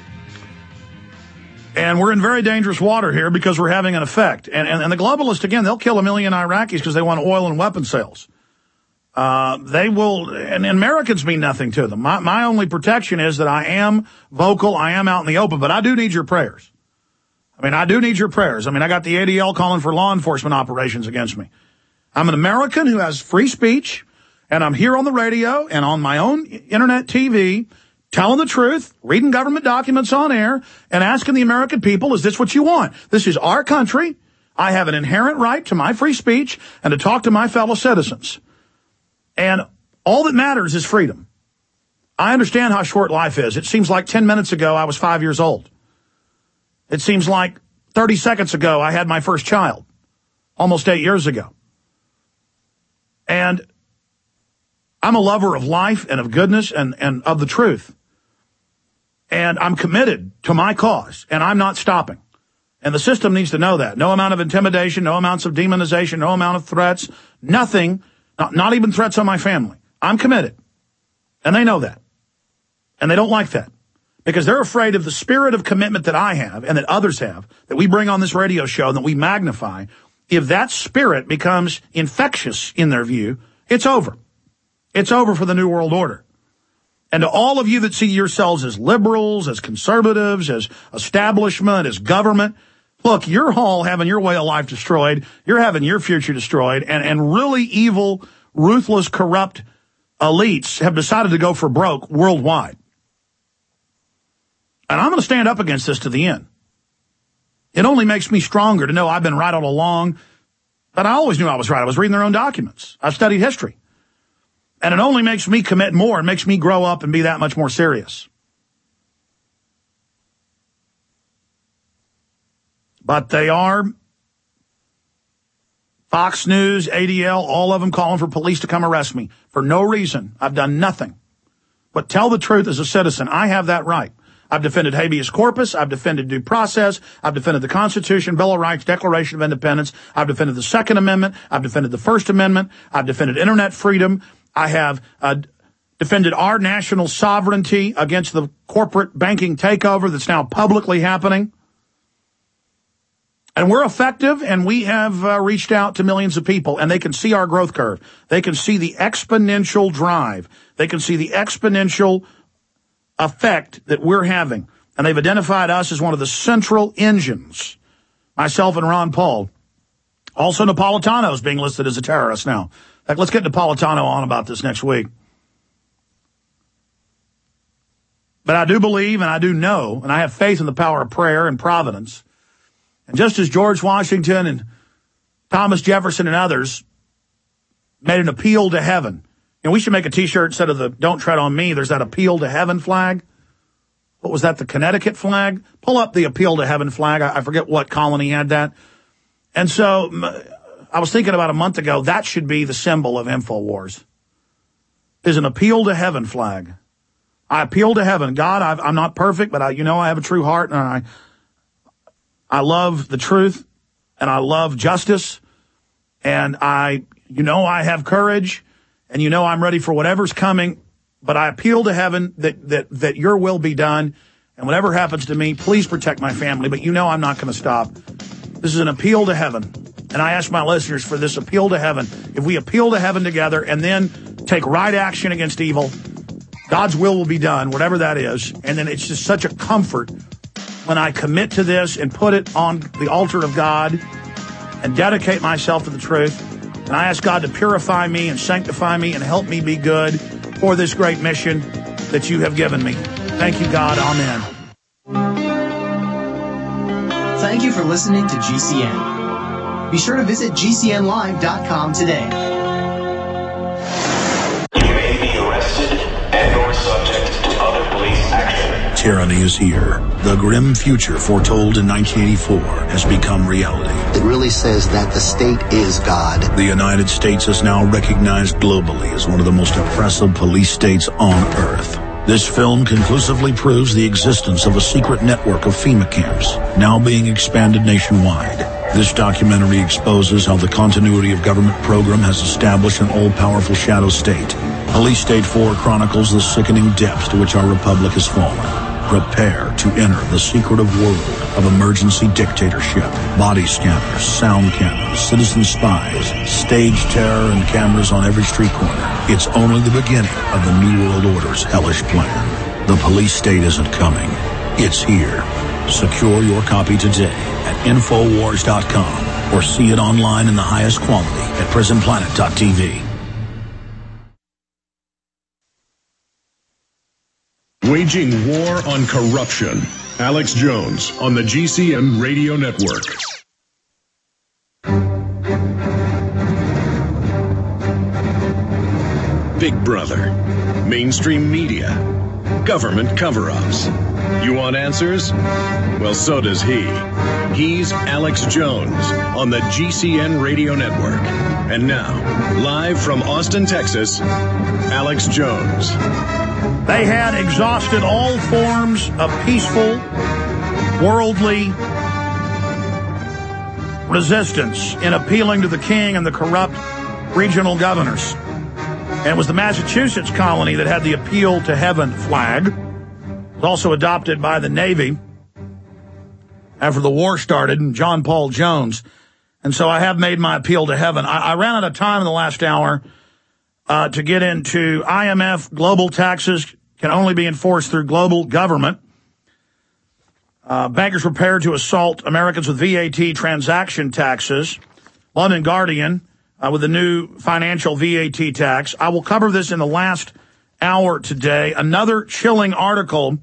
Speaker 2: And we're in very dangerous water here because we're having an effect. And the globalists, again, they'll kill 1 million Iraqis because they want oil and weapon sales. They will, and Americans mean nothing to them. My only protection is that I am vocal, I am out in the open, but I do need your prayers. I do need your prayers. I got the ADL calling for law enforcement operations against me. I'm an American who has free speech, and I'm here on the radio and on my own internet TV telling the truth, reading government documents on air, and asking the American people, is this what you want? This is our country. I have an inherent right to my free speech and to talk to my fellow citizens. And all that matters is freedom. I understand how short life is. It seems like 10 minutes ago I was 5 years old. It seems like 30 seconds ago I had my first child, almost 8 years ago. And I'm a lover of life and of goodness and of the truth. And I'm committed to my cause, and I'm not stopping. And the system needs to know that. No amount of intimidation, no amounts of demonization, no amount of threats, nothing, not even threats on my family. I'm committed. And they know that. And they don't like that. Because they're afraid of the spirit of commitment that I have and that others have, that we bring on this radio show and that we magnify. If that spirit becomes infectious in their view, it's over. It's over for the New World Order. And to all of you that see yourselves as liberals, as conservatives, as establishment, as government, look, you're all having your way of life destroyed. You're having your future destroyed. And really evil, ruthless, corrupt elites have decided to go for broke worldwide. And I'm going to stand up against this to the end. It only makes me stronger to know I've been right all along. But I always knew I was right. I was reading their own documents. I've studied history. And it only makes me commit more. It makes me grow up and be that much more serious. But they are, Fox News, ADL, all of them calling for police to come arrest me for no reason. I've done nothing. But tell the truth as a citizen. I have that right. I've defended habeas corpus. I've defended due process. I've defended the Constitution, Bill of Rights, Declaration of Independence. I've defended the Second Amendment. I've defended the First Amendment. I've defended internet freedom. I have defended our national sovereignty against the corporate banking takeover that's now publicly happening. And we're effective, and we have reached out to millions of people, and they can see our growth curve. They can see the exponential drive. They can see the exponential effect that we're having. And they've identified us as one of the central engines, myself and Ron Paul. Also, Napolitano is being listed as a terrorist now. In fact, let's get Napolitano on about this next week. But I do believe and I do know, and I have faith in the power of prayer and providence. And just as George Washington and Thomas Jefferson and others made an appeal to heaven. We should make a T-shirt instead of the "Don't Tread on Me." There's that appeal to heaven flag. What was that, the Connecticut flag? Pull up the appeal to heaven flag. I forget what colony had that. And so I was thinking about a month ago, that should be the symbol of InfoWars, is an appeal to heaven flag. I appeal to heaven. God, I'm not perfect, but I have a true heart, and I love the truth, and I love justice, and I have courage, and I'm ready for whatever's coming, but I appeal to heaven that your will be done, and whatever happens to me, please protect my family, but I'm not going to stop. This is an appeal to heaven. And I ask my listeners for this appeal to heaven. If we appeal to heaven together and then take right action against evil, God's will be done, whatever that is. And then it's just such a comfort when I commit to this and put it on the altar of God and dedicate myself to the truth. And I ask God to purify me and sanctify me and help me be good for this great mission that you have given me. Thank you, God. Amen.
Speaker 15: Thank you for listening to GCN. Be sure to visit GCNlive.com today.
Speaker 16: You may be arrested and/or subject to other police action.
Speaker 3: tyranny is here. The grim future foretold in 1984 has become reality.
Speaker 16: It really says that the state is God.
Speaker 3: The United States is now recognized globally as one of the most oppressive police states on earth. This film conclusively proves the existence of a secret network of FEMA camps, now being expanded nationwide. This documentary exposes how the continuity of government program has established an all-powerful shadow state. Police State 4 chronicles the sickening depths to which our republic has fallen. Prepare to enter the secretive world of emergency dictatorship. Body scanners, sound cameras, citizen spies, stage terror, and cameras on every street corner. It's only the beginning of the New World Order's hellish plan. The police state isn't coming. It's here. Secure your copy today at Infowars.com or see it online in the highest quality at PrisonPlanet.tv.
Speaker 1: Waging war on corruption. Alex Jones on the GCN Radio Network. Big Brother. Mainstream media. Government cover-ups. You want answers? Well, so does he. He's Alex Jones on the GCN Radio Network. And now, live from Austin, Texas, Alex Jones.
Speaker 2: They had exhausted all forms of peaceful, worldly resistance in appealing to the king and the corrupt regional governors. And it was the Massachusetts colony that had the Appeal to Heaven flag. It was also adopted by the Navy after the war started, and John Paul Jones. And so I have made my appeal to heaven. I ran out of time in the last hour to get into IMF. Global taxes can only be enforced through global government. Bankers prepared to assault Americans with VAT transaction taxes. London Guardian with the new financial VAT tax. I will cover this in the last hour today. Another chilling article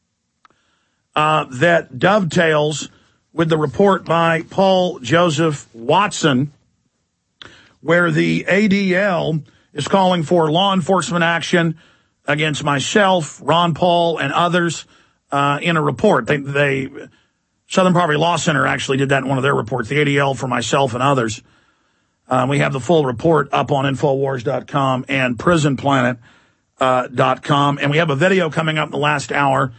Speaker 2: that dovetails with the report by Paul Joseph Watson, where the ADL is calling for law enforcement action against myself, Ron Paul, and others in a report. Southern Poverty Law Center actually did that in one of their reports, the ADL for myself and others. We have the full report up on Infowars.com and PrisonPlanet.com. And we have a video coming up in the last hour.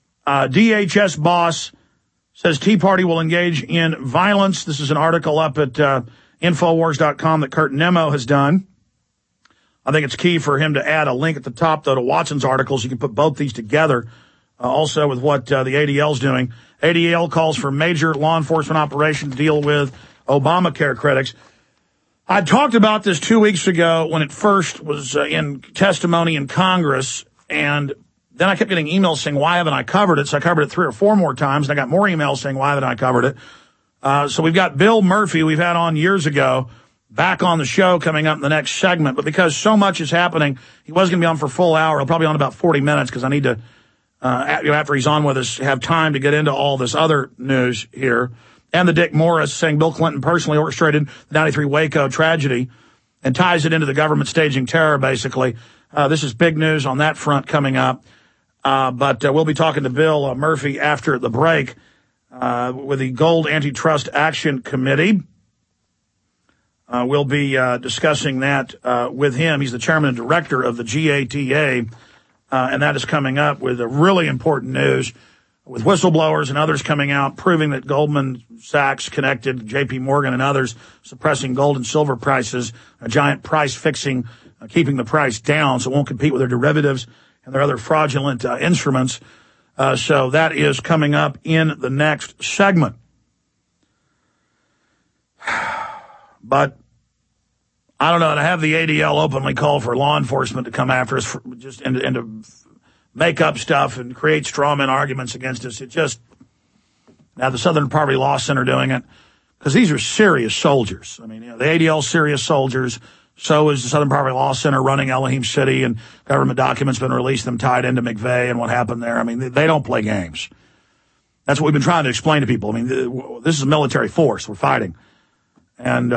Speaker 2: DHS boss says Tea Party will engage in violence. This is an article up at Infowars.com that Kurt Nemo has done. I think it's key for him to add a link at the top, though, to Watson's articles. You can put both these together, also with what the ADL's doing. ADL calls for major law enforcement operation to deal with Obamacare critics. I talked about this 2 weeks ago when it first was in testimony in Congress, and then I kept getting emails saying, why haven't I covered it? So I covered it 3 or 4 more times, and I got more emails saying, why haven't I covered it? So we've got Bill Murphy, we've had on years ago, back on the show coming up in the next segment. But because so much is happening, he was going to be on for a full hour. He'll probably be on about 40 minutes because I need to, after he's on with us, have time to get into all this other news here. And the Dick Morris saying Bill Clinton personally orchestrated the 93 Waco tragedy and ties it into the government staging terror, basically. This is big news on that front coming up. But we'll be talking to Bill Murphy after the break with the Gold Antitrust Action Committee. We'll be discussing that with him. He's the chairman and director of the GATA, and that is coming up with a really important news with whistleblowers and others coming out proving that Goldman Sachs connected J.P. Morgan and others suppressing gold and silver prices, a giant price fixing, keeping the price down so it won't compete with their derivatives and their other fraudulent instruments. So that is coming up in the next segment. But I don't know, to have the ADL openly call for law enforcement to come after us for just and to make up stuff and create strawman arguments against us, it just, now the Southern Poverty Law Center doing it, because these are serious soldiers. I mean, the ADL serious soldiers, so is the Southern Poverty Law Center running Elohim City, and government documents been released, them tied into McVeigh and what happened there. I mean, they don't play games. That's what we've been trying to explain to people. I mean, this is a military force we're fighting. And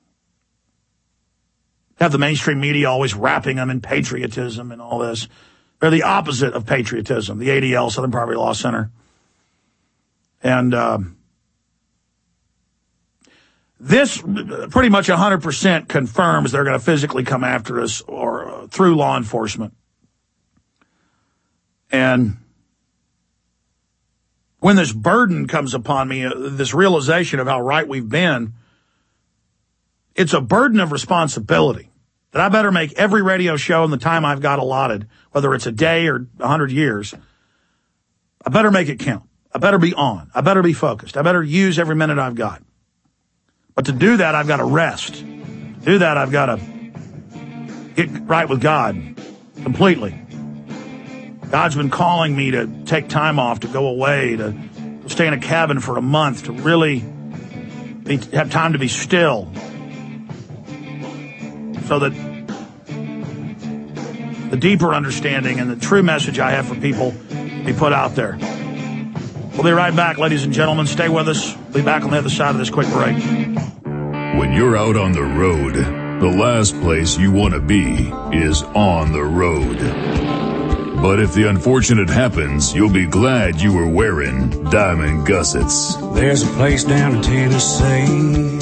Speaker 2: have the mainstream media always wrapping them in patriotism and all this. They're the opposite of patriotism, the ADL, Southern Poverty Law Center. And this pretty much 100% confirms they're going to physically come after us or through law enforcement. And when this burden comes upon me, this realization of how right we've been, it's a burden of responsibility that I better make every radio show in the time I've got allotted, whether it's a day or 100 years. I better make it count. I better be on. I better be focused. I better use every minute I've got. But to do that, I've got to rest. To do that, I've got to get right with God completely. God's been calling me to take time off, to go away, to stay in a cabin for a month, to really have time to be still, so that the deeper understanding and the true message I have for people be put out there. We'll be right back, ladies and gentlemen. Stay with us. We'll be back on the other side of this quick break.
Speaker 12: When you're out on the road, the last place you want to be is on the road. But if the unfortunate happens, you'll be glad you were wearing diamond gussets.
Speaker 17: There's a place down in Tennessee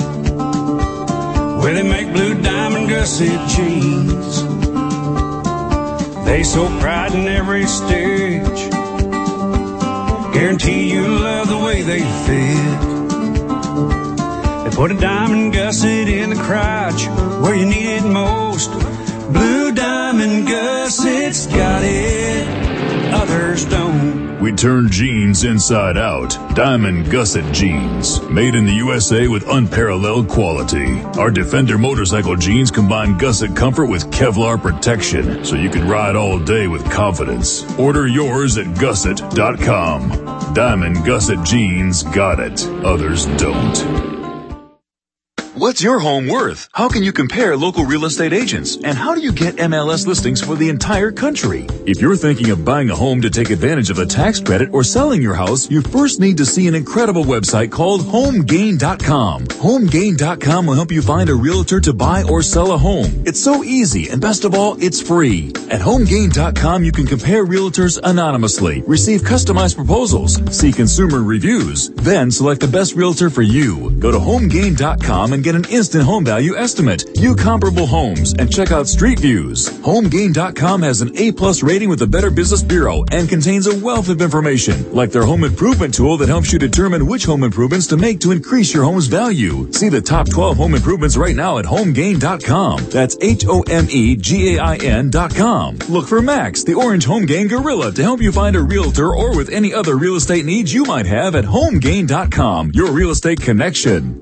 Speaker 17: where they make blue diamond gusset jeans. They so pride in every stitch, guarantee you'll love the way they fit. They put a diamond gusset in the crotch where you need it most. Blue diamond gussets got it, others don't.
Speaker 12: We turn jeans inside out. Diamond gusset jeans. Made in the USA with unparalleled quality. Our Defender motorcycle jeans combine gusset comfort with Kevlar protection, so you can ride all day with confidence. Order yours at gusset.com. Diamond gusset jeans got it, others don't.
Speaker 18: What's your home worth? How can you compare local real estate agents? And how do you get MLS listings for the entire country?
Speaker 12: If you're thinking of buying a home to take advantage of the tax credit or selling your house, you first need to see an incredible website called HomeGain.com. HomeGain.com will help you find a realtor to buy or sell a home. It's so easy, and best of all, it's free. At HomeGain.com, you can compare realtors anonymously, receive customized proposals, see consumer reviews, then select the best realtor for you. Go to HomeGain.com and get an instant home value estimate, view comparable homes, and check out street views. HomeGain.com has an A+ rating with the Better Business Bureau and contains a wealth of information, like their home improvement tool that helps you determine which home improvements to make to increase your home's value. See the top 12 home improvements right now at HomeGain.com. That's HomeGain.com. Look for Max, the orange HomeGain gorilla, to help you find a realtor or with any other real estate needs you might have at HomeGain.com, your real estate connection.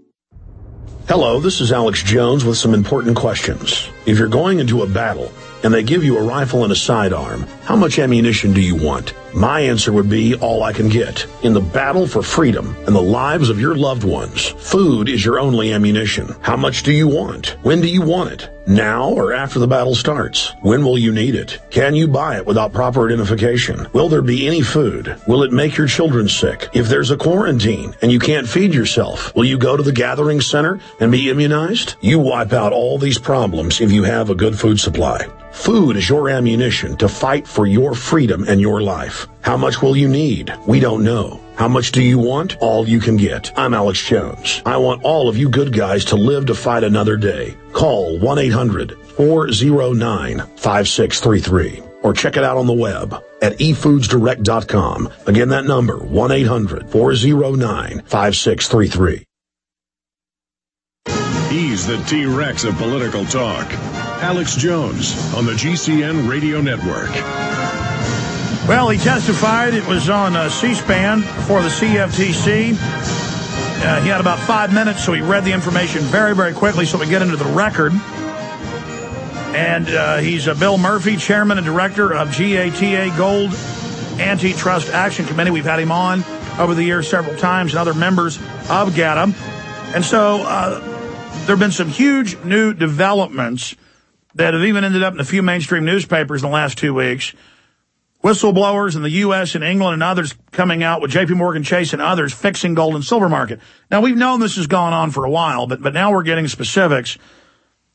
Speaker 3: Hello, this is Alex Jones with some important questions. If you're going into a battle and they give you a rifle and a sidearm, how much ammunition do you want? My answer would be all I can get. In the battle for freedom and the lives of your loved ones, food is your only ammunition. How much do you want? When do you want it? Now or after the battle starts? When will you need it? Can you buy it without proper identification? Will there be any food? Will it make your children sick? If there's a quarantine and you can't feed yourself, will you go to the gathering center and be immunized? You wipe out all these problems if you have a good food supply. Food is your ammunition to fight for your freedom and your life. How much will you need? We don't know. How much do you want? All you can get. I'm Alex Jones. I want all of you good guys to live to fight another day. Call 1-800-409-5633 or check it out on the web at efoodsdirect.com. Again, that number, 1-800-409-5633.
Speaker 1: He's the T-Rex of political talk. Alex Jones on the GCN Radio Network.
Speaker 2: Well, he testified. It was on C-SPAN for the CFTC. He had about 5 minutes, so he read the information very, very quickly so we get into the record. And he's Bill Murphy, chairman and director of GATA Gold Antitrust Action Committee. We've had him on over the years several times, and other members of GATA. And so there have been some huge new developments that have even ended up in a few mainstream newspapers in the last 2 weeks. Whistleblowers in the U.S. and England and others coming out with J.P. Morgan Chase and others fixing gold and silver market. Now, we've known this has gone on for a while, but now we're getting specifics.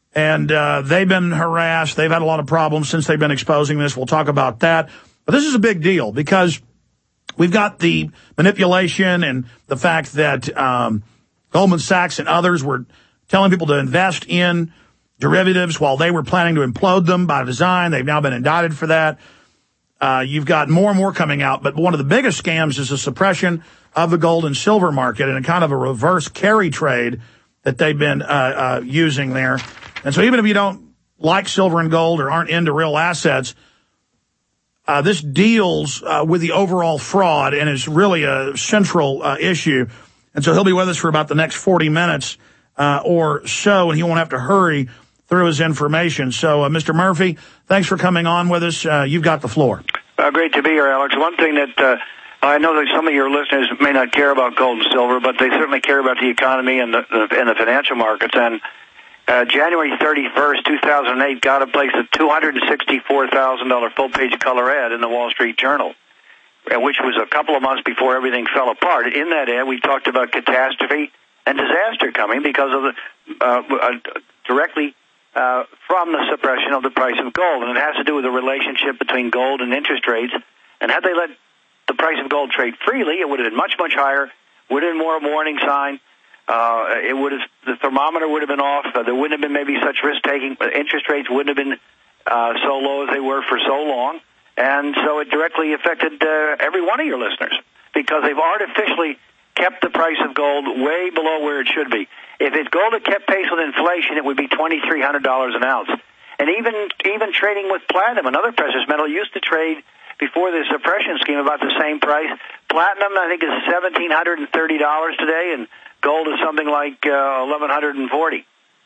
Speaker 2: And they've been harassed. They've had a lot of problems since they've been exposing this. We'll talk about that. But this is a big deal because we've got the manipulation and the fact that Goldman Sachs and others were telling people to invest in derivatives while they were planning to implode them by design. They've now been indicted for that. You've got more and more coming out. But one of the biggest scams is the suppression of the gold and silver market and a kind of a reverse carry trade that they've been using there. And so even if you don't like silver and gold or aren't into real assets, this deals with the overall fraud and is really a central issue. And so he'll be with us for about the next 40 minutes or so, and he won't have to hurry through his information. So, Mr. Murphy, thanks for coming on with us. You've got the floor.
Speaker 4: Great to be here, Alex. One thing that I know that some of your listeners may not care about gold and silver, but they certainly care about the economy and the financial markets. And January 31st, 2008, got a place a $264,000 full-page color ad in the Wall Street Journal, which was a couple of months before everything fell apart. In that ad, we talked about catastrophe and disaster coming because of the directly from the suppression of the price of gold. And it has to do with the relationship between gold and interest rates. And had they let the price of gold trade freely, it would have been much, much higher, would have been more a warning sign. The thermometer would have been off. There wouldn't have been maybe such risk-taking. Interest rates wouldn't have been so low as they were for so long. And so it directly affected every one of your listeners because they've artificially kept the price of gold way below where it should be. If gold had kept pace with inflation, it would be $2,300 an ounce. And even trading with platinum, another precious metal, used to trade before the suppression scheme about the same price. Platinum, I think, is $1,730 today, and gold is something like $1,140.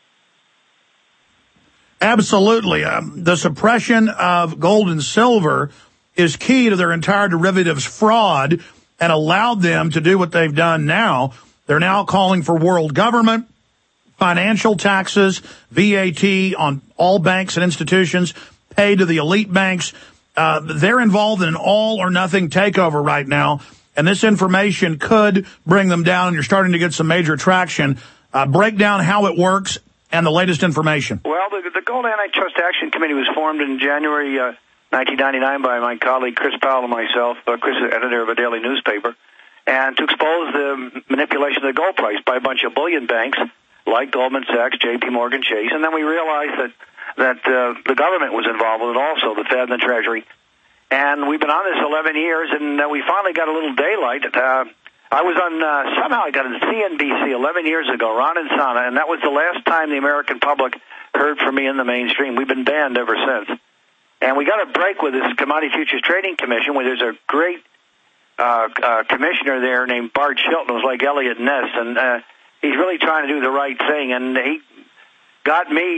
Speaker 2: Absolutely. The suppression of gold and silver is key to their entire derivatives fraud and allowed them to do what they've done now. They're now calling for world government, financial taxes, VAT on all banks and institutions, paid to the elite banks. They're involved in an all-or-nothing takeover right now, and this information could bring them down, and you're starting to get some major traction. Break down how it works and the latest information.
Speaker 4: Well, the Gold Antitrust Action Committee was formed in January 1999 by my colleague Chris Powell and myself, Chris, editor of a daily newspaper, and to expose the manipulation of the gold price by a bunch of bullion banks like Goldman Sachs, J.P. Morgan Chase, and then we realized that the government was involved with it also, the Fed and the Treasury. And we've been on this 11 years, and we finally got a little daylight. I was on, somehow I got on CNBC 11 years ago, Ron and Sana, and that was the last time the American public heard from me in the mainstream. We've been banned ever since. And we got a break with this Commodity Futures Trading Commission, where there's a great commissioner there named Bart Chilton, who's like Elliot Ness, and he's really trying to do the right thing. And he got me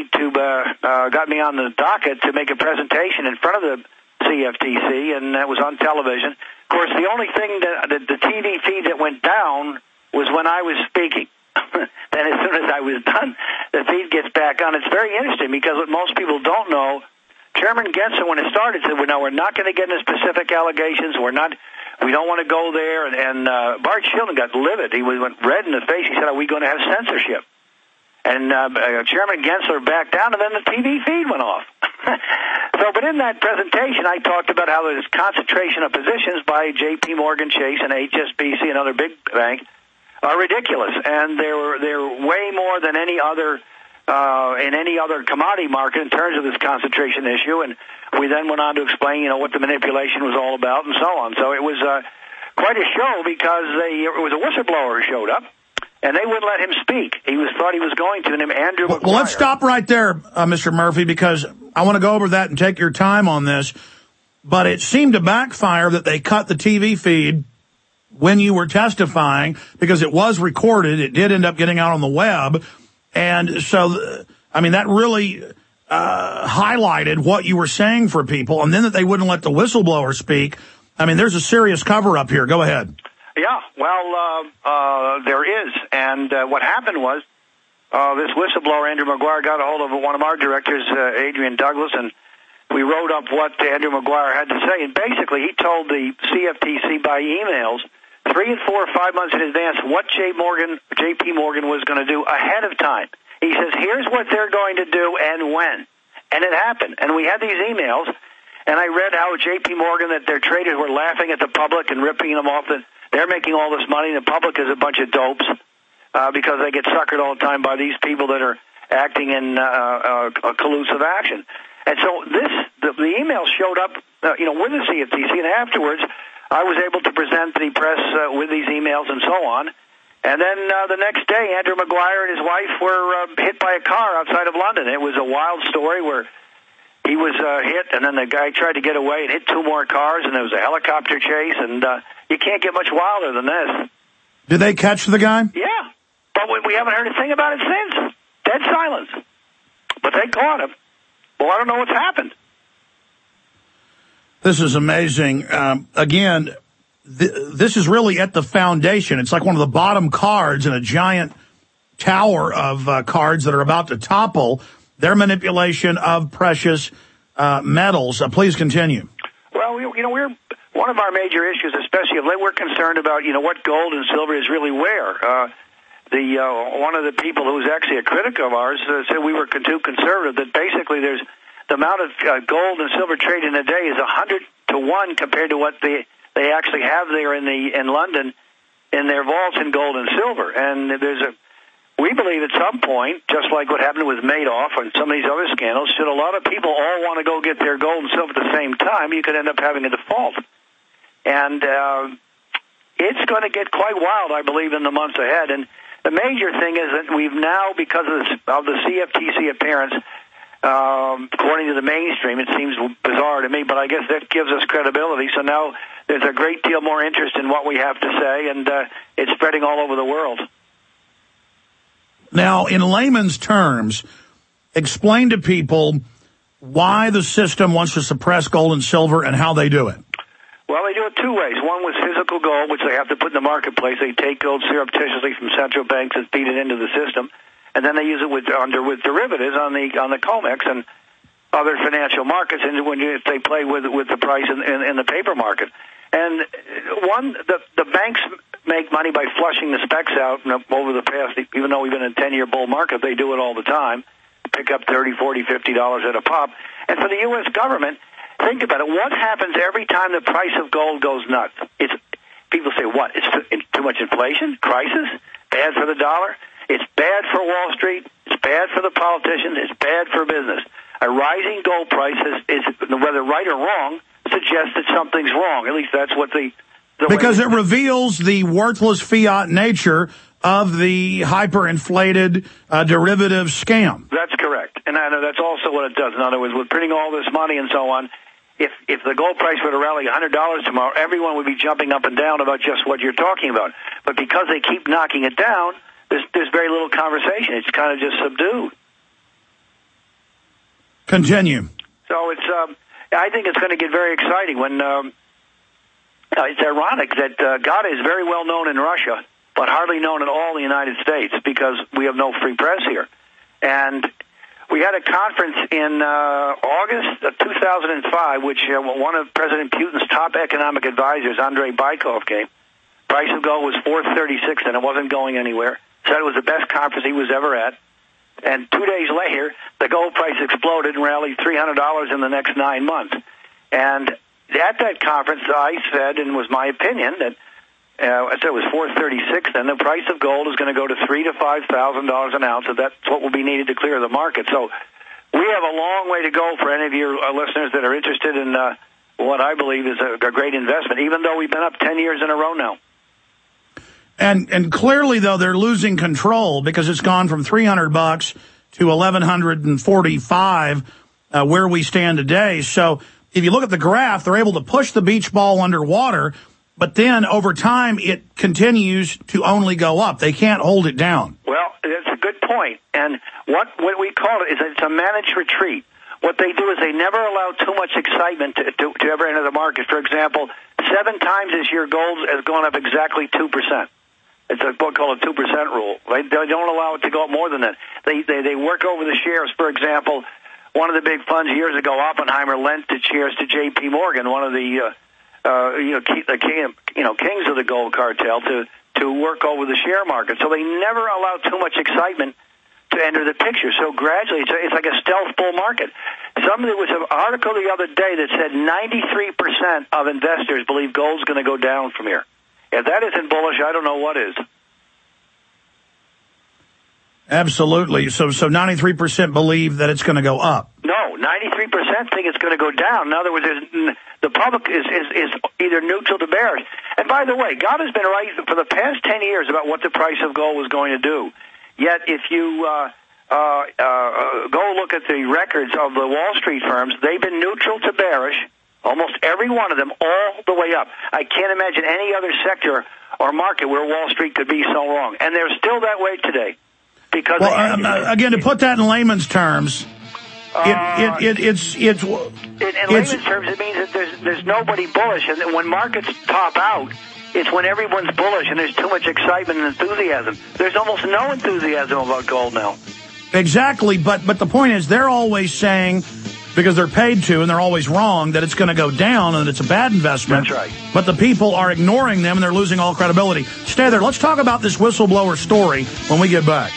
Speaker 4: on the docket to make a presentation in front of the CFTC, and that was on television. Of course, the only thing that the TV feed that went down was when I was speaking. Then as soon as I was done, the feed gets back on. It's very interesting because what most people don't know, Chairman Gensler, when it started, said, "No, we're not going to get into specific allegations. We don't want to go there." And Bart Chilton got livid. He went red in the face. He said, "Are we going to have censorship?" And Chairman Gensler backed down, and then the TV feed went off. But in that presentation, I talked about how there's concentration of positions by J.P. Morgan Chase and HSBC, another big bank, are ridiculous, and they're way more than any other in any other commodity market in terms of this concentration issue. And we then went on to explain, what the manipulation was all about and so on. So it was quite a show because it was a whistleblower who showed up. And they wouldn't let him speak. Thought he was going to, named Andrew McGuire.
Speaker 2: Well, let's stop right there, Mr. Murphy, because I want to go over that and take your time on this. But it seemed to backfire that they cut the TV feed when you were testifying because it was recorded. It did end up getting out on the web. And so, that really highlighted what you were saying for people. And then that they wouldn't let the whistleblower speak. There's a serious cover-up here. Go ahead.
Speaker 4: Yeah, well, there is. And what happened was this whistleblower, Andrew McGuire, got a hold of one of our directors, Adrian Douglas, and we wrote up what Andrew McGuire had to say. And basically, he told the CFTC by emails 3 and 4 or 5 months in advance what J.P. Morgan was going to do ahead of time. He says, here's what they're going to do and when. And it happened. And we had these emails, and I read how J.P. Morgan, that their traders were laughing at the public and ripping them off, that they're making all this money, and the public is a bunch of dopes because they get suckered all the time by these people that are acting in a collusive action. And so the email showed up, with the CFTC, and afterwards I was able to present the press with these emails and so on. And then the next day, Andrew Maguire and his wife were hit by a car outside of London. It was a wild story where he was hit, and then the guy tried to get away and hit 2 more cars, and there was a helicopter chase, and you can't get much wilder than this.
Speaker 2: Did they catch the guy?
Speaker 4: Yeah, but we haven't heard a thing about it since. Dead silence. But they caught him. Well, I don't know what's happened.
Speaker 2: This is amazing. Again, this is really at the foundation. It's like one of the bottom cards in a giant tower of cards that are about to topple. Their manipulation of precious metals. Please continue.
Speaker 4: Well, we're one of our major issues, especially if we're concerned about what gold and silver is really where. One of the people who was actually a critic of ours said we were too conservative. That basically there's the amount of gold and silver traded in a day is 100 to 1 compared to what they actually have there in London in their vaults in gold and silver. And we believe at some point, just like what happened with Madoff and some of these other scandals, should a lot of people all want to go get their gold and silver at the same time, you could end up having a default. And it's going to get quite wild, I believe, in the months ahead. And the major thing is that we've now, because of the CFTC appearance, according to the mainstream, it seems bizarre to me, but I guess that gives us credibility. So now there's a great deal more interest in what we have to say, and it's spreading all over the world.
Speaker 2: Now, in layman's terms, explain to people why the system wants to suppress gold and silver and how they do it.
Speaker 4: Well, they do it 2 ways. One with physical gold, which they have to put in the marketplace. They take gold surreptitiously from central banks and feed it into the system, and then they use it with derivatives on the COMEX and other financial markets, and if they play with the price in the paper market. And the banks make money by flushing the specs out over the past, even though we've been in a 10-year bull market, they do it all the time, pick up $30, $40, $50 at a pop. And for the U.S. government, think about it. What happens every time the price of gold goes nuts? People say, what? It's too much inflation? Crisis? Bad for the dollar? It's bad for Wall Street. It's bad for the politicians. It's bad for business. A rising gold price is whether right or wrong, suggests that something's wrong. At least that's what
Speaker 2: because it reveals the worthless fiat nature of the hyperinflated derivative scam.
Speaker 4: That's correct. And I know that's also what it does. In other words, with printing all this money and so on, if the gold price were to rally $100 tomorrow, everyone would be jumping up and down about just what you're talking about. But because they keep knocking it down, there's very little conversation. It's kind of just subdued.
Speaker 2: Continue.
Speaker 4: So I think it's going to get very exciting when it's ironic that God is very well known in Russia, but hardly known at all in the United States because we have no free press here. And we had a conference in August of 2005, which one of President Putin's top economic advisors, Andrei Bykov, came. Price of gold was $436, and it wasn't going anywhere. Said it was the best conference he was ever at. And 2 days later, the gold price exploded and rallied $300 in the next 9 months. And at that conference, I said, and was my opinion, that I said it was $436, then the price of gold is going to go to $3,000 to $5,000 an ounce, and that's what will be needed to clear the market. So we have a long way to go for any of your listeners that are interested in what I believe is a great investment, even though we've been up 10 years in a row now.
Speaker 2: And clearly, though, they're losing control because it's gone from $300 to $1,145 where we stand today. So if you look at the graph, they're able to push the beach ball underwater, but then over time it continues to only go up. They can't hold it down.
Speaker 4: Well, that's a good point. And what we call it is it's a managed retreat. What they do is they never allow too much excitement to ever enter the market. For example, 7 times this year gold has gone up exactly 2%. It's what's called a 2% rule. They don't allow it to go up more than that. They work over the shares. For example, one of the big funds years ago, Oppenheimer, lent its shares to J.P. Morgan, one of the kings of the gold cartel to work over the share market. So they never allow too much excitement to enter the picture. So gradually, it's like a stealth bull market. There was an article the other day that said 93% of investors believe gold's going to go down from here. If that isn't bullish, I don't know what is.
Speaker 2: Absolutely. So 93% believe that it's going to go up.
Speaker 4: No, 93% think it's going to go down. In other words, the public is either neutral to bearish. And by the way, God has been right for the past 10 years about what the price of gold was going to do. Yet if you go look at the records of the Wall Street firms, they've been neutral to bearish, almost every one of them, all the way up. I can't imagine any other sector or market where Wall Street could be so wrong. And they're still that way today. Because
Speaker 2: again, to put that in layman's terms, in layman's
Speaker 4: terms, it means that there's nobody bullish, and when markets top out, it's when everyone's bullish and there's too much excitement and enthusiasm. There's almost no enthusiasm about gold now.
Speaker 2: Exactly, but the point is they're always saying, because they're paid to and they're always wrong, that it's going to go down and it's a bad investment.
Speaker 4: That's right.
Speaker 2: But the people are ignoring them and they're losing all credibility. Stay there. Let's talk about this whistleblower story when we get back.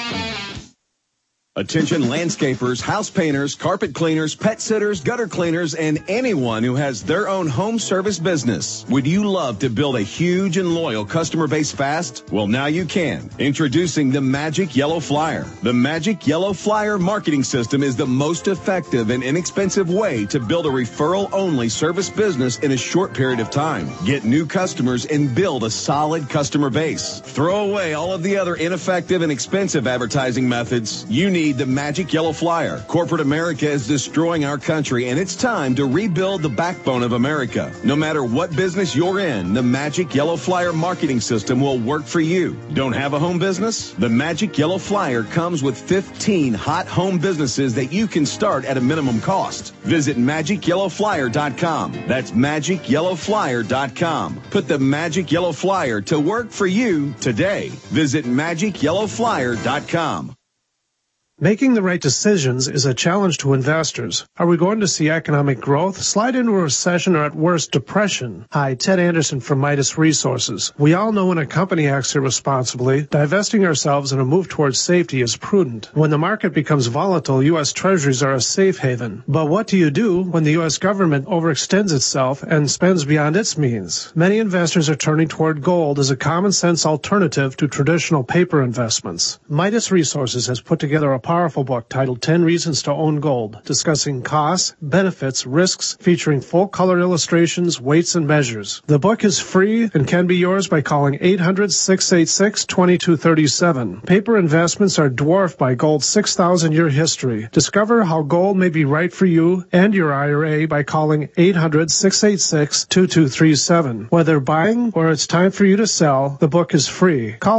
Speaker 6: Attention landscapers, house painters, carpet cleaners, pet sitters, gutter cleaners, and anyone who has their own home service business. Would you love to build a huge and loyal customer base fast? Well, now you can. Introducing the Magic Yellow Flyer. The Magic Yellow Flyer marketing system is the most effective and inexpensive way to build a referral-only service business in a short period of time. Get new customers and build a solid customer base. Throw away all of the other ineffective and expensive advertising methods. You need the Magic Yellow Flyer. Corporate America is destroying our country, and it's time to rebuild the backbone of America. No matter what business you're in, the Magic Yellow Flyer marketing system will work for you. Don't have a home business? The Magic Yellow Flyer comes with 15 hot home businesses that you can start at a minimum cost. Visit MagicYellowFlyer.com. That's MagicYellowFlyer.com. Put the Magic Yellow Flyer to work for you today. Visit MagicYellowFlyer.com.
Speaker 21: Making the right decisions is a challenge to investors. Are we going to see economic growth, slide into a recession, or at worst, depression? Hi, Ted Anderson from Midas Resources. We all know when a company acts irresponsibly, divesting ourselves in a move towards safety is prudent. When the market becomes volatile, U.S. Treasuries are a safe haven. But what do you do when the U.S. government overextends itself and spends beyond its means? Many investors are turning toward gold as a common-sense alternative to traditional paper investments. Midas Resources has put together a powerful book titled 10 Reasons to Own Gold, discussing costs, benefits, risks, featuring full-color illustrations, weights, and measures. The book is free and can be yours by calling 800-686-2237. Paper investments are dwarfed by gold's 6,000-year history. Discover how gold may be right for you and your IRA by calling 800-686-2237. Whether buying or it's time for you to sell, the book is free. Call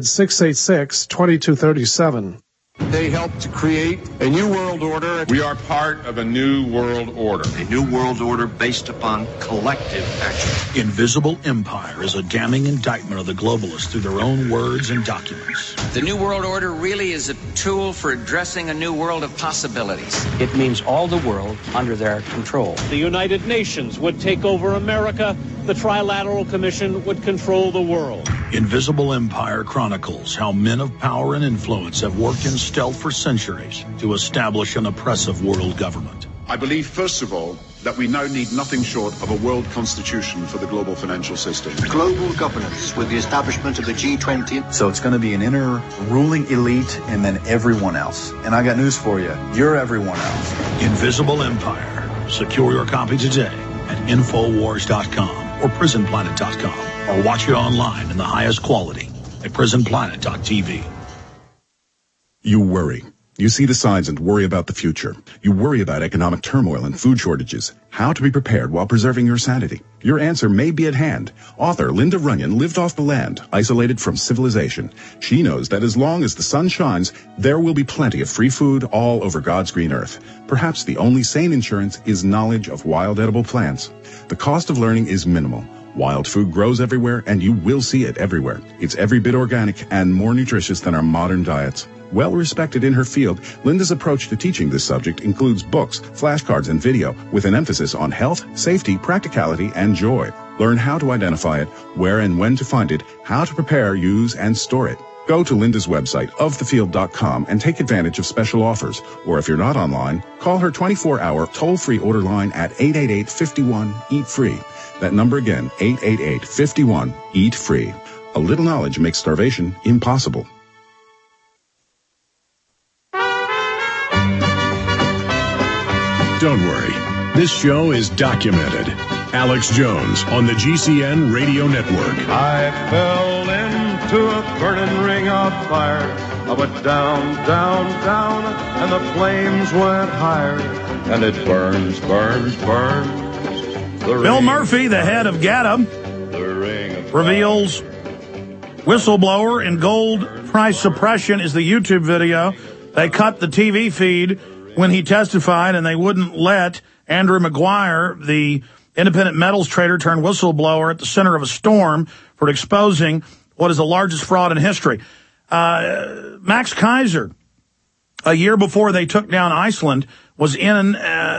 Speaker 21: 800-686-2237.
Speaker 22: They helped to create a new world order. We are part of a new world order.
Speaker 24: A new world order based upon collective action.
Speaker 3: Invisible Empire is a damning indictment of the globalists through their own words and documents.
Speaker 25: The new world order really is a tool for addressing a new world of possibilities.
Speaker 26: It means all the world under their control.
Speaker 27: The United Nations would take over America. The Trilateral Commission would control the world.
Speaker 3: Invisible Empire chronicles how men of power and influence have worked in stealth for centuries to establish an oppressive world government.
Speaker 28: I believe, first of all, that we now need nothing short of a world constitution for the global financial system.
Speaker 16: Global governance with the establishment of the G20.
Speaker 29: So it's going to be an inner ruling elite and then everyone else. And I got news for you. You're everyone else.
Speaker 3: Invisible Empire. Secure your copy today at Infowars.com or PrisonPlanet.com, or watch it online in the highest quality at PrisonPlanet.tv.
Speaker 30: You worry. You see the signs and worry about the future. You worry about economic turmoil and food shortages. How to be prepared while preserving your sanity. Your answer may be at hand. Author Linda Runyon lived off the land, isolated from civilization. She knows that as long as the sun shines, there will be plenty of free food all over God's green earth. Perhaps the only sane insurance is knowledge of wild edible plants. The cost of learning is minimal. Wild food grows everywhere, and you will see it everywhere. It's every bit organic and more nutritious than our modern diets. Well respected in her field, Linda's approach to teaching this subject includes books, flashcards, and video with an emphasis on health, safety, practicality, and joy. Learn how to identify it, where and when to find it, how to prepare, use, and store it. Go to Linda's website, ofthefield.com, and take advantage of special offers. Or if you're not online, call her 24-hour toll-free order line at 888-51-EAT-FREE. That number again, 888-51-EAT-FREE. A little knowledge makes starvation impossible.
Speaker 1: Don't worry. This show is documented. Alex Jones on the GCN Radio Network.
Speaker 5: I fell into a burning ring of fire. I went down, down, down, and the flames went higher. And it burns, burns, burns.
Speaker 2: Bill Murphy, the head of GATA, reveals whistleblower and gold price suppression is the YouTube video. They cut the TV feed when he testified, and they wouldn't let Andrew Maguire, the independent metals trader turned whistleblower at the center of a storm for exposing what is the largest fraud in history. Max Kaiser, a year before they took down Iceland, was in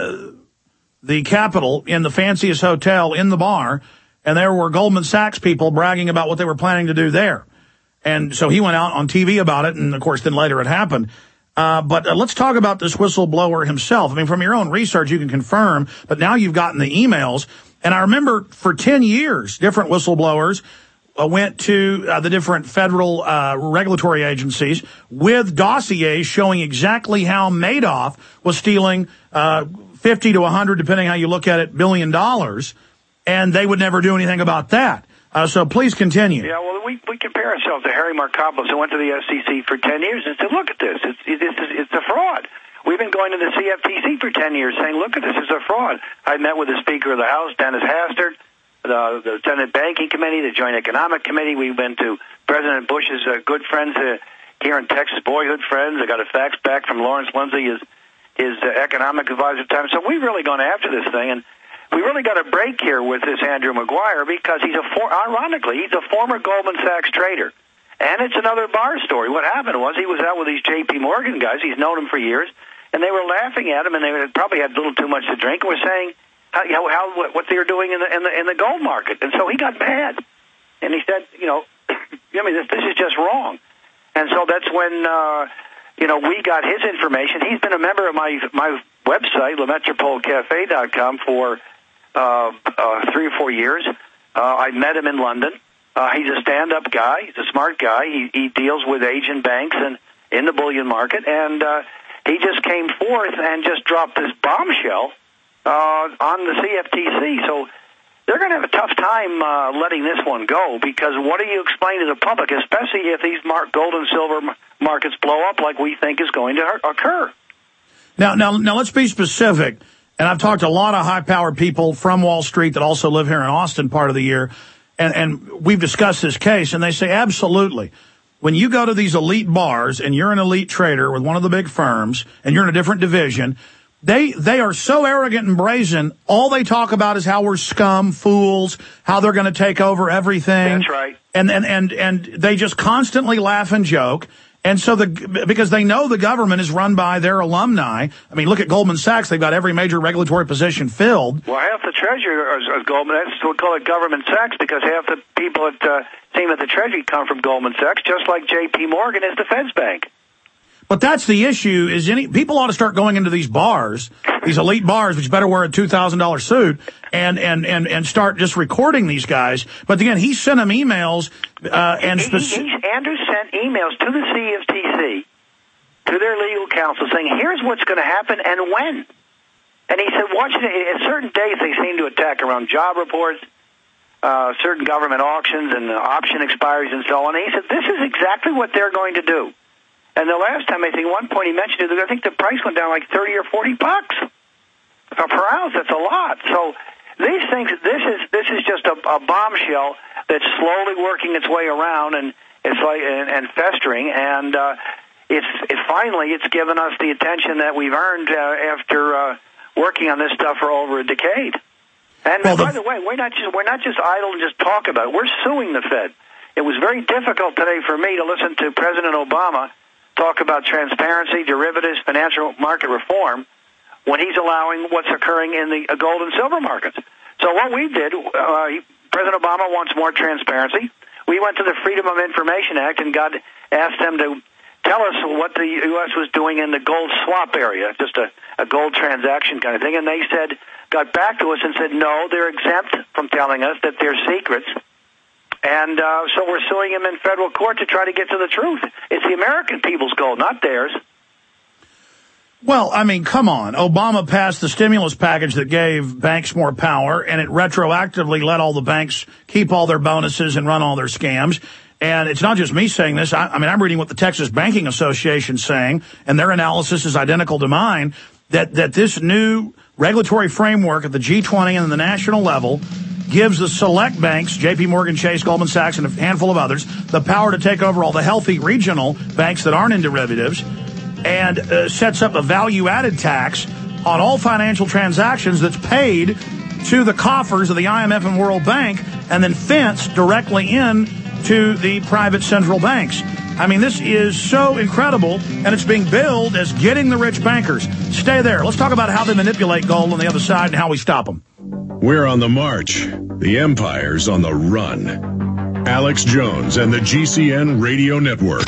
Speaker 2: the Capitol in the fanciest hotel in the bar, and there were Goldman Sachs people bragging about what they were planning to do there. And so he went out on TV about it, and, of course, then later it happened. But let's talk about this whistleblower himself. I mean, from your own research, you can confirm, but now you've gotten the emails. And I remember for 10 years, different whistleblowers went to the different federal regulatory agencies with dossiers showing exactly how Madoff was stealing 50 to 100, depending how you look at it, $1 billion, and they would never do anything about that. So please continue.
Speaker 4: Yeah, well, we compare ourselves to Harry Markopolos, who went to the FCC for 10 years and said, look at this. It's a fraud. We've been going to the CFTC for 10 years saying, look at this, it's a fraud. I met with the Speaker of the House, Dennis Hastert, the Senate Banking Committee, the Joint Economic Committee. We went to President Bush's good friends here in Texas, boyhood friends. I got a fax back from Lawrence Lindsay, his economic advisor at the time. So we've really gone after this thing, and we really got a break here with this Andrew Maguire because ironically, he's a former Goldman Sachs trader. And it's another bar story. What happened was he was out with these J.P. Morgan guys. He's known them for years. And they were laughing at him, and they probably had a little too much to drink, and were saying what they were doing in the gold market. And so he got mad. And he said, this is just wrong. And so that's when, we got his information. He's been a member of my website, LaMetropoleCafe.com, for 3 or 4 years. I met him in London. He's a stand-up guy. He's a smart guy. He deals with Asian banks and in the bullion market. And he just came forth and just dropped this bombshell on the CFTC. So they're going to have a tough time letting this one go, because what do you explain to the public, especially if these gold and silver markets blow up like we think is going to occur?
Speaker 2: Now, let's be specific. And I've talked to a lot of high-powered people from Wall Street that also live here in Austin part of the year, and we've discussed this case, and they say absolutely. When you go to these elite bars and you're an elite trader with one of the big firms and you're in a different division, they are so arrogant and brazen. All they talk about is how we're scum, fools, how they're going to take over everything.
Speaker 4: That's right.
Speaker 2: And they just constantly laugh and joke. And so because they know the government is run by their alumni. I mean, look at Goldman Sachs. They've got every major regulatory position filled.
Speaker 4: Well, half the Treasury is Goldman. That's what we call it Government Sachs, because half the people at team at the Treasury come from Goldman Sachs, just like J.P. Morgan is the Fed's bank.
Speaker 2: But that's the issue, is people ought to start going into these bars, these elite bars, which better wear a $2,000 suit, and start just recording these guys. But again, he sent them emails,
Speaker 4: Andrew sent emails to the CFTC, to their legal counsel, saying, here's what's going to happen and when. And he said, watch it. At certain days, they seem to attack around job reports, certain government auctions and option expiries and so on. And he said, this is exactly what they're going to do. And the last time, I think, at one point he mentioned it, I think the price went down like $30 or $40 per ounce. That's a lot. So these things, this is just a bombshell that's slowly working its way around, and it's like and festering. And it's given us the attention that we've earned after working on this stuff for over a decade. And by the way, we're not just idle and just talk about it. We're suing the Fed. It was very difficult today for me to listen to President Obama talk about transparency, derivatives, financial market reform, when he's allowing what's occurring in the gold and silver markets. So what we did, President Obama wants more transparency. We went to the Freedom of Information Act and asked them to tell us what the U.S. was doing in the gold swap area, just a gold transaction kind of thing. And they got back to us and said, no, they're exempt from telling us that they're secrets. And so we're suing them in federal court to try to get to the truth. It's the American people's gold, not theirs.
Speaker 2: Well, I mean, come on. Obama passed the stimulus package that gave banks more power, and it retroactively let all the banks keep all their bonuses and run all their scams. And it's not just me saying this. I mean, I'm reading what the Texas Banking Association's saying, and their analysis is identical to mine, that this new regulatory framework at the G20 and the national level gives the select banks, J.P. Morgan Chase, Goldman Sachs, and a handful of others, the power to take over all the healthy regional banks that aren't in derivatives, and sets up a value-added tax on all financial transactions that's paid to the coffers of the IMF and World Bank and then fenced directly in to the private central banks. I mean, this is so incredible, and it's being billed as getting the rich bankers. Stay there. Let's talk about how they manipulate gold on the other side and how we stop them.
Speaker 1: We're on the march. The empire's on the run. Alex Jones and the GCN Radio Network.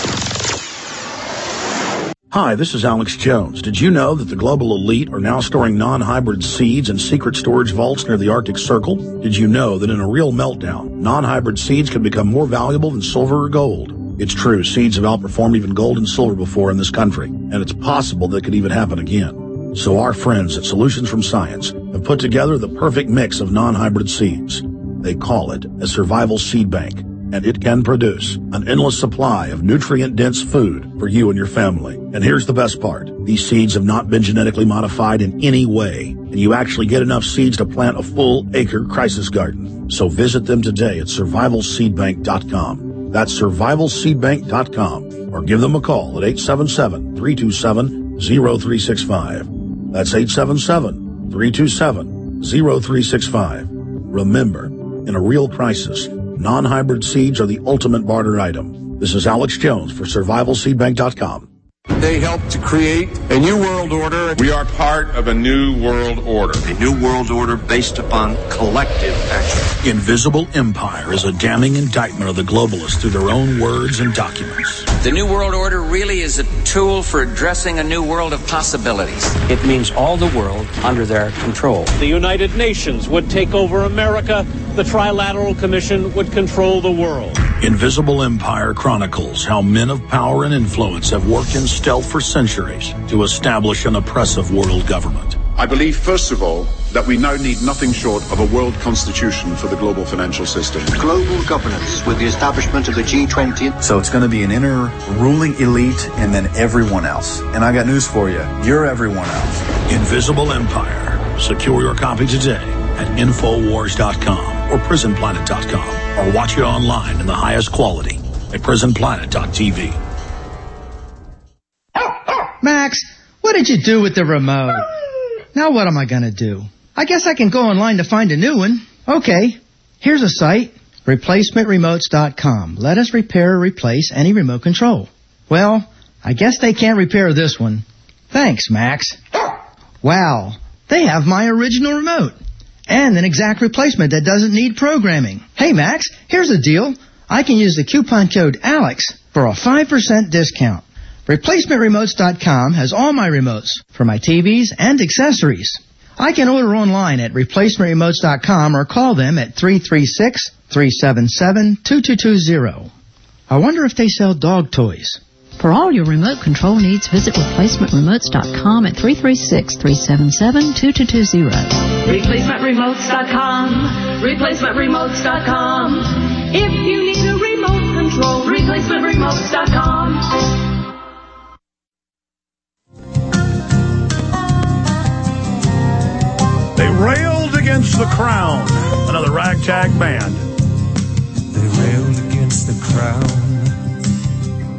Speaker 3: Hi, this is Alex Jones. Did you know that the global elite are now storing non-hybrid seeds in secret storage vaults near the Arctic Circle? Did you know that in a real meltdown, non-hybrid seeds can become more valuable than silver or gold? It's true, seeds have outperformed even gold and silver before in this country, and it's possible that could even happen again. So our friends at Solutions from Science have put together the perfect mix of non-hybrid seeds. They call it a survival seed bank, and it can produce an endless supply of nutrient-dense food for you and your family. And here's the best part. These seeds have not been genetically modified in any way, and you actually get enough seeds to plant a full-acre crisis garden. So visit them today at survivalseedbank.com. That's survivalseedbank.com, or give them a call at 877-327-0365. That's 877-327-0365. Remember, in a real crisis, non-hybrid seeds are the ultimate barter item. This is Alex Jones for survivalseedbank.com.
Speaker 22: They help to create a new world order. We are part of a new world order.
Speaker 16: A new world order based upon collective action.
Speaker 3: Invisible Empire is a damning indictment of the globalists through their own words and documents.
Speaker 25: The New World Order really is a tool for addressing a new world of possibilities.
Speaker 26: It means all the world under their control.
Speaker 27: The United Nations would take over America. The Trilateral Commission would control the world.
Speaker 3: Invisible Empire chronicles how men of power and influence have worked in stealth for centuries to establish an oppressive world government.
Speaker 28: I believe, first of all, that we now need nothing short of a world constitution for the global financial system.
Speaker 16: Global governance with the establishment of the G20.
Speaker 29: So it's going to be an inner ruling elite and then everyone else. And I got news for you. You're everyone else.
Speaker 3: Invisible Empire. Secure your copy today at Infowars.com or PrisonPlanet.com, or watch it online in the highest quality at PrisonPlanet.tv.
Speaker 7: Max, what did you do with the remote? Now what am I going to do? I guess I can go online to find a new one. Okay, here's a site, replacementremotes.com. Let us repair or replace any remote control. Well, I guess they can't repair this one. Thanks, Max. Wow, they have my original remote. And an exact replacement that doesn't need programming. Hey, Max, here's the deal. I can use the coupon code ALEX for a 5% discount. ReplacementRemotes.com has all my remotes for my TVs and accessories. I can order online at ReplacementRemotes.com or call them at 336-377-2220. I wonder if they sell dog toys.
Speaker 8: For all your remote control needs, visit ReplacementRemotes.com at 336-377-2220.
Speaker 9: ReplacementRemotes.com. ReplacementRemotes.com. If you need a remote control, ReplacementRemotes.com.
Speaker 2: They railed against the crown. Another ragtag band.
Speaker 17: They railed against the crown.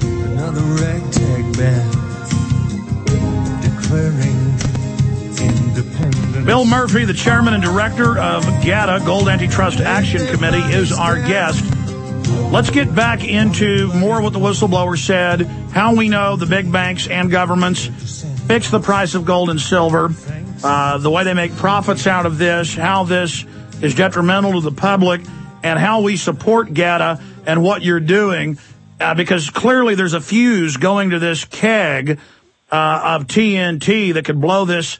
Speaker 17: Another ragtag band. Declaring in
Speaker 2: Bill Murphy, the chairman and director of GATA, Gold Antitrust Action Committee, is our guest. Let's get back into more of what the whistleblower said, how we know the big banks and governments fix the price of gold and silver, the way they make profits out of this, how this is detrimental to the public, and how we support GATA and what you're doing, because clearly there's a fuse going to this keg of TNT that could blow this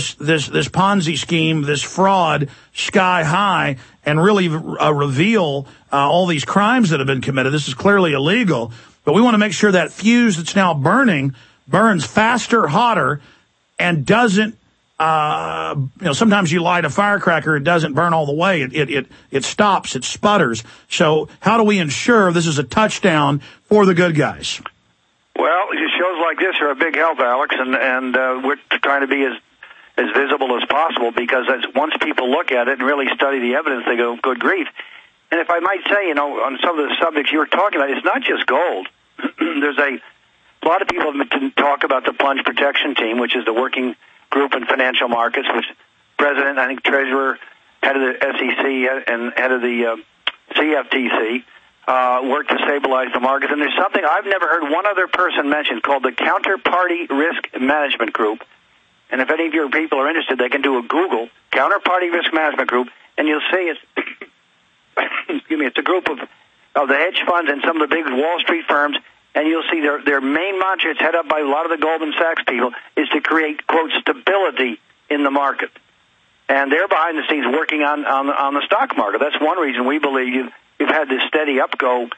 Speaker 2: Ponzi scheme, this fraud, sky high, and really reveal all these crimes that have been committed. This is clearly illegal, but we want to make sure that fuse that's now burning burns faster, hotter, and doesn't. Sometimes you light a firecracker, it doesn't burn all the way. It stops, it sputters. So how do we ensure this is a touchdown for the good guys?
Speaker 4: Well, shows like this are a big help, Alex, and we're trying to be as visible as possible, because once people look at it and really study the evidence, they go, good grief. And if I might say, on some of the subjects you were talking about, it's not just gold. There's a lot of people talk about the Plunge Protection Team, which is the working group in financial markets, which president, I think treasurer, head of the SEC, and head of the CFTC work to stabilize the markets. And there's something I've never heard one other person mention called the Counterparty Risk Management Group. And if any of your people are interested, they can do a Google, Counterparty Risk Management Group, and you'll see it's, it's a group of the hedge funds and some of the big Wall Street firms, and you'll see their main mantra, it's head up by a lot of the Goldman Sachs people, is to create, quote, stability in the market. And they're behind the scenes working on the stock market. That's one reason we believe you've had this steady upgo,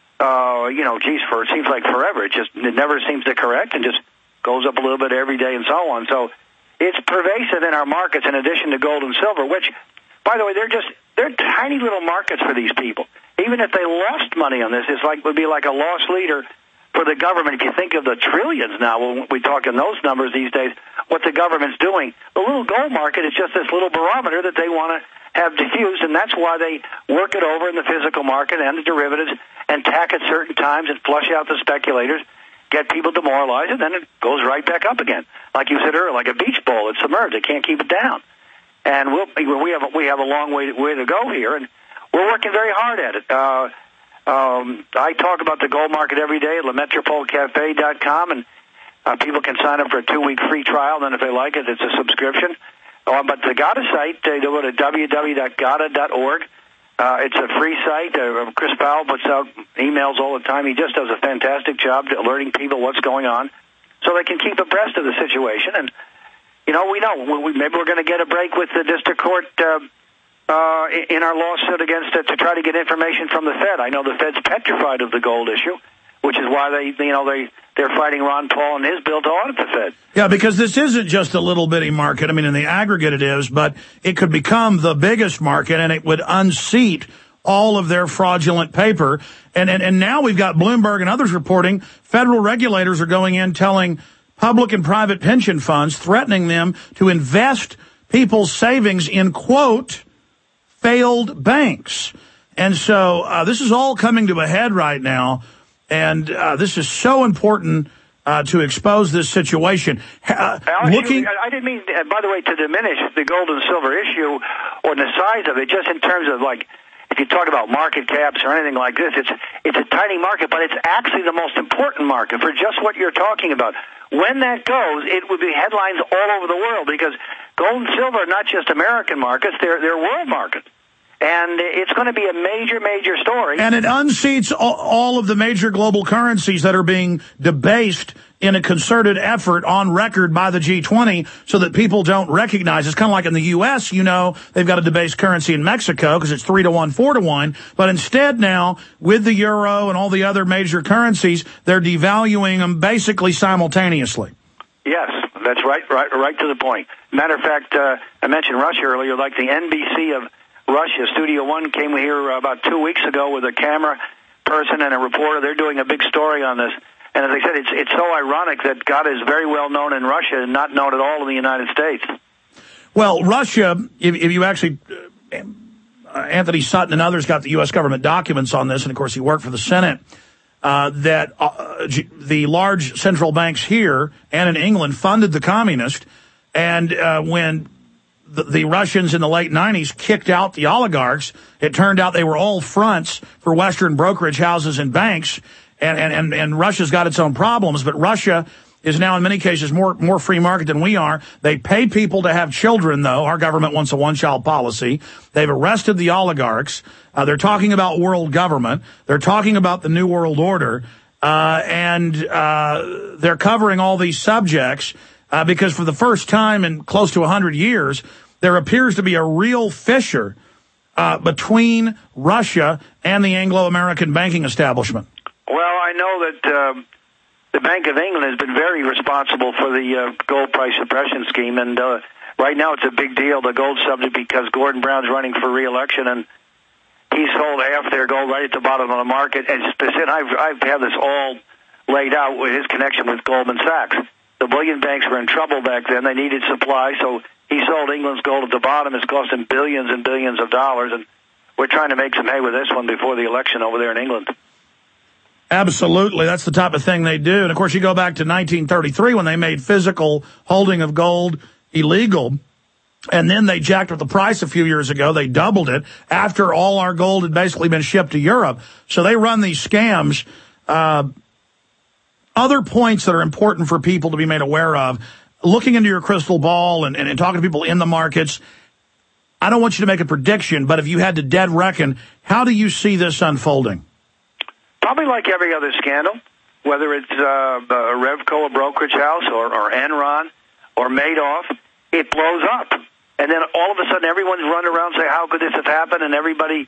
Speaker 4: it seems like forever. It never seems to correct and just goes up a little bit every day and so on. So it's pervasive in our markets in addition to gold and silver, which, by the way, they're tiny little markets for these people. Even if they lost money on this, would be like a lost leader for the government. If you think of the trillions now, when we talk in those numbers these days, what the government's doing, the little gold market is just this little barometer that they want to have diffused, and that's why they work it over in the physical market and the derivatives and tack at certain times and flush out the speculators, get people demoralized, and then it goes right back up again. Like you said earlier, like a beach ball, it's submerged. They can't keep it down. And we have a long way to go here, and we're working very hard at it. I talk about the gold market every day at LaMetropoleCafe.com, and people can sign up for a 2-week free trial. Then if they like it, it's a subscription. But the GATA site, they go to www.gata.org. It's a free site. Chris Powell puts out emails all the time. He just does a fantastic job alerting people what's going on so they can keep abreast of the situation. And, we know maybe we're going to get a break with the district court in our lawsuit against it to try to get information from the Fed. I know the Fed's petrified of the gold issue, which is why they're fighting Ron Paul and his bill to audit the Fed.
Speaker 2: Yeah, because this isn't just a little bitty market. I mean, in the aggregate it is, but it could become the biggest market, and it would unseat all of their fraudulent paper. And now we've got Bloomberg and others reporting federal regulators are going in telling public and private pension funds, threatening them to invest people's savings in, quote, failed banks. And so this is all coming to a head right now. And this is so important to expose this situation.
Speaker 4: Alex, I didn't mean, by the way, to diminish the gold and silver issue or the size of it, just in terms of, like, if you talk about market caps or anything like this, it's a tiny market, but it's actually the most important market for just what you're talking about. When that goes, it would be headlines all over the world, because gold and silver are not just American markets, they're world markets. And it's going to be a major, major story.
Speaker 2: And it unseats all of the major global currencies that are being debased in a concerted effort on record by the G20 so that people don't recognize. It's kind of like in the U.S., they've got a debased currency in Mexico because it's 3-to-1, 4-to-1. But instead now, with the euro and all the other major currencies, they're devaluing them basically simultaneously.
Speaker 4: Yes, that's right to the point. Matter of fact, I mentioned Russia earlier, like the NBC of Russia, Studio One came here about 2 weeks ago with a camera person and a reporter. They're doing a big story on this. And as I said, it's so ironic that GATA is very well known in Russia and not known at all in the United States.
Speaker 2: Well, Russia, if you actually, Anthony Sutton and others got the U.S. government documents on this, and of course he worked for the Senate, that the large central banks here and in England funded the communists And when the Russians in the late 90s kicked out the oligarchs, it turned out they were all fronts for Western brokerage houses and banks, and Russia's got its own problems, but Russia is now in many cases more free market than we are. They pay people to have children, though. Our government wants a one-child policy. They've arrested the oligarchs. They're talking about world government. They're talking about the New World Order. And they're covering all these subjects because for the first time in close to 100 years, there appears to be a real fissure between Russia and the Anglo-American banking establishment.
Speaker 4: Well, I know that the Bank of England has been very responsible for the gold price suppression scheme, and right now it's a big deal, the gold subject, because Gordon Brown's running for re-election, and he sold half their gold right at the bottom of the market. And I've had this all laid out with his connection with Goldman Sachs. The bullion banks were in trouble back then. They needed supply, so he sold England's gold at the bottom. It's cost him billions and billions of dollars, and we're trying to make some hay with this one before the election over there in England.
Speaker 2: Absolutely. That's the type of thing they do. And, of course, you go back to 1933 when they made physical holding of gold illegal. And then they jacked up the price a few years ago. They doubled it after all our gold had basically been shipped to Europe. So they run these scams. Other points that are important for people to be made aware of, looking into your crystal ball and talking to people in the markets, I don't want you to make a prediction, but if you had to dead reckon, how do you see this unfolding?
Speaker 4: Probably like every other scandal, whether it's Revco, a brokerage house, or Enron, or Madoff, it blows up. And then all of a sudden everyone's running around and saying, how could this have happened? And everybody,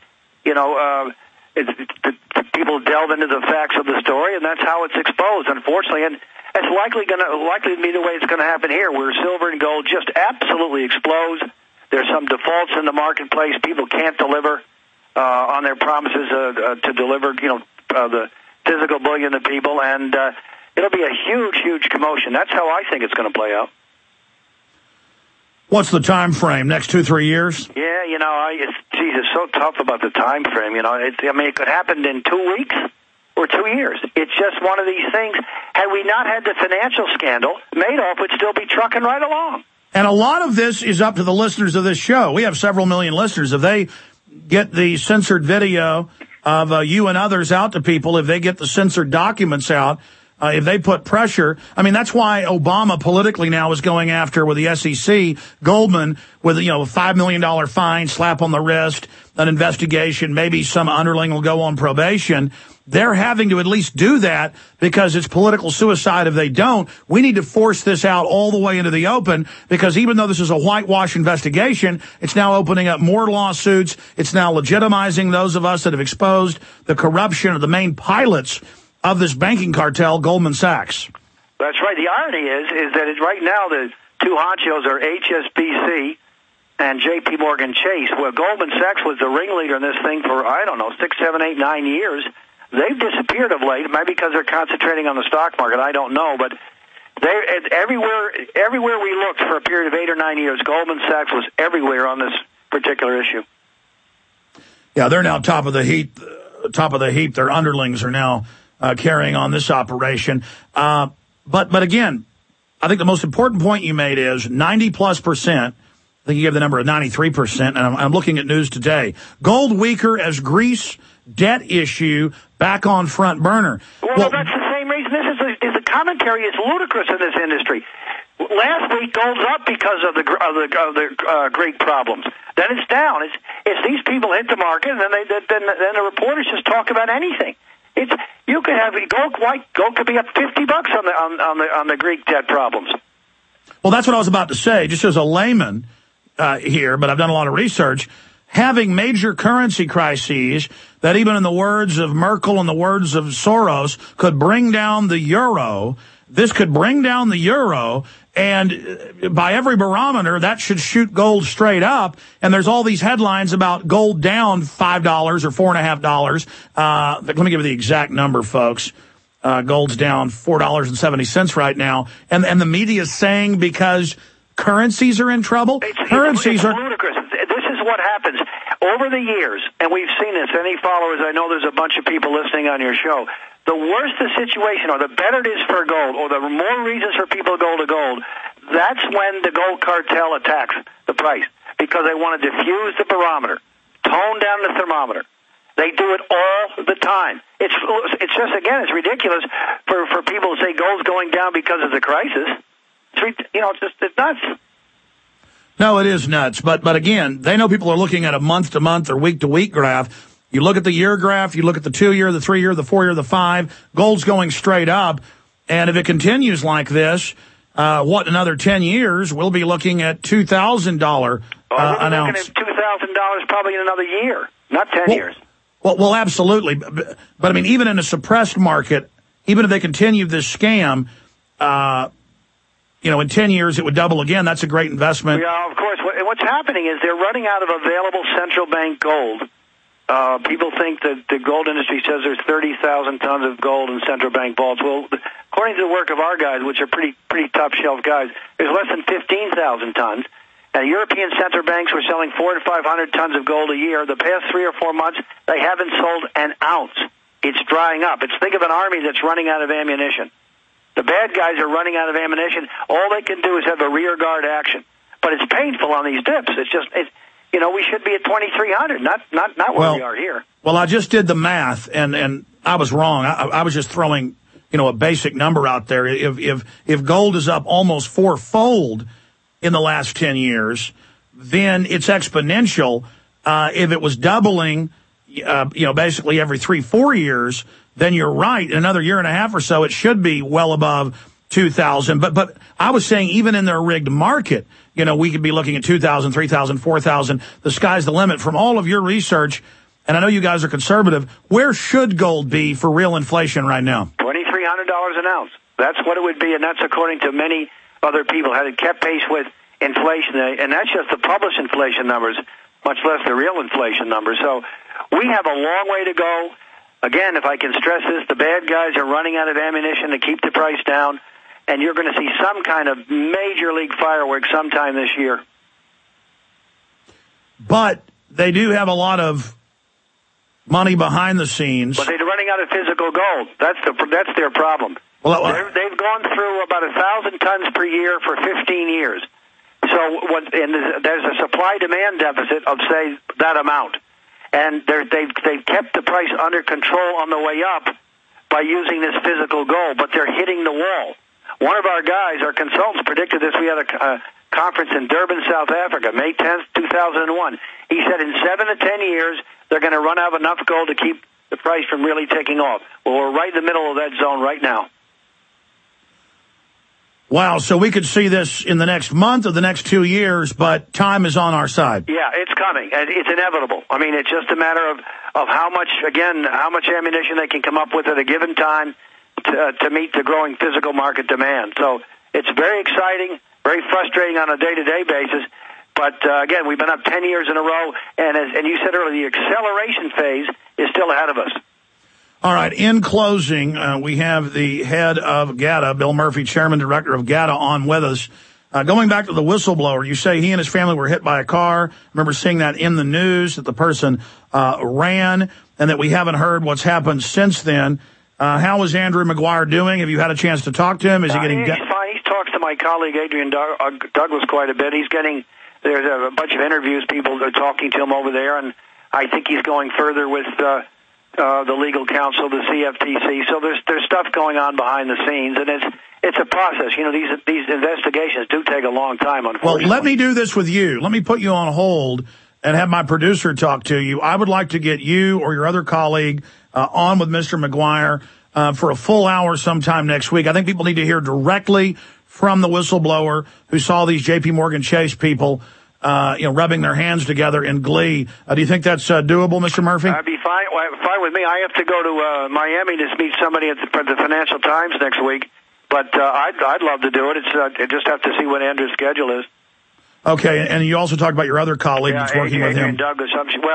Speaker 4: people delve into the facts of the story, and that's how it's exposed, unfortunately. And it's likely to be the way it's going to happen here, where silver and gold just absolutely explodes. There's some defaults in the marketplace. People can't deliver on their promises to deliver, the physical bullion to people, and it'll be a huge, huge commotion. That's how I think it's going to play out.
Speaker 2: What's the time frame? Next 2-3 years?
Speaker 4: Yeah, it's so tough about the time frame. It could happen in 2 weeks or 2 years. It's just one of these things. Had we not had the financial scandal, Madoff would still be trucking right along.
Speaker 2: And a lot of this is up to the listeners of this show. We have several million listeners. If they get the censored video of you and others out to people, if they get the censored documents out, if they put pressure, that's why Obama politically now is going after with the SEC, Goldman with, a $5 million fine, slap on the wrist, an investigation, maybe some underling will go on probation. They're having to at least do that because it's political suicide if they don't. We need to force this out all the way into the open because even though this is a whitewash investigation, it's now opening up more lawsuits. It's now legitimizing those of us that have exposed the corruption of the main pilots of this banking cartel, Goldman Sachs.
Speaker 4: That's right. The irony is that right now the two honchos are HSBC and J.P. Morgan Chase. Well, Goldman Sachs was the ringleader in this thing for, 6, 7, 8, 9 years. They've disappeared of late. It might be because they're concentrating on the stock market. I don't know. But everywhere we looked for a period of 8 or 9 years, Goldman Sachs was everywhere on this particular issue.
Speaker 2: Yeah, they're now top of the heap. Their underlings are now carrying on this operation. But again, I think the most important point you made is 90+%. I think you gave the number of 93%, and I'm looking at news today. Gold weaker as Greece debt issue back on front burner.
Speaker 4: Well, that's the same reason. The commentary is ludicrous in this industry. Last week, gold's up because of the Greek problems. Then it's down. It's these people hit the market, and then the reporters just talk about anything. You could have gold could be up $50 on the Greek debt problems.
Speaker 2: Well, that's what I was about to say. Just as a layman here, but I've done a lot of research. Having major currency crises that even in the words of Merkel and the words of Soros could bring down the euro. This could bring down the euro, and by every barometer, that should shoot gold straight up. And there's all these headlines about gold down $5 or $4.50. Let me give you the exact number, folks. Gold's down $4.70 right now. And the media is saying because currencies are in trouble?
Speaker 4: Currencies are ludicrous. This is what happens. Over the years, and we've seen this, any followers, I know there's a bunch of people listening on your show, the worse the situation or the better it is for gold or the more reasons for people to go to gold, that's when the gold cartel attacks the price, because they want to diffuse the barometer, tone down the thermometer. They do it all the time. It's just, again, it's ridiculous for people to say gold's going down because of the crisis. It's nuts.
Speaker 2: No, it is nuts. But again, they know people are looking at a month-to-month or week-to-week graph. You look at the year graph, you look at the 2-year, the 3-year, the 4-year, the 5. Gold's going straight up. And if it continues like this, another 10 years, we'll be looking at $2,000 an ounce.
Speaker 4: Looking at $2,000 probably in another year, not 10 years.
Speaker 2: Well, absolutely. But I mean, even in a suppressed market, even if they continue this scam, in 10 years it would double again. That's a great investment.
Speaker 4: Yeah, of course. What's happening is they're running out of available central bank gold. People think that the gold industry says there's 30,000 tons of gold in central bank vaults. Well, according to the work of our guys, which are pretty top shelf guys, there's less than 15,000 tons. And European central banks were selling 400 to 500 tons of gold a year. The past 3 or 4 months, they haven't sold an ounce. It's drying up. Think of an army that's running out of ammunition. The bad guys are running out of ammunition. All they can do is have a rear guard action. But it's painful on these dips. We should be at 2,300, not where we are here.
Speaker 2: Well, I just did the math, and I was wrong. I was just throwing, a basic number out there. If gold is up almost fourfold in the last 10 years, then it's exponential. If it was doubling, basically every 3-4 years, then you're right. In another year and a half or so, it should be well above 2,000. But I was saying even in their rigged market, we could be looking at 2,000, 3,000, 4,000. The sky's the limit. From all of your research, and I know you guys are conservative, where should gold be for real inflation right now?
Speaker 4: $2,300 an ounce. That's what it would be, and that's according to many other people. Had it kept pace with inflation, and that's just the published inflation numbers, much less the real inflation numbers. So we have a long way to go. Again, if I can stress this, the bad guys are running out of ammunition to keep the price down, and you're going to see some kind of major league fireworks sometime this year.
Speaker 2: But they do have a lot of money behind the scenes.
Speaker 4: But they're running out of physical gold. That's their problem.
Speaker 2: Well,
Speaker 4: they've gone through about 1,000 tons per year for 15 years. There's a supply-demand deficit of, say, that amount. And they've kept the price under control on the way up by using this physical gold, but they're hitting the wall. One of our guys, our consultants, predicted this. We had a conference in Durban, South Africa, May 10th, 2001. He said in 7 to 10 years, they're going to run out of enough gold to keep the price from really taking off. Well, we're right in the middle of that zone right now.
Speaker 2: Wow, so we could see this in the next month or the next 2 years, but time is on our side.
Speaker 4: Yeah, it's coming, and it's inevitable. I mean, it's just a matter of how much ammunition they can come up with at a given time to meet the growing physical market demand. So it's very exciting, very frustrating on a day-to-day basis. But, again, we've been up 10 years in a row, and you said earlier, the acceleration phase is still ahead of us.
Speaker 2: All right, in closing, we have the head of GATA, Bill Murphy, chairman, director of GATA, on with us. Going back to the whistleblower, you say he and his family were hit by a car. I remember seeing that in the news, that the person ran, and that we haven't heard what's happened since then. How is Andrew Maguire doing? Have you had a chance to talk to him? Is he getting?
Speaker 4: He's fine. He talks to my colleague Adrian Douglas quite a bit. There's a bunch of interviews. People are talking to him over there, and I think he's going further with the legal counsel, the CFTC. So there's stuff going on behind the scenes, and it's a process. These investigations do take a long time, unfortunately.
Speaker 2: Well, let me do this with you. Let me put you on hold and have my producer talk to you. I would like to get you or your other colleague on with Mr. Maguire for a full hour sometime next week. I think people need to hear directly from the whistleblower who saw these J.P. Morgan Chase people rubbing their hands together in glee. Do you think that's doable, Mr. Murphy?
Speaker 4: That'd be fine. Fine with me. I have to go to Miami to meet somebody at the Financial Times next week, but I'd love to do it. I just have to see what Andrew's schedule is.
Speaker 2: Okay, and you also talked about your other colleague that's working with him.
Speaker 4: Douglas.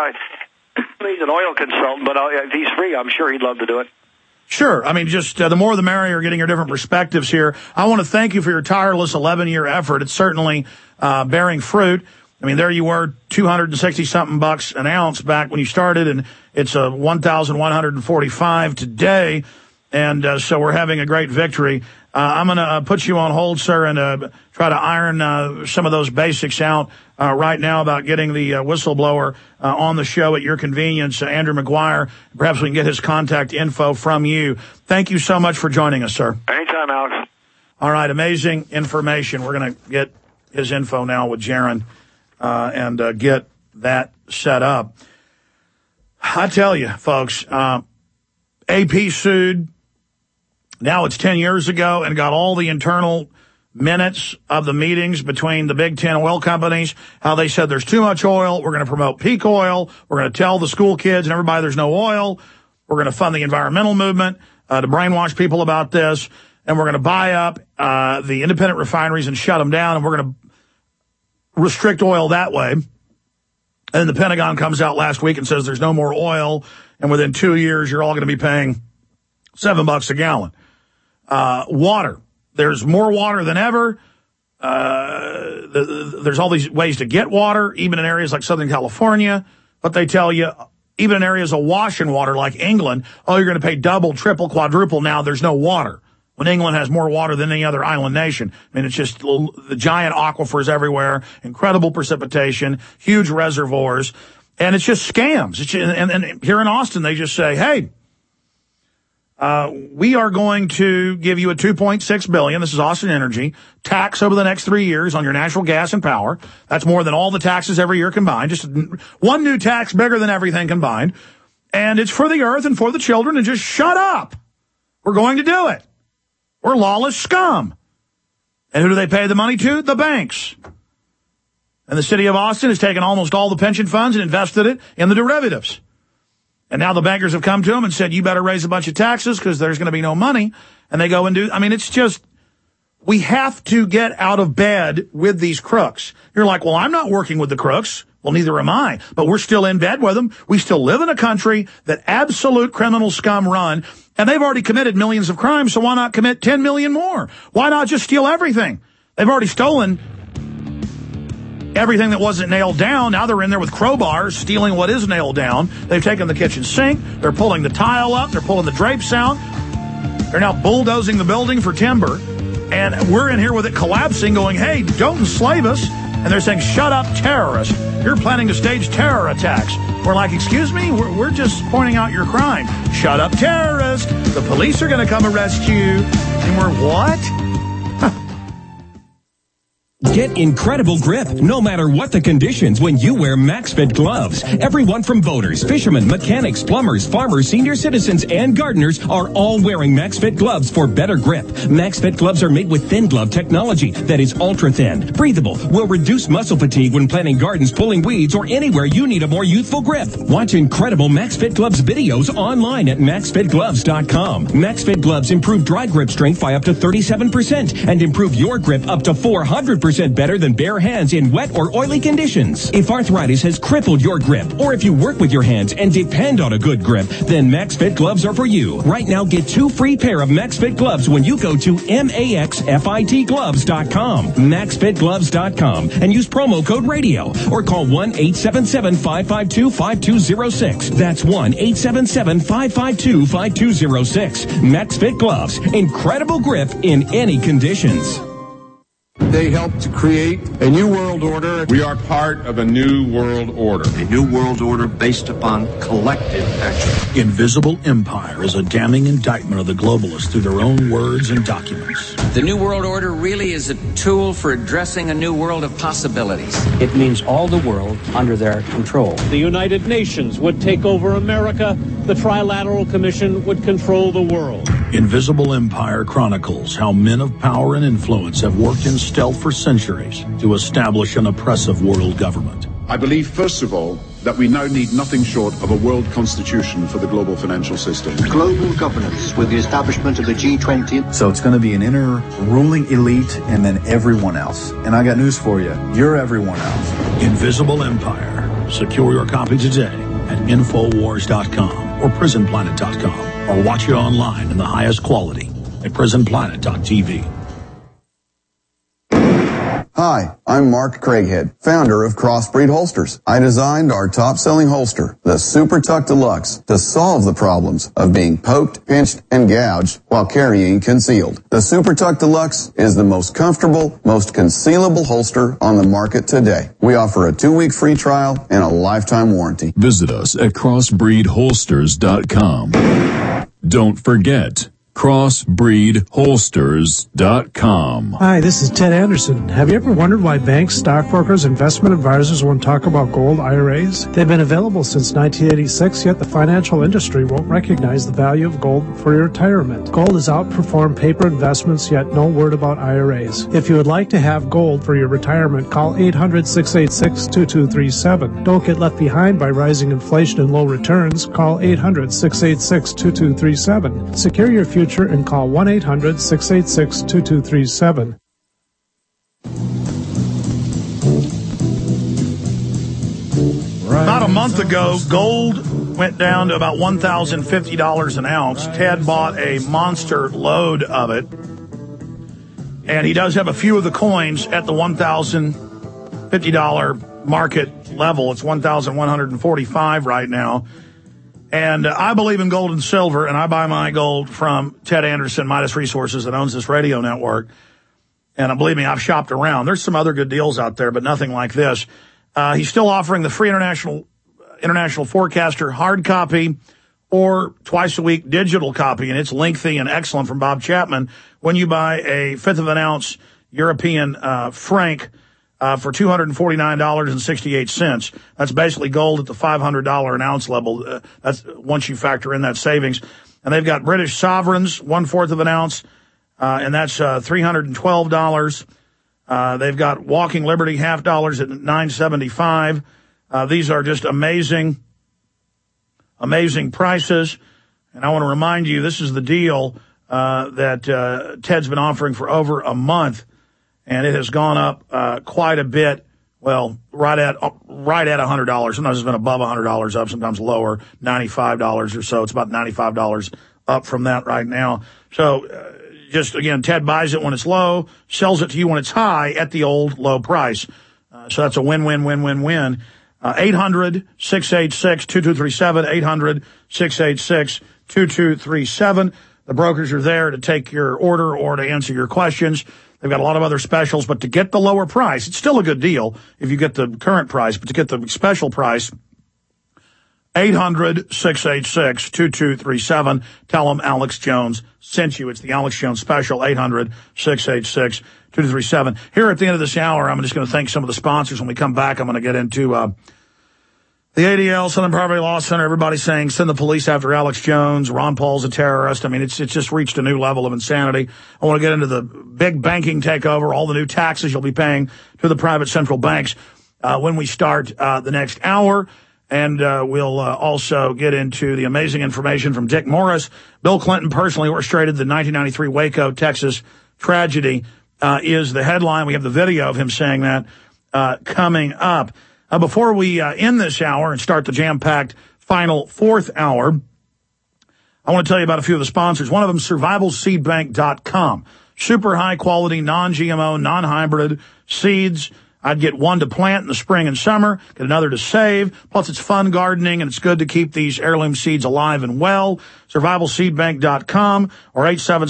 Speaker 4: He's an oil consultant, but if he's free, I'm sure he'd love to do it.
Speaker 2: Sure. I mean, just the more the merrier, getting your different perspectives here. I want to thank you for your tireless 11-year effort. It's certainly bearing fruit. I mean, there you were, $260-something an ounce back when you started, and it's $1,145 today. And so we're having a great victory. I'm going to put you on hold, sir, and try to iron some of those basics out right now about getting the whistleblower on the show at your convenience, Andrew McGuire. Perhaps we can get his contact info from you. Thank you so much for joining us, sir.
Speaker 4: Anytime, Alex.
Speaker 2: All right, amazing information. We're going to get his info now with Jaron and get that set up. I tell you, folks, AP sued. Now it's 10 years ago and got all the internal minutes of the meetings between the big 10 oil companies, how they said there's too much oil. We're going to promote peak oil. We're going to tell the school kids and everybody there's no oil. We're going to fund the environmental movement to brainwash people about this. And we're going to buy up the independent refineries and shut them down. And we're going to restrict oil that way. And the Pentagon comes out last week and says there's no more oil. And within 2 years, you're all going to be paying $7 a gallon. Water. There's more water than ever. There's all these ways to get water, even in areas like Southern California. But they tell you, even in areas awash in water like England, oh, you're going to pay double, triple, quadruple now. There's no water. When England has more water than any other island nation. I mean, it's just the giant aquifers everywhere, incredible precipitation, huge reservoirs, and it's just scams. And here in Austin, they just say, hey, we are going to give you a $2.6 billion, this is Austin Energy, tax over the next 3 years on your natural gas and power. That's more than all the taxes every year combined. Just one new tax bigger than everything combined. And it's for the earth and for the children, and just shut up. We're going to do it. We're lawless scum. And who do they pay the money to? The banks. And the city of Austin has taken almost all the pension funds and invested it in the derivatives. And now the bankers have come to them and said, you better raise a bunch of taxes because there's going to be no money. And they go and do, I mean, it's just, we have to get out of bed with these crooks. You're like, well, I'm not working with the crooks. Well, neither am I. But we're still in bed with them. We still live in a country that absolute criminal scum run. And they've already committed millions of crimes, so why not commit 10 million more? Why not just steal everything? They've already stolen everything that wasn't nailed down. Now they're in there with crowbars, stealing what is nailed down. They've taken the kitchen sink. They're pulling the tile up. They're pulling the drapes out. They're now bulldozing the building for timber. And we're in here with it collapsing, going, hey, don't enslave us. And they're saying, shut up, terrorist. You're planning to stage terror attacks. We're like, excuse me? We're just pointing out your crime. Shut up, terrorist. The police are going to come arrest you. And we're what?
Speaker 10: Get incredible grip, no matter what the conditions, when you wear MaxFit gloves. Everyone from boaters, fishermen, mechanics, plumbers, farmers, senior citizens, and gardeners are all wearing MaxFit gloves for better grip. MaxFit gloves are made with thin glove technology that is ultra thin, breathable, will reduce muscle fatigue when planting gardens, pulling weeds, or anywhere you need a more youthful grip. Watch incredible MaxFit gloves videos online at MaxFitGloves.com. MaxFit gloves improve dry grip strength by up to 37% and improve your grip up to 400% better than bare hands in wet or oily conditions. If arthritis has crippled your grip, or if you work with your hands and depend on a good grip, then MaxFit gloves are for you. Right now, get 2 free pair of MaxFit gloves when you go to MaxFitGloves.com, MaxFitGloves.com, and use promo code radio, or call 1-877-552-5206. That's 1-877-552-5206. MaxFit Gloves, incredible grip in any conditions.
Speaker 22: They helped to create a new world order. We are part of a new world order.
Speaker 24: A new world order based upon collective action.
Speaker 3: Invisible Empire is a damning indictment of the globalists through their own words and documents.
Speaker 25: The New World Order really is a tool for addressing a new world of possibilities.
Speaker 26: It means all the world under their control.
Speaker 27: The United Nations would take over America. The Trilateral Commission would control the world.
Speaker 3: Invisible Empire chronicles how men of power and influence have worked in stealth for centuries to establish an oppressive world government.
Speaker 28: I believe, first of all, that we now need nothing short of a world constitution for the global financial system.
Speaker 16: Global governance with the establishment of the G20.
Speaker 29: So it's going to be an inner ruling elite and then everyone else. And I got news for you. You're everyone else.
Speaker 3: Invisible Empire. Secure your copy today at Infowars.com or PrisonPlanet.com, or watch it online in the highest quality at PrisonPlanet.tv.
Speaker 6: Hi, I'm Mark Craighead, founder of Crossbreed Holsters. I designed our top-selling holster, the Super Tuck Deluxe, to solve the problems of being poked, pinched, and gouged while carrying concealed. The Super Tuck Deluxe is the most comfortable, most concealable holster on the market today. We offer a 2-week free trial and a lifetime warranty.
Speaker 11: Visit us at crossbreedholsters.com. Don't forget, crossbreedholsters.com.
Speaker 21: Hi, this is Ted Anderson. Have you ever wondered why banks, stockbrokers, investment advisors won't talk about gold IRAs? They've been available since 1986, yet the financial industry won't recognize the value of gold for your retirement. Gold has outperformed paper investments, yet no word about IRAs. If you would like to have gold for your retirement, call 800-686-2237. Don't get left behind by rising inflation and low returns. Call 800-686-2237. Secure your future and call 1-800-686-2237.
Speaker 2: About a month ago, gold went down to about $1,050 an ounce. Ted bought a monster load of it. And he does have a few of the coins at the $1,050 market level. It's $1,145 right now. And I believe in gold and silver, and I buy my gold from Ted Anderson, Midas Resources, that owns this radio network. And believe me, I've shopped around. There's some other good deals out there, but nothing like this. He's still offering the free International Forecaster hard copy or twice a week digital copy, and it's lengthy and excellent from Bob Chapman when you buy a 1/5 of an ounce European franc for $249.68. That's basically gold at the $500 an ounce level. That's once you factor in that savings. And they've got British sovereigns, 1/4 of an ounce, and that's $312. They've got Walking Liberty $half at $9.75. These are just amazing prices. And I want to remind you, this is the deal that Ted's been offering for over a month. And it has gone up quite a bit. Well, right at $100. Sometimes it's been above $100 up, sometimes lower, $95 or so. It's about $95 up from that right now. So just again, Ted buys it when it's low, sells it to you when it's high at the old low price. So that's a win-win-win-win-win. 800-686-2237, 800-686-2237. The brokers are there to take your order or to answer your questions. They've got a lot of other specials, but to get the lower price, it's still a good deal if you get the current price, but to get the special price, 800-686-2237. Tell them Alex Jones sent you. It's the Alex Jones special, 800-686-2237. Here at the end of this hour, I'm just going to thank some of the sponsors. When we come back, I'm going to get into the ADL, Southern Poverty Law Center, everybody saying send the police after Alex Jones. Ron Paul's a terrorist. I mean, it's just reached a new level of insanity. I want to get into the big banking takeover, all the new taxes you'll be paying to the private central banks when we start the next hour. And we'll also get into the amazing information from Dick Morris. Bill Clinton personally orchestrated the 1993 Waco, Texas tragedy is the headline. We have the video of him saying that coming up. Before we end this hour and start the jam-packed final fourth hour, I want to tell you about a few of the sponsors. One of them, survivalseedbank.com. Super high-quality, non-GMO, non-hybrid seeds. I'd get one to plant in the spring and summer, get another to save. Plus, it's fun gardening, and it's good to keep these heirloom seeds alive and well. Survivalseedbank.com or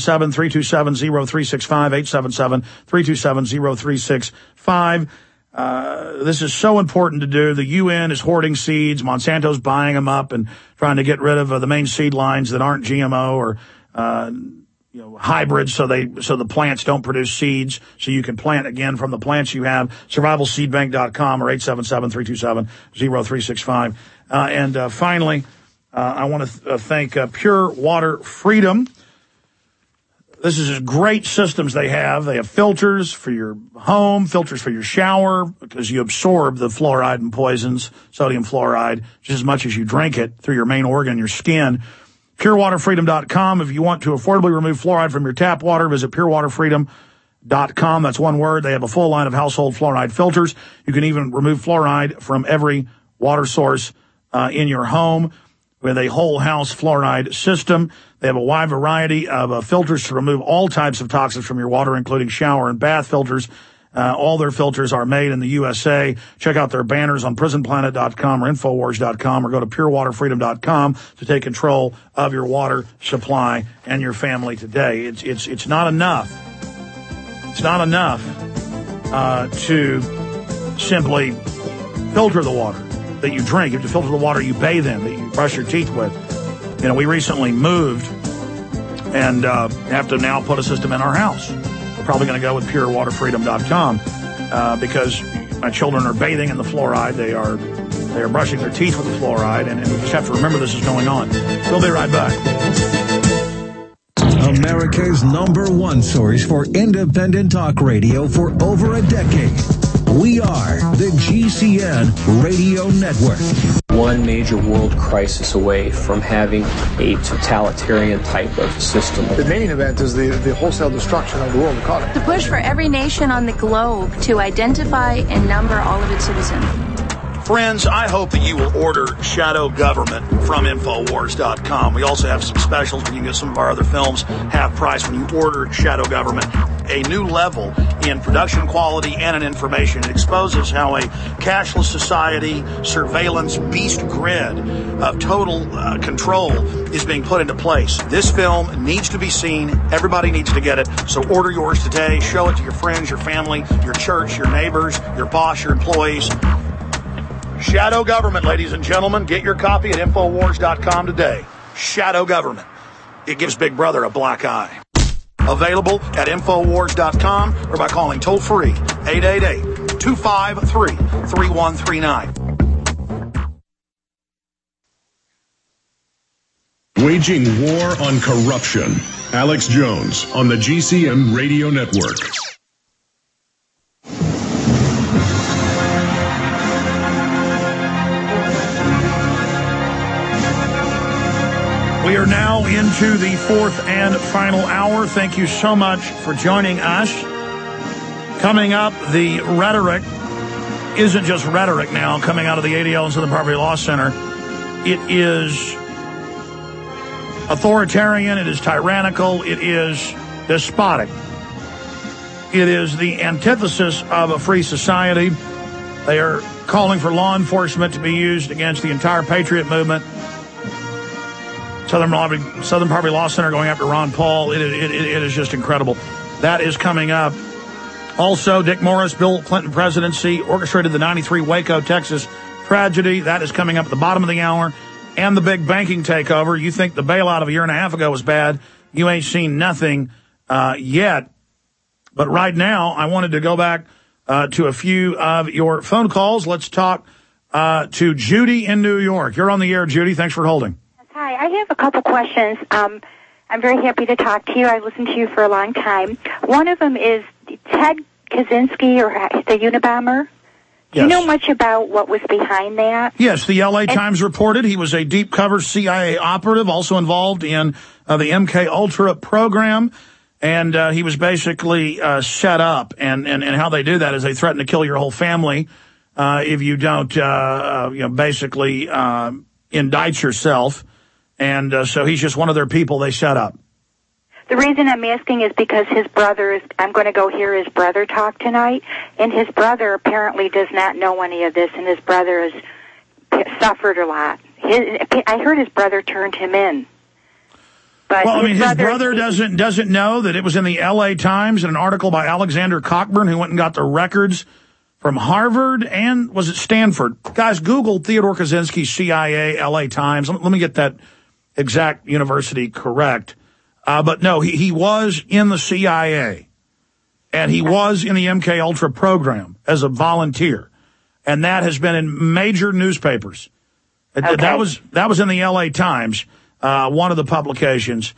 Speaker 2: 877-327-0365, 877-327-0365. This is so important to do. The UN is hoarding seeds. Monsanto's buying them up and trying to get rid of the main seed lines that aren't GMO or hybrids, so the plants don't produce seeds, so you can plant again from the plants you have. Survivalseedbank.com or 877-327-0365. And finally, I want to thank Pure Water Freedom. This is great systems they have. They have filters for your home, filters for your shower, because you absorb the fluoride and poisons, sodium fluoride, just as much as you drink it through your main organ, your skin. PureWaterFreedom.com. If you want to affordably remove fluoride from your tap water, visit PureWaterFreedom.com. That's one word. They have a full line of household fluoride filters. You can even remove fluoride from every water source in your home with a whole house fluoride system. They have a wide variety of filters to remove all types of toxins from your water, including shower and bath filters. All their filters are made in the USA. Check out their banners on prisonplanet.com or Infowars.com, or go to purewaterfreedom.com to take control of your water supply and your family today. It's not enough. It's not enough to simply filter the water that you drink. You have to filter the water you bathe in, that you brush your teeth with. You know, we recently moved and have to now put a system in our house. We're probably going to go with purewaterfreedom.com because my children are bathing in the fluoride. They are brushing their teeth with the fluoride, and we just have to remember this is going on. We'll be right back.
Speaker 5: America's #1 source for independent talk radio for over a decade. We are the GCN Radio Network.
Speaker 26: One major world crisis away from having a totalitarian type of system.
Speaker 12: The main event is the wholesale destruction of the world economy.
Speaker 13: The push for every nation on the globe to identify and number all of its citizens.
Speaker 2: Friends, I hope that you will order Shadow Government from Infowars.com. We also have some specials where you can get some of our other films half price when you order Shadow Government. A new level in production quality and in information. It exposes how a cashless society, surveillance, beast grid of total control is being put into place. This film needs to be seen. Everybody needs to get it. So order yours today. Show it to your friends, your family, your church, your neighbors, your boss, your employees. Shadow Government, ladies and gentlemen. Get your copy at Infowars.com today. Shadow Government. It gives Big Brother a black eye. Available at Infowars.com or by calling toll-free 888-253-3139.
Speaker 1: Waging war on corruption. Alex Jones on the GCN Radio Network.
Speaker 2: We are now into the fourth and final hour. Thank you so much for joining us. Coming up, the rhetoric isn't just rhetoric now coming out of the ADL and Southern Poverty Law Center. It is authoritarian, it is tyrannical, it is despotic. It is the antithesis of a free society. They are calling for law enforcement to be used against the entire Patriot movement. Southern Poverty Law Center going after Ron Paul. It is just incredible. That is coming up. Also, Dick Morris, Bill Clinton presidency, orchestrated the 93 Waco, Texas tragedy. That is coming up at the bottom of the hour. And the big banking takeover. You think the bailout of a year and a half ago was bad. You ain't seen nothing yet. But right now, I wanted to go back to a few of your phone calls. Let's talk to Judy in New York. You're on the air, Judy. Thanks for holding.
Speaker 14: Hi, I have a couple questions. I'm very happy to talk to you. I've listened to you for a long time. One of them is Ted Kaczynski, or the Unabomber. Do you know much about what was behind that?
Speaker 2: Yes, the L.A. Times reported he was a deep-cover CIA operative, also involved in the MK Ultra program, and he was basically set up. And how they do that is they threaten to kill your whole family if you don't, basically indict yourself. And so he's just one of their people they set up.
Speaker 14: The reason I'm asking is because his brother is, I'm going to go hear his brother talk tonight, and his brother apparently does not know any of this, and his brother has suffered a lot. I heard his brother turned him in. But
Speaker 2: well, I mean, his brother doesn't know that it was in the L.A. Times in an article by Alexander Cockburn, who went and got the records from Harvard and, was it Stanford? Guys, Google Theodore Kaczynski, CIA, L.A. Times. Let me get that exact university correct. But no, he was in the CIA, and he was in the MK Ultra program as a volunteer, and that has been in major newspapers. Okay. That was in the L.A. Times, one of the publications.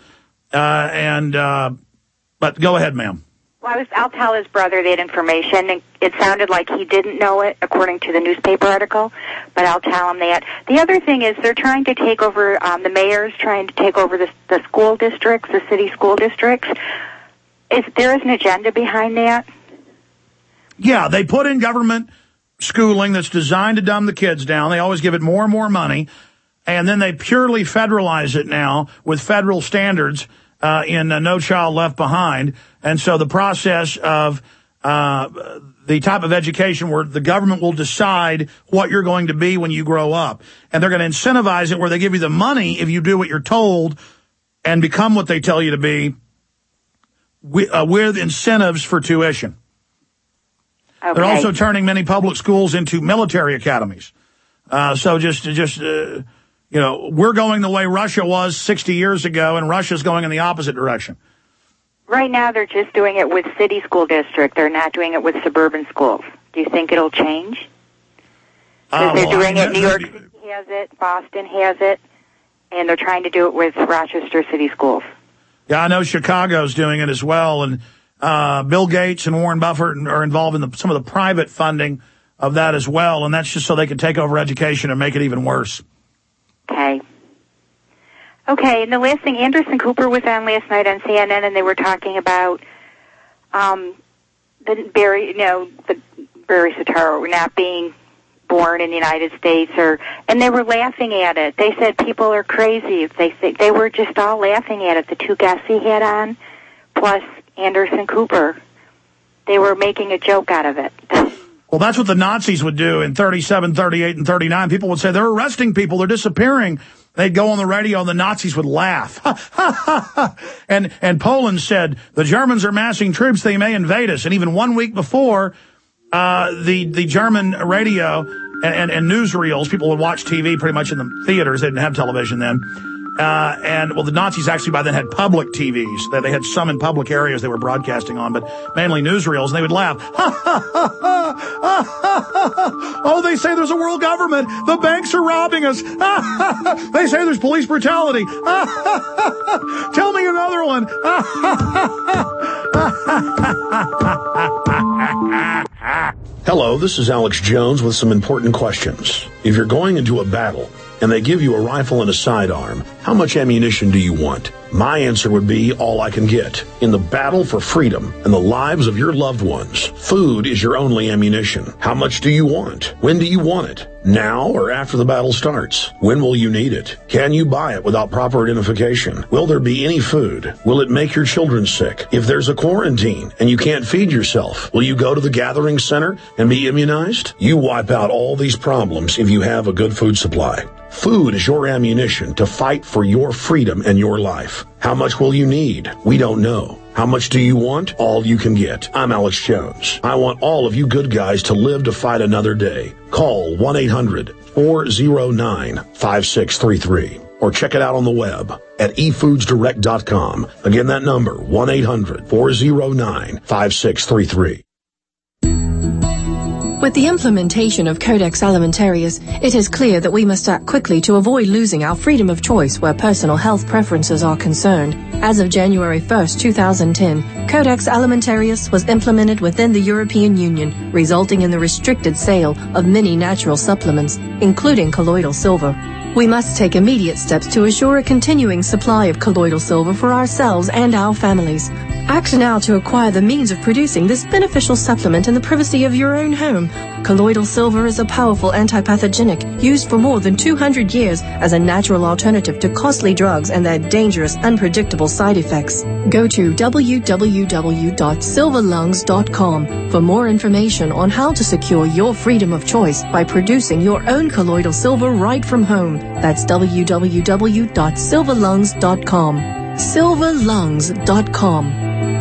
Speaker 2: But go ahead, ma'am.
Speaker 14: Well, I'll tell his brother that information, and it sounded like he didn't know it, according to the newspaper article, but I'll tell him that. The other thing is they're trying to take over, the mayor's trying to take over the school districts, the city school districts. There is an agenda behind that?
Speaker 2: Yeah, they put in government schooling that's designed to dumb the kids down. They always give it more and more money, and then they purely federalize it now with federal standards in No Child Left Behind. And so the process of the type of education where the government will decide what you're going to be when you grow up. And they're going to incentivize it where they give you the money if you do what you're told and become what they tell you to be with incentives for tuition. Okay. They're also turning many public schools into military academies. So you know, we're going the way Russia was 60 years ago, and Russia's going in the opposite direction.
Speaker 14: Right now, they're just doing it with city school district. They're not doing it with suburban schools. Do you think it'll change? Because they're doing it. New York City has it, Boston has it, and they're trying to do it with Rochester City schools.
Speaker 2: Yeah, I know Chicago's doing it as well, and Bill Gates and Warren Buffett are involved in some of the private funding of that as well, and that's just so they can take over education and make it even worse.
Speaker 14: Okay, and the last thing, Anderson Cooper was on last night on CNN, and they were talking about the Barry Soetoro not being born in the United States, and they were laughing at it. They said people are crazy. They were just all laughing at it. The two guests he had on, plus Anderson Cooper, they were making a joke out of it.
Speaker 2: Well, that's what the Nazis would do in 37, 38, and 39. People would say, they're arresting people, they're disappearing. They'd go on the radio, and the Nazis would laugh. And Poland said, the Germans are massing troops, they may invade us. And even 1 week before, the German radio and newsreels, people would watch TV pretty much in the theaters. They didn't have television then. The Nazis actually by then had public TVs. They had some in public areas they were broadcasting on, but mainly newsreels, and they would laugh. Oh, they say there's a world government. The banks are robbing us. They say there's police brutality. Tell me another one.
Speaker 3: Hello, this is Alex Jones with some important questions. If you're going into a battle and they give you a rifle and a sidearm, how much ammunition do you want? My answer would be all I can get. In the battle for freedom and the lives of your loved ones, food is your only ammunition. How much do you want? When do you want it? Now or after the battle starts? When will you need it? Can you buy it without proper identification? Will there be any food? Will it make your children sick? If there's a quarantine and you can't feed yourself, will you go to the gathering center and be immunized? You wipe out all these problems if you have a good food supply. Food is your ammunition to fight for your freedom and your life. How much will you need? We don't know. How much do you want? All you can get. I'm Alex Jones. I want all of you good guys to live to fight another day. Call 1-800-409-5633 or check it out on the web at efoodsdirect.com. Again, that number, 1-800-409-5633.
Speaker 7: With the implementation of Codex Alimentarius, it is clear that we must act quickly to avoid losing our freedom of choice where personal health preferences are concerned. As of January 1st, 2010, Codex Alimentarius was implemented within the European Union, resulting in the restricted sale of many natural supplements, including colloidal silver. We must take immediate steps to assure a continuing supply of colloidal silver for ourselves and our families. Act now to acquire the means of producing this beneficial supplement in the privacy of your own home. Colloidal silver is a powerful antipathogenic used for more than 200 years as a natural alternative to costly drugs and their dangerous, unpredictable side effects. Go to www.silverlungs.com for more information on how to secure your freedom of choice by producing your own colloidal silver right from home. That's www.silverlungs.com. silverlungs.com.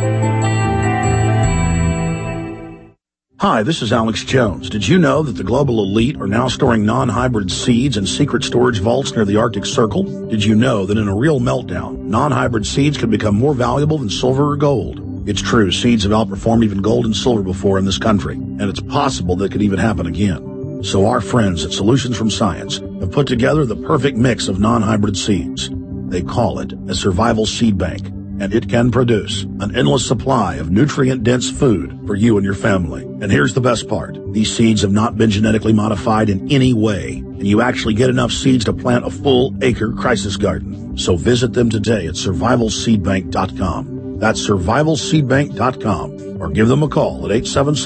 Speaker 3: Hi, this is Alex Jones. Did you know that the global elite are now storing non-hybrid seeds in secret storage vaults near the Arctic Circle? Did you know that in a real meltdown, non-hybrid seeds can become more valuable than silver or gold? It's true, seeds have outperformed even gold and silver before in this country, and it's possible that could even happen again. So our friends at Solutions from Science have put together the perfect mix of non-hybrid seeds. They call it a survival seed bank, and it can produce an endless supply of nutrient-dense food for you and your family. And here's the best part. These seeds have not been genetically modified in any way, and you actually get enough seeds to plant a full acre crisis garden. So visit them today at survivalseedbank.com. That's survivalseedbank.com, or give them a call at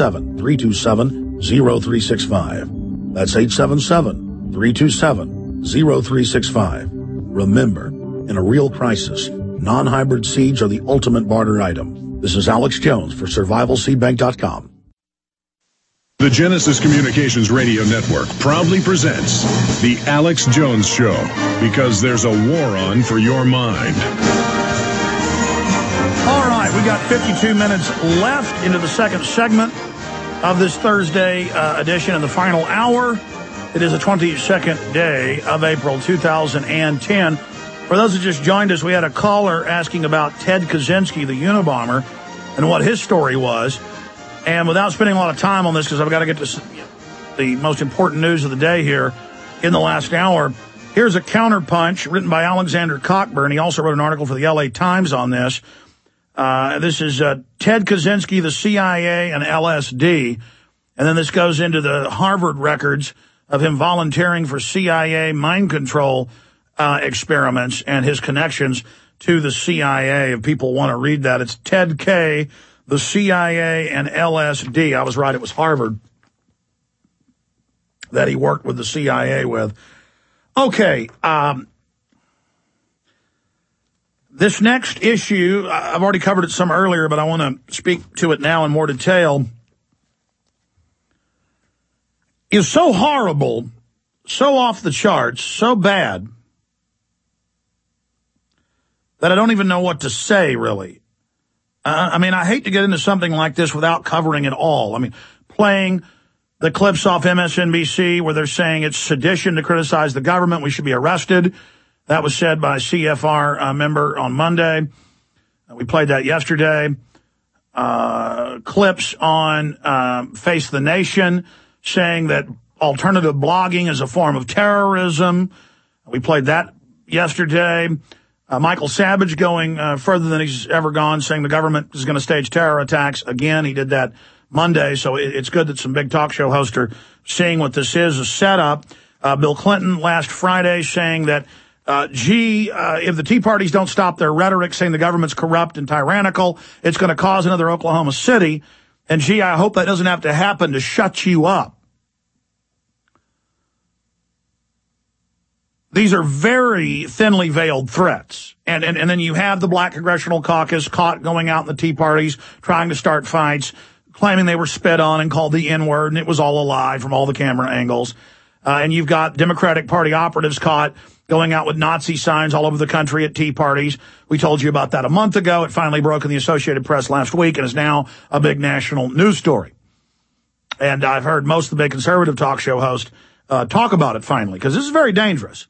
Speaker 3: 877-327-0365. That's 877-327-0365. Remember, in a real crisis, non-hybrid seeds are the ultimate barter item. This is Alex Jones for SurvivalSeedBank.com.
Speaker 1: The Genesis Communications Radio Network proudly presents The Alex Jones Show, because there's a war on for your mind.
Speaker 2: All right, we got 52 minutes left into the second segment of this Thursday edition in the final hour. It is the 22nd day of April 2010. For those who just joined us, we had a caller asking about Ted Kaczynski, the Unabomber, and what his story was. And without spending a lot of time on this, because I've got to get to the most important news of the day here in the last hour, here's a counterpunch written by Alexander Cockburn. He also wrote an article for the LA Times on this. This is Ted Kaczynski, the CIA, and LSD. And then this goes into the Harvard records of him volunteering for CIA mind control experiments and his connections to the CIA. If people want to read that, it's Ted K., the CIA, and LSD. I was right, it was Harvard that he worked with the CIA with. Okay, this next issue, I've already covered it some earlier, but I want to speak to it now in more detail, is so horrible, so off the charts, so bad, that I don't even know what to say, really. I mean, I hate to get into something like this without covering it all. I mean, playing the clips off MSNBC where they're saying it's sedition to criticize the government, we should be arrested. That was said by a CFR member on Monday. We played that yesterday. Clips on Face the Nation saying that alternative blogging is a form of terrorism. We played that yesterday. Michael Savage going further than he's ever gone, saying the government is going to stage terror attacks. Again, he did that Monday, so it's good that some big talk show hosts are seeing what this is, a setup. Bill Clinton last Friday saying that, if the Tea Parties don't stop their rhetoric saying the government's corrupt and tyrannical, it's going to cause another Oklahoma City. And, I hope that doesn't have to happen to shut you up. These are very thinly veiled threats. And then you have the Black Congressional Caucus caught going out in the Tea Parties, trying to start fights, claiming they were spit on and called the N-word, and it was all a lie from all the camera angles. And you've got Democratic Party operatives caught going out with Nazi signs all over the country at Tea Parties. We told you about that a month ago. It finally broke in the Associated Press last week and is now a big national news story. And I've heard most of the big conservative talk show hosts talk about it finally, because this is very dangerous.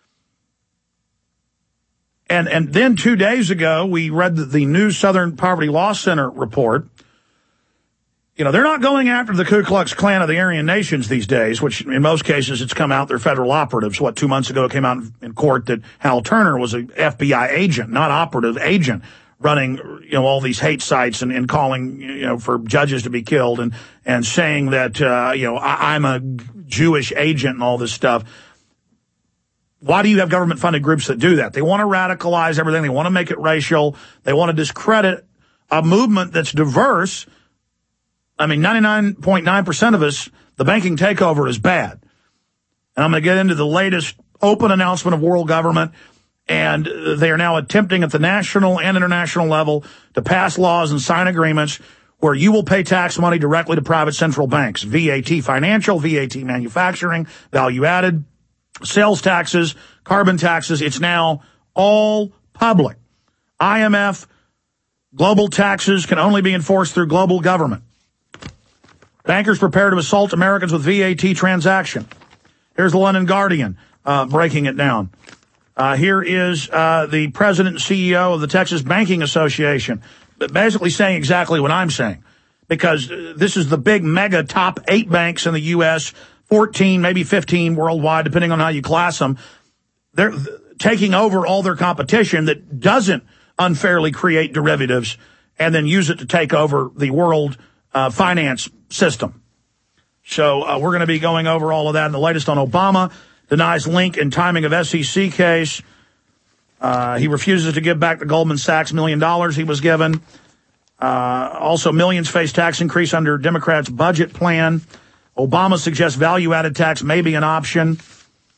Speaker 2: And then 2 days ago, we read the new Southern Poverty Law Center report. You know, they're not going after the Ku Klux Klan of the Aryan Nations these days, which in most cases it's come out they're federal operatives. 2 months ago it came out in court that Hal Turner was an FBI agent, not operative agent, running, all these hate sites and calling, for judges to be killed and saying that, I'm a Jewish agent and all this stuff. Why do you have government-funded groups that do that? They want to radicalize everything. They want to make it racial. They want to discredit a movement that's diverse. I mean, 99.9% of us, the banking takeover is bad. And I'm going to get into the latest open announcement of world government, and they are now attempting at the national and international level to pass laws and sign agreements where you will pay tax money directly to private central banks, VAT financial, VAT manufacturing, value added, sales taxes, carbon taxes. It's now all public. IMF, global taxes can only be enforced through global government. Bankers prepare to assault Americans with VAT transaction. Here's the London Guardian breaking it down. Here is the president and CEO of the Texas Banking Association, basically saying exactly what I'm saying, because this is the big mega top 8 banks in the U.S., 14, maybe 15 worldwide, depending on how you class them. They're taking over all their competition that doesn't unfairly create derivatives and then use it to take over the world finance system. So we're going to be going over all of that. And the latest on Obama, denies link and timing of SEC case. He refuses to give back the Goldman Sachs $1 million he was given. Also, millions face tax increase under Democrats' budget plan. Obama suggests value-added tax may be an option.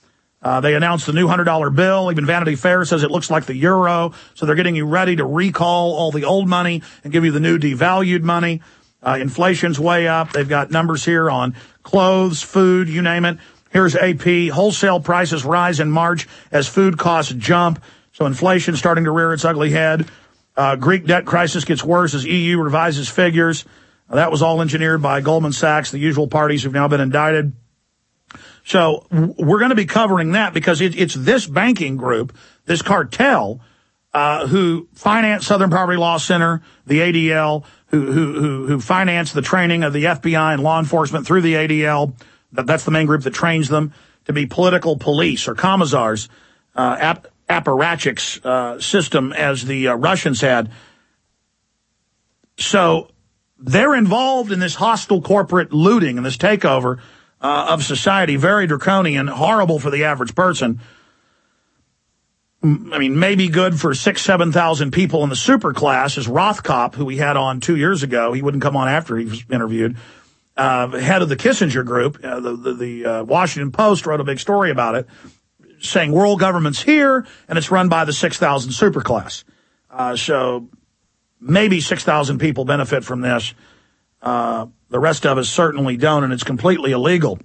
Speaker 2: They announced the new $100 bill. Even Vanity Fair says it looks like the euro. So they're getting you ready to recall all the old money and give you the new devalued money. Inflation's way up. They've got numbers here on clothes, food, you name it. Here's AP. Wholesale prices rise in March as food costs jump. So inflation's starting to rear its ugly head. Greek debt crisis gets worse as EU revises figures. That was all engineered by Goldman Sachs, the usual parties who've now been indicted. So we're going to be covering that because it's this banking group, this cartel, who financed Southern Poverty Law Center, the ADL, who financed the training of the FBI and law enforcement through the ADL. That's the main group that trains them to be political police or commissars, apparatchiks system as the Russians had. So they're involved in this hostile corporate looting and this takeover of society, very draconian, horrible for the average person. I mean, maybe good for 6,000 to 7,000 people in the super class, as Rothkopf, who we had on 2 years ago, he wouldn't come on after he was interviewed, head of the Kissinger group. The Washington Post wrote a big story about it, saying world government's here, and it's run by the 6,000 super class. So maybe 6,000 people benefit from this. The rest of us certainly don't, and it's completely illegal.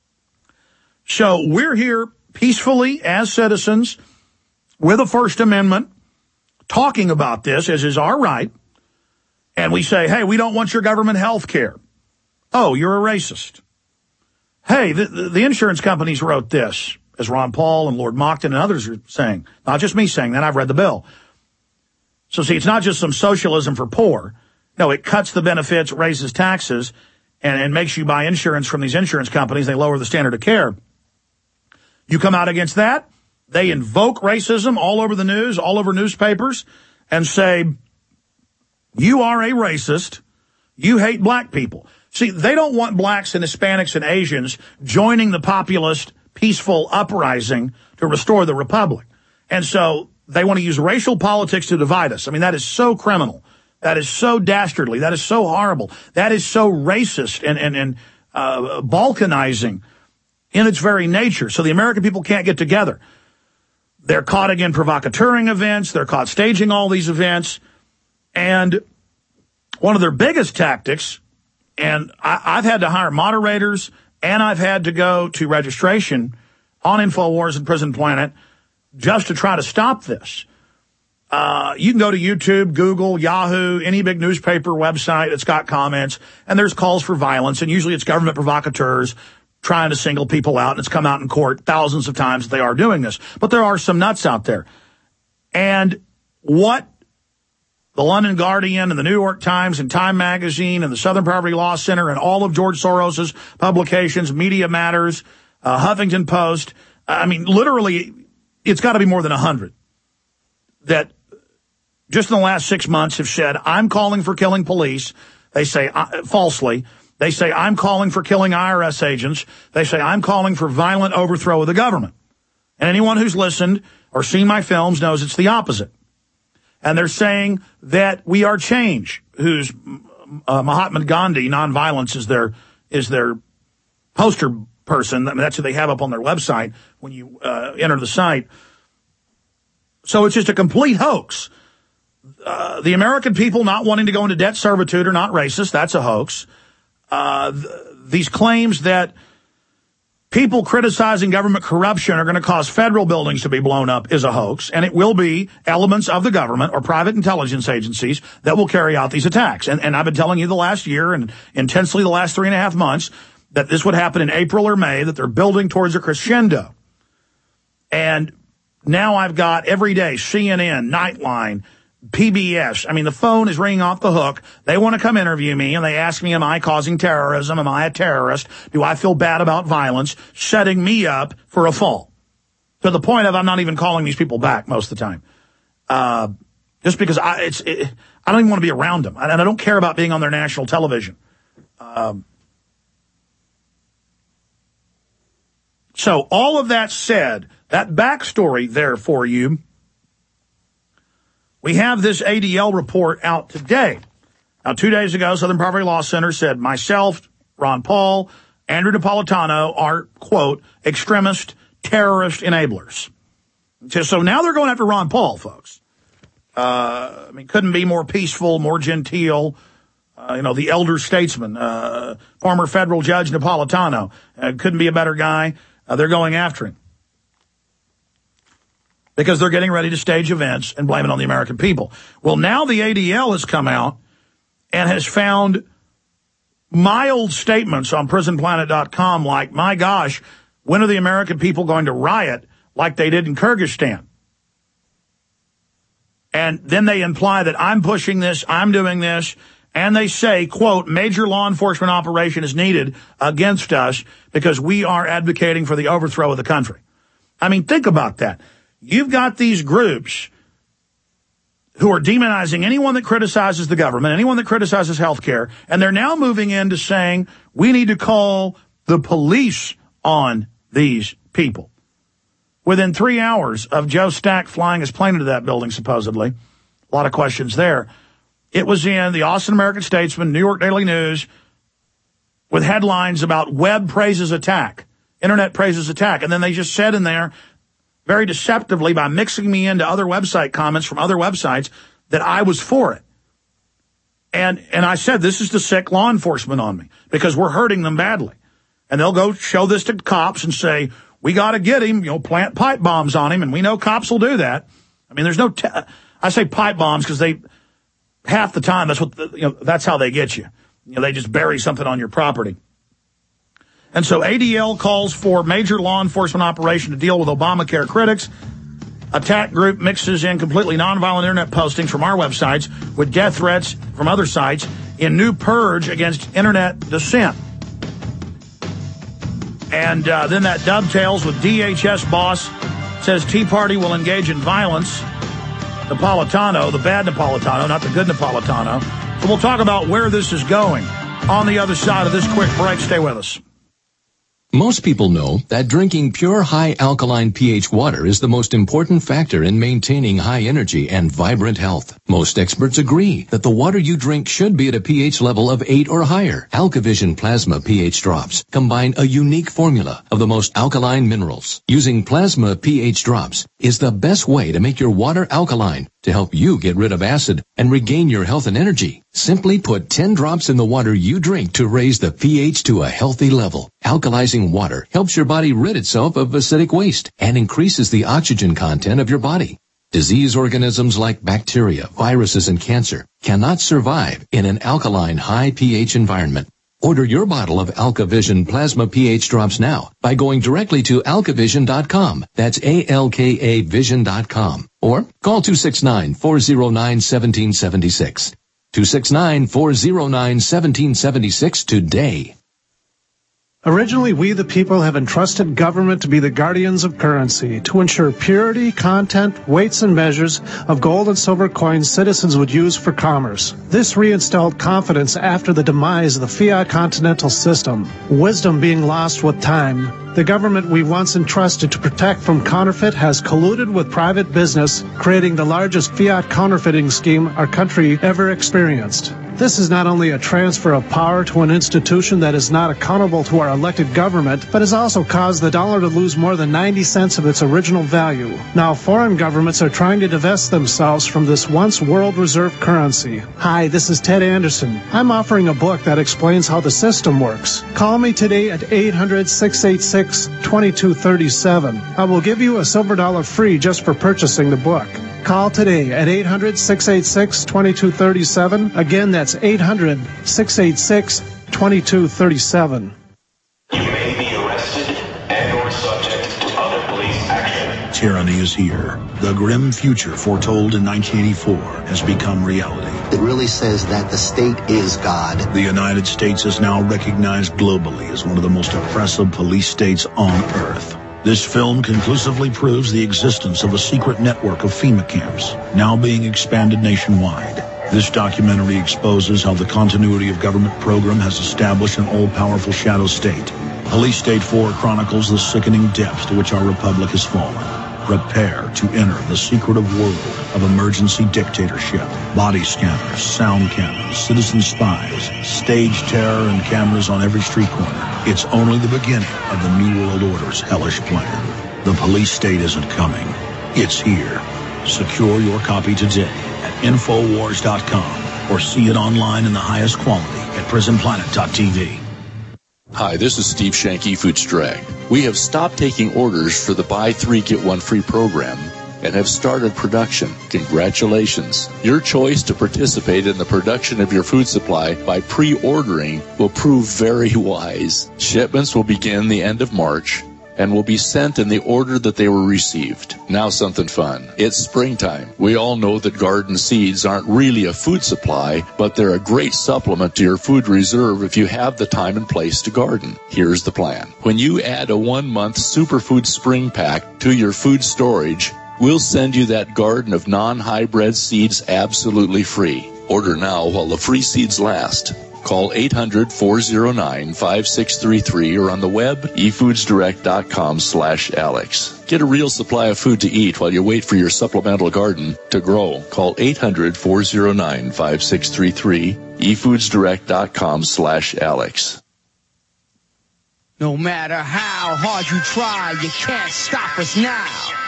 Speaker 2: So we're here peacefully as citizens with a First Amendment talking about this, as is our right. And we say, hey, we don't want your government health care. Oh, you're a racist. Hey, the insurance companies wrote this, as Ron Paul and Lord Mockton and others are saying. Not just me saying that, I've read the bill. So see, it's not just some socialism for poor. No, it cuts the benefits, raises taxes, and makes you buy insurance from these insurance companies. They lower the standard of care. You come out against that, they invoke racism all over the news, all over newspapers, and say, you are a racist, you hate black people. See, they don't want blacks and Hispanics and Asians joining the populist, peaceful uprising to restore the republic. And so they want to use racial politics to divide us. I mean, that is so criminal. That is so dastardly. That is so horrible. That is so racist and balkanizing in its very nature. So the American people can't get together. They're caught again provocateuring events. They're caught staging all these events. And one of their biggest tactics, and I've had to hire moderators, and I've had to go to registration on InfoWars and Prison Planet just to try to stop this. You can go to YouTube, Google, Yahoo, any big newspaper website that's got comments, and there's calls for violence, and usually it's government provocateurs trying to single people out, and it's come out in court thousands of times that they are doing this. But there are some nuts out there. And what the London Guardian and the New York Times and Time Magazine and the Southern Poverty Law Center and all of George Soros's publications, Media Matters, Huffington Post, I mean, literally, it's got to be more than 100 that just in the last 6 months have said, I'm calling for killing police. They say, falsely, they say, I'm calling for killing IRS agents. They say, I'm calling for violent overthrow of the government. And anyone who's listened or seen my films knows it's the opposite. And they're saying that we are change, who's Mahatma Gandhi, nonviolence is their poster person. I mean, that's who they have up on their website when you enter the site. So it's just a complete hoax. The American people not wanting to go into debt servitude are not racist. That's a hoax. These claims that people criticizing government corruption are going to cause federal buildings to be blown up is a hoax, and it will be elements of the government or private intelligence agencies that will carry out these attacks. And I've been telling you the last year and intensely the last 3.5 months that this would happen in April or May, that they're building towards a crescendo. And now I've got every day CNN, Nightline, PBS. I mean, the phone is ringing off the hook. They want to come interview me, and they ask me, am I causing terrorism? Am I a terrorist? Do I feel bad about violence? Setting me up for a fall. To the point of I'm not even calling these people back most of the time. Just because I don't even want to be around them. And I don't care about being on their national television. So all of that said, that backstory there for you, we have this ADL report out today. Now, 2 days ago, Southern Poverty Law Center said myself, Ron Paul, Andrew Napolitano are, quote, extremist terrorist enablers. So now they're going after Ron Paul, folks. I mean, couldn't be more peaceful, more genteel. The elder statesman, former federal judge Napolitano, couldn't be a better guy. They're going after him because they're getting ready to stage events and blame it on the American people. Well, now the ADL has come out and has found mild statements on prisonplanet.com like, my gosh, when are the American people going to riot like they did in Kyrgyzstan? And then they imply that I'm pushing this, I'm doing this, and they say, quote, major law enforcement operation is needed against us because we are advocating for the overthrow of the country. I mean, think about that. You've got these groups who are demonizing anyone that criticizes the government, anyone that criticizes healthcare, and they're now moving into saying we need to call the police on these people. Within 3 hours of Joe Stack flying his plane into that building, supposedly, a lot of questions there, it was in the Austin American-Statesman, New York Daily News, with headlines about web praises attack, internet praises attack. And then they just said in there, very deceptively, by mixing me into other website comments from other websites, that I was for it. And I said, this is to sick law enforcement on me because we're hurting them badly. And they'll go show this to cops and say, we got to get him, plant pipe bombs on him. And we know cops will do that. I mean, there's no, I say pipe bombs because half the time, that's how they get you. They just bury something on your property. And so ADL calls for major law enforcement operation to deal with Obamacare critics. Attack group mixes in completely nonviolent internet postings from our websites with death threats from other sites in new purge against internet dissent. And then that dovetails with DHS boss says Tea Party will engage in violence. Napolitano, the bad Napolitano, not the good Napolitano. So we'll talk about where this is going on the other side of this quick break. Stay with us.
Speaker 4: Most people know that drinking pure high alkaline pH water is the most important factor in maintaining high energy and vibrant health. Most experts agree that the water you drink should be at a pH level of 8 or higher. AlkaVision Plasma pH drops combine a unique formula of the most alkaline minerals. Using plasma pH drops is the best way to make your water alkaline to help you get rid of acid and regain your health and energy. Simply put 10 drops in the water you drink to raise the pH to a healthy level. Alkalizing water helps your body rid itself of acidic waste and increases the oxygen content of your body. Disease organisms like bacteria, viruses, and cancer cannot survive in an alkaline high pH environment. Order your bottle of AlkaVision Plasma pH drops now by going directly to alkavision.com. That's ALKAvision.com. Or call 269-409-1776. 269-409-1776 today.
Speaker 21: Originally, we the people have entrusted government to be the guardians of currency, to ensure purity, content, weights, and measures of gold and silver coins citizens would use for commerce. This reinstalled confidence after the demise of the fiat continental system, wisdom being lost with time. The government we once entrusted to protect from counterfeit has colluded with private business, creating the largest fiat counterfeiting scheme our country ever experienced. This is not only a transfer of power to an institution that is not accountable to our elected government, but has also caused the dollar to lose more than 90 cents of its original value. Now, foreign governments are trying to divest themselves from this once world reserve currency. Hi, this is Ted Anderson. I'm offering a book that explains how the system works. Call me today at 800-686-2237. I will give you a silver dollar free just for purchasing the book. Call today at 800-686-2237. Again, that's 800-686-2237.
Speaker 8: You may be arrested and or subject to other police action.
Speaker 3: Tyranny is here. The grim future foretold in 1984 has become reality.
Speaker 9: It really says that the state is God.
Speaker 3: The United States is now recognized globally as one of the most oppressive police states on earth. This film conclusively proves the existence of a secret network of FEMA camps, now being expanded nationwide. This documentary exposes how the continuity of government program has established an all-powerful shadow state. Police State 4 chronicles the sickening depths to which our republic has fallen. Prepare to enter the secretive world of emergency dictatorship. Body scanners, sound cameras, citizen spies, stage terror, and cameras on every street corner. It's only the beginning of the New World Order's hellish plan. The police state isn't coming. It's here. Secure your copy today at Infowars.com or see it online in the highest quality at PrisonPlanet.tv.
Speaker 10: Hi, this is Steve Shanky, Foods Drag. We have stopped taking orders for the Buy 3, Get 1 Free program and have started production. Congratulations. Your choice to participate in the production of your food supply by pre-ordering will prove very wise. Shipments will begin the end of March and will be sent in the order that they were received. Now something fun. It's springtime. We all know that garden seeds aren't really a food supply, but they're a great supplement to your food reserve if you have the time and place to garden. Here's the plan. When you add a 1-month Superfood Spring Pack to your food storage, we'll send you that garden of non-hybrid seeds absolutely free. Order now while the free seeds last. Call 800-409-5633 or on the web, efoodsdirect.com/Alex. Get a real supply of food to eat while you wait for your supplemental garden to grow. Call 800-409-5633, efoodsdirect.com/Alex.
Speaker 15: No matter how hard you try, you can't stop us now.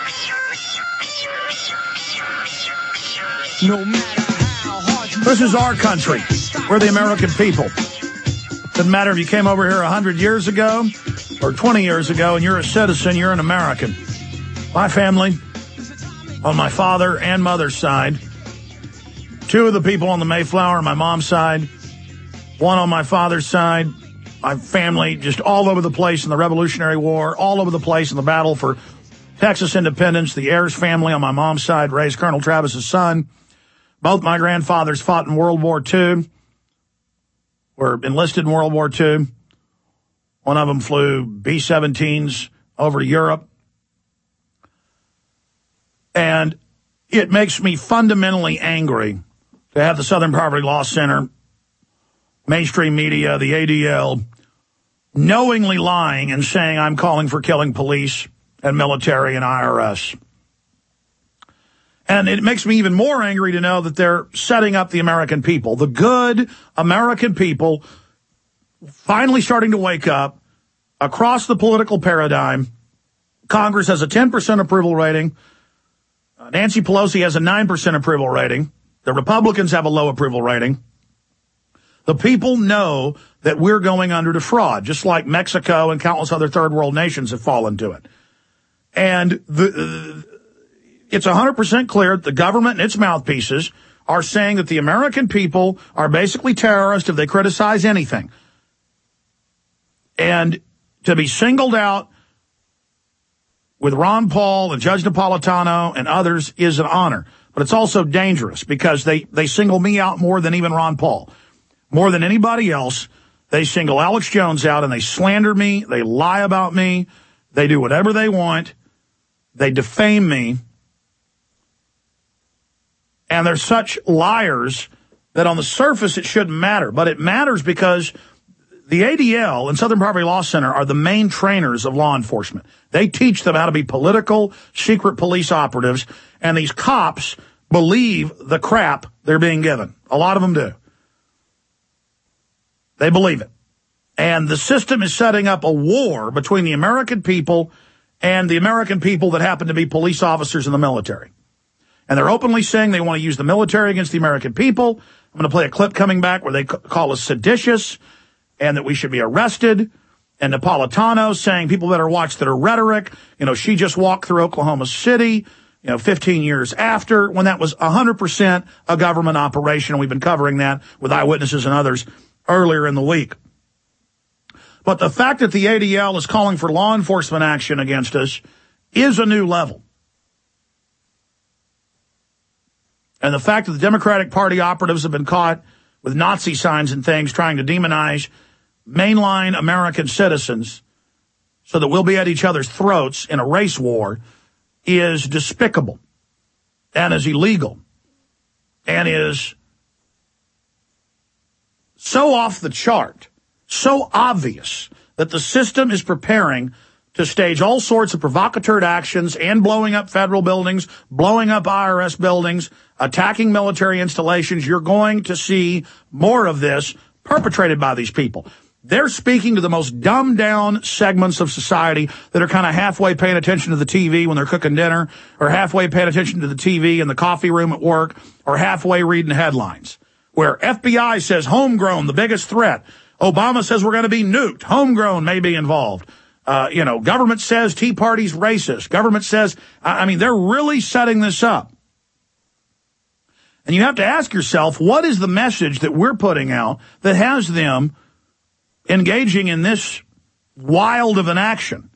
Speaker 2: No matter how hard you This is our country. We're the American people. Doesn't matter if you came over here 100 years ago or 20 years ago and you're a citizen, you're an American. My family, on my father and mother's side, 2 of the people on the Mayflower on my mom's side, 1 on my father's side, my family just all over the place in the Revolutionary War, all over the place in the battle for Texas independence. The Ayers family on my mom's side raised Colonel Travis's son. Both my grandfathers fought in World War II, were enlisted in World War II. One of them flew B-17s over to Europe. And it makes me fundamentally angry to have the Southern Poverty Law Center, mainstream media, the ADL, knowingly lying and saying I'm calling for killing police and military and IRS. And it makes me even more angry to know that they're setting up the American people, the good American people, finally starting to wake up across the political paradigm. Congress has a 10% approval rating. Nancy Pelosi has a 9% approval rating. The Republicans have a low approval rating. The people know that we're going under to fraud, just like Mexico and countless other third world nations have fallen to it. And it's 100% clear that the government and its mouthpieces are saying that the American people are basically terrorists if they criticize anything. And to be singled out with Ron Paul and Judge Napolitano and others is an honor. But it's also dangerous because they single me out more than even Ron Paul. More than anybody else, they single Alex Jones out and they slander me. They lie about me. They do whatever they want. They defame me. And they're such liars that on the surface it shouldn't matter. But it matters because the ADL and Southern Poverty Law Center are the main trainers of law enforcement. They teach them how to be political, secret police operatives. And these cops believe the crap they're being given. A lot of them do. They believe it. And the system is setting up a war between the American people and the American people that happen to be police officers in the military. And they're openly saying they want to use the military against the American people. I'm going to play a clip coming back where they call us seditious and that we should be arrested. And Napolitano saying people better watch their rhetoric. You know, she just walked through Oklahoma City, 15 years after when that was 100% a government operation. And we've been covering that with eyewitnesses and others earlier in the week. But the fact that the ADL is calling for law enforcement action against us is a new level. And the fact that the Democratic Party operatives have been caught with Nazi signs and things trying to demonize mainline American citizens so that we'll be at each other's throats in a race war is despicable and is illegal and is so off the chart, so obvious that the system is preparing to stage all sorts of provocateur actions and blowing up federal buildings, blowing up IRS buildings, attacking military installations. You're going to see more of this perpetrated by these people. They're speaking to the most dumbed-down segments of society that are kind of halfway paying attention to the TV when they're cooking dinner, or halfway paying attention to the TV in the coffee room at work, or halfway reading headlines. Where FBI says homegrown, the biggest threat. Obama says we're going to be nuked. Homegrown may be involved. Government says Tea Party's racist. Government says, they're really setting this up. And you have to ask yourself, what is the message that we're putting out that has them engaging in this wild of an action?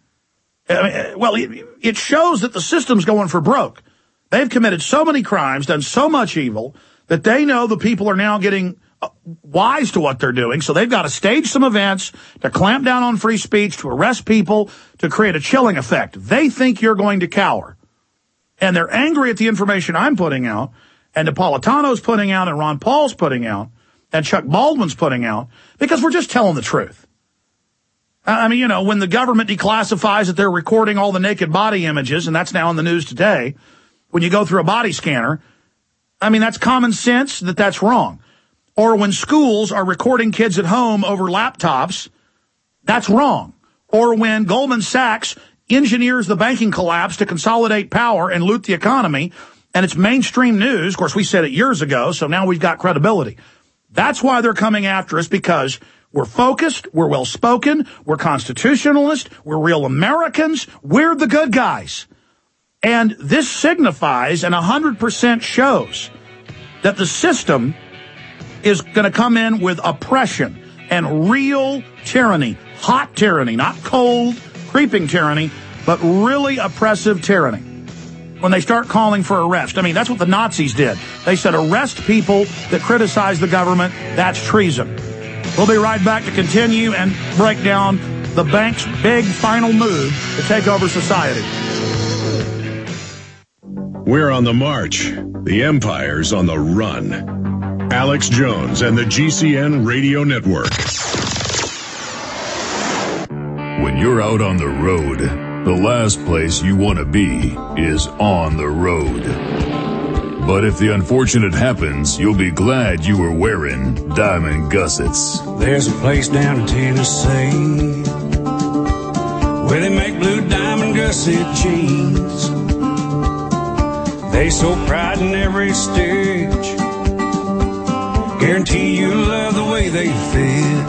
Speaker 2: It shows that the system's going for broke. They've committed so many crimes, done so much evil, that they know the people are now getting wise to what they're doing. So they've got to stage some events to clamp down on free speech, to arrest people, to create a chilling effect. They think you're going to cower. And they're angry at the information I'm putting out, and Napolitano's putting out, and Ron Paul's putting out, and Chuck Baldwin's putting out, because we're just telling the truth. When the government declassifies that they're recording all the naked body images, and that's now in the news today, when you go through a body scanner, that's common sense that that's wrong. Or when schools are recording kids at home over laptops, that's wrong. Or when Goldman Sachs engineers the banking collapse to consolidate power and loot the economy, and it's mainstream news. Of course, we said it years ago, so now we've got credibility. That's why they're coming after us, because we're focused, we're well-spoken, we're constitutionalist, we're real Americans, we're the good guys. And this signifies and 100% shows that the system is going to come in with oppression and real tyranny, hot tyranny, not cold, creeping tyranny, but really oppressive tyranny. When they start calling for arrest. That's what the Nazis did. They said arrest people that criticize the government. That's treason. We'll be right back to continue and break down the bank's big final move to take over society.
Speaker 1: We're on the march. The empire's on the run. Alex Jones and the GCN Radio Network.
Speaker 11: When you're out on the road, the last place you want to be is on the road. But if the unfortunate happens, you'll be glad you were wearing diamond gussets.
Speaker 17: There's a place down in Tennessee where they make blue diamond gusset jeans. They so pride in every stitch, guarantee you love the way they fit.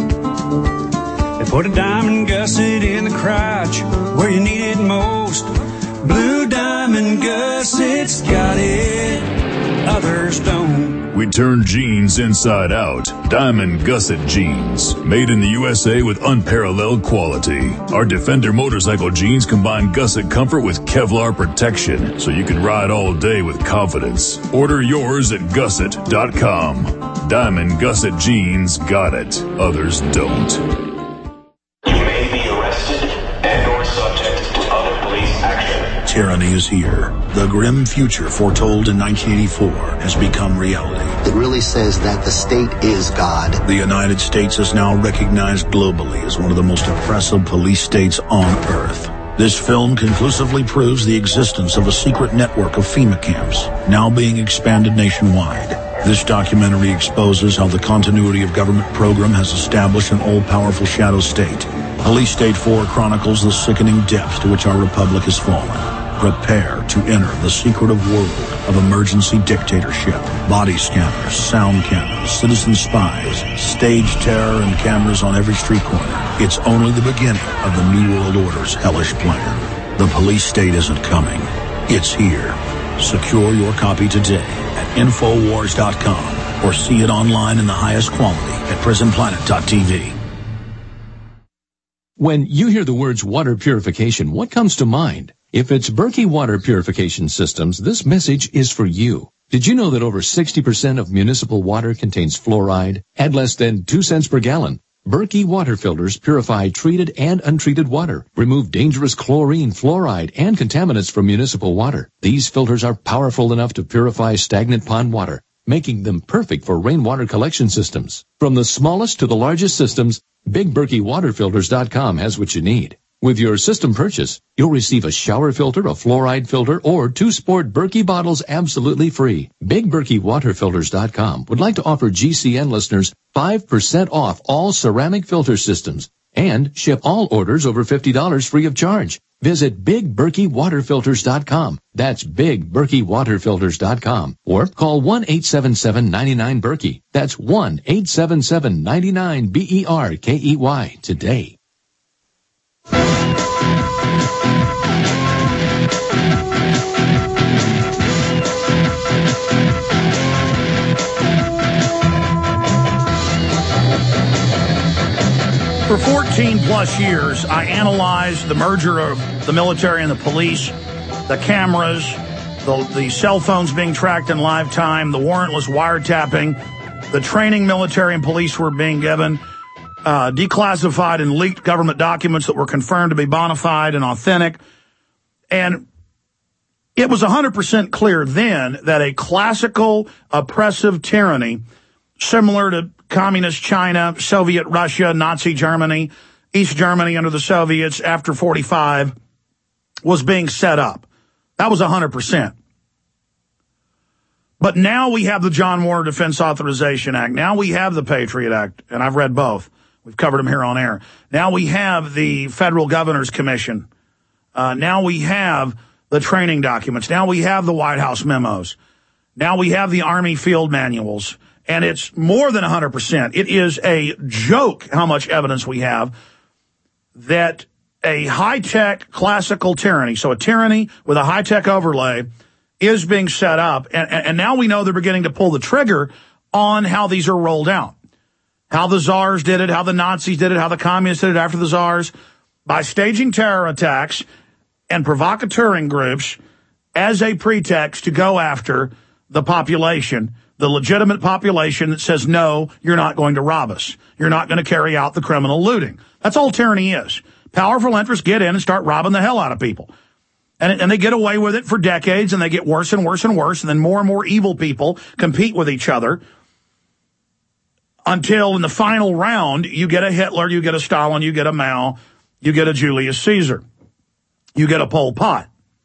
Speaker 17: They put a diamond gusset in the crotch where you need it most. Blue diamond gussets got it, others don't.
Speaker 11: We turn jeans inside out. Diamond gusset jeans, made in the USA with unparalleled quality. Our Defender motorcycle jeans combine gusset comfort with Kevlar protection, so you can ride all day with confidence. Order yours at gusset.com. Diamond gusset jeans got it, others don't.
Speaker 8: You may be arrested and or subject to other police action.
Speaker 3: Tyranny is here. The grim future foretold in 1984 has become reality.
Speaker 9: It really says that the state is God.
Speaker 3: The United States is now recognized globally as one of the most oppressive police states on earth. This film conclusively proves the existence of a secret network of FEMA camps, now being expanded nationwide. This documentary exposes how the continuity of government program has established an all-powerful shadow state. Police State 4 chronicles the sickening depths to which our republic has fallen. Prepare to enter the secretive world of emergency dictatorship. Body scanners, sound cameras, citizen spies, stage terror, and cameras on every street corner. It's only the beginning of the New World Order's hellish plan. The police state isn't coming. It's here. Secure your copy today at Infowars.com or see it online in the highest quality at PrisonPlanet.tv.
Speaker 4: When you hear the words water purification, what comes to mind? If it's Berkey Water Purification Systems, this message is for you. Did you know that over 60% of municipal water contains fluoride at less than 2 cents per gallon? Berkey water filters purify treated and untreated water, remove dangerous chlorine, fluoride, and contaminants from municipal water. These filters are powerful enough to purify stagnant pond water, making them perfect for rainwater collection systems. From the smallest to the largest systems, BigBerkeyWaterFilters.com has what you need. With your system purchase, you'll receive a shower filter, a fluoride filter, or 2 Sport Berkey bottles absolutely free. BigBerkeyWaterFilters.com would like to offer GCN listeners 5% off all ceramic filter systems and ship all orders over $50 free of charge. Visit BigBerkeyWaterFilters.com. That's BigBerkeyWaterFilters.com. Or call 1-877-99-BERKEY. That's 1-877-99-BERKEY today.
Speaker 2: For 14 plus years, I analyzed the merger of the military and the police, the cameras, the cell phones being tracked in live time, the warrantless wiretapping, the training military and police were being given, declassified and leaked government documents that were confirmed to be bona fide and authentic. And it was 100% clear then that a classical oppressive tyranny, similar to Communist China, Soviet Russia, Nazi Germany, East Germany under the Soviets after 45, was being set up. That was 100%. But now we have the John Warner Defense Authorization Act. Now we have the Patriot Act, and I've read both. We've covered them here on air. Now we have the Federal Governor's Commission. Now we have the training documents. Now we have the White House memos. Now we have the Army field manuals. And it's more than 100%. It is a joke how much evidence we have that a high-tech classical tyranny, so a tyranny with a high-tech overlay, is being set up. And now we know they're beginning to pull the trigger on how these are rolled out. How the czars did it, how the Nazis did it, how the communists did it after the czars, by staging terror attacks and provocateuring groups as a pretext to go after the population, the legitimate population that says, no, you're not going to rob us. You're not going to carry out the criminal looting. That's all tyranny is. Powerful interests get in and start robbing the hell out of people. And they get away with it for decades, and they get worse and worse and worse, and then more and more evil people compete with each other until in the final round, you get a Hitler, you get a Stalin, you get a Mao, you get a Julius Caesar, you get a Pol Pot.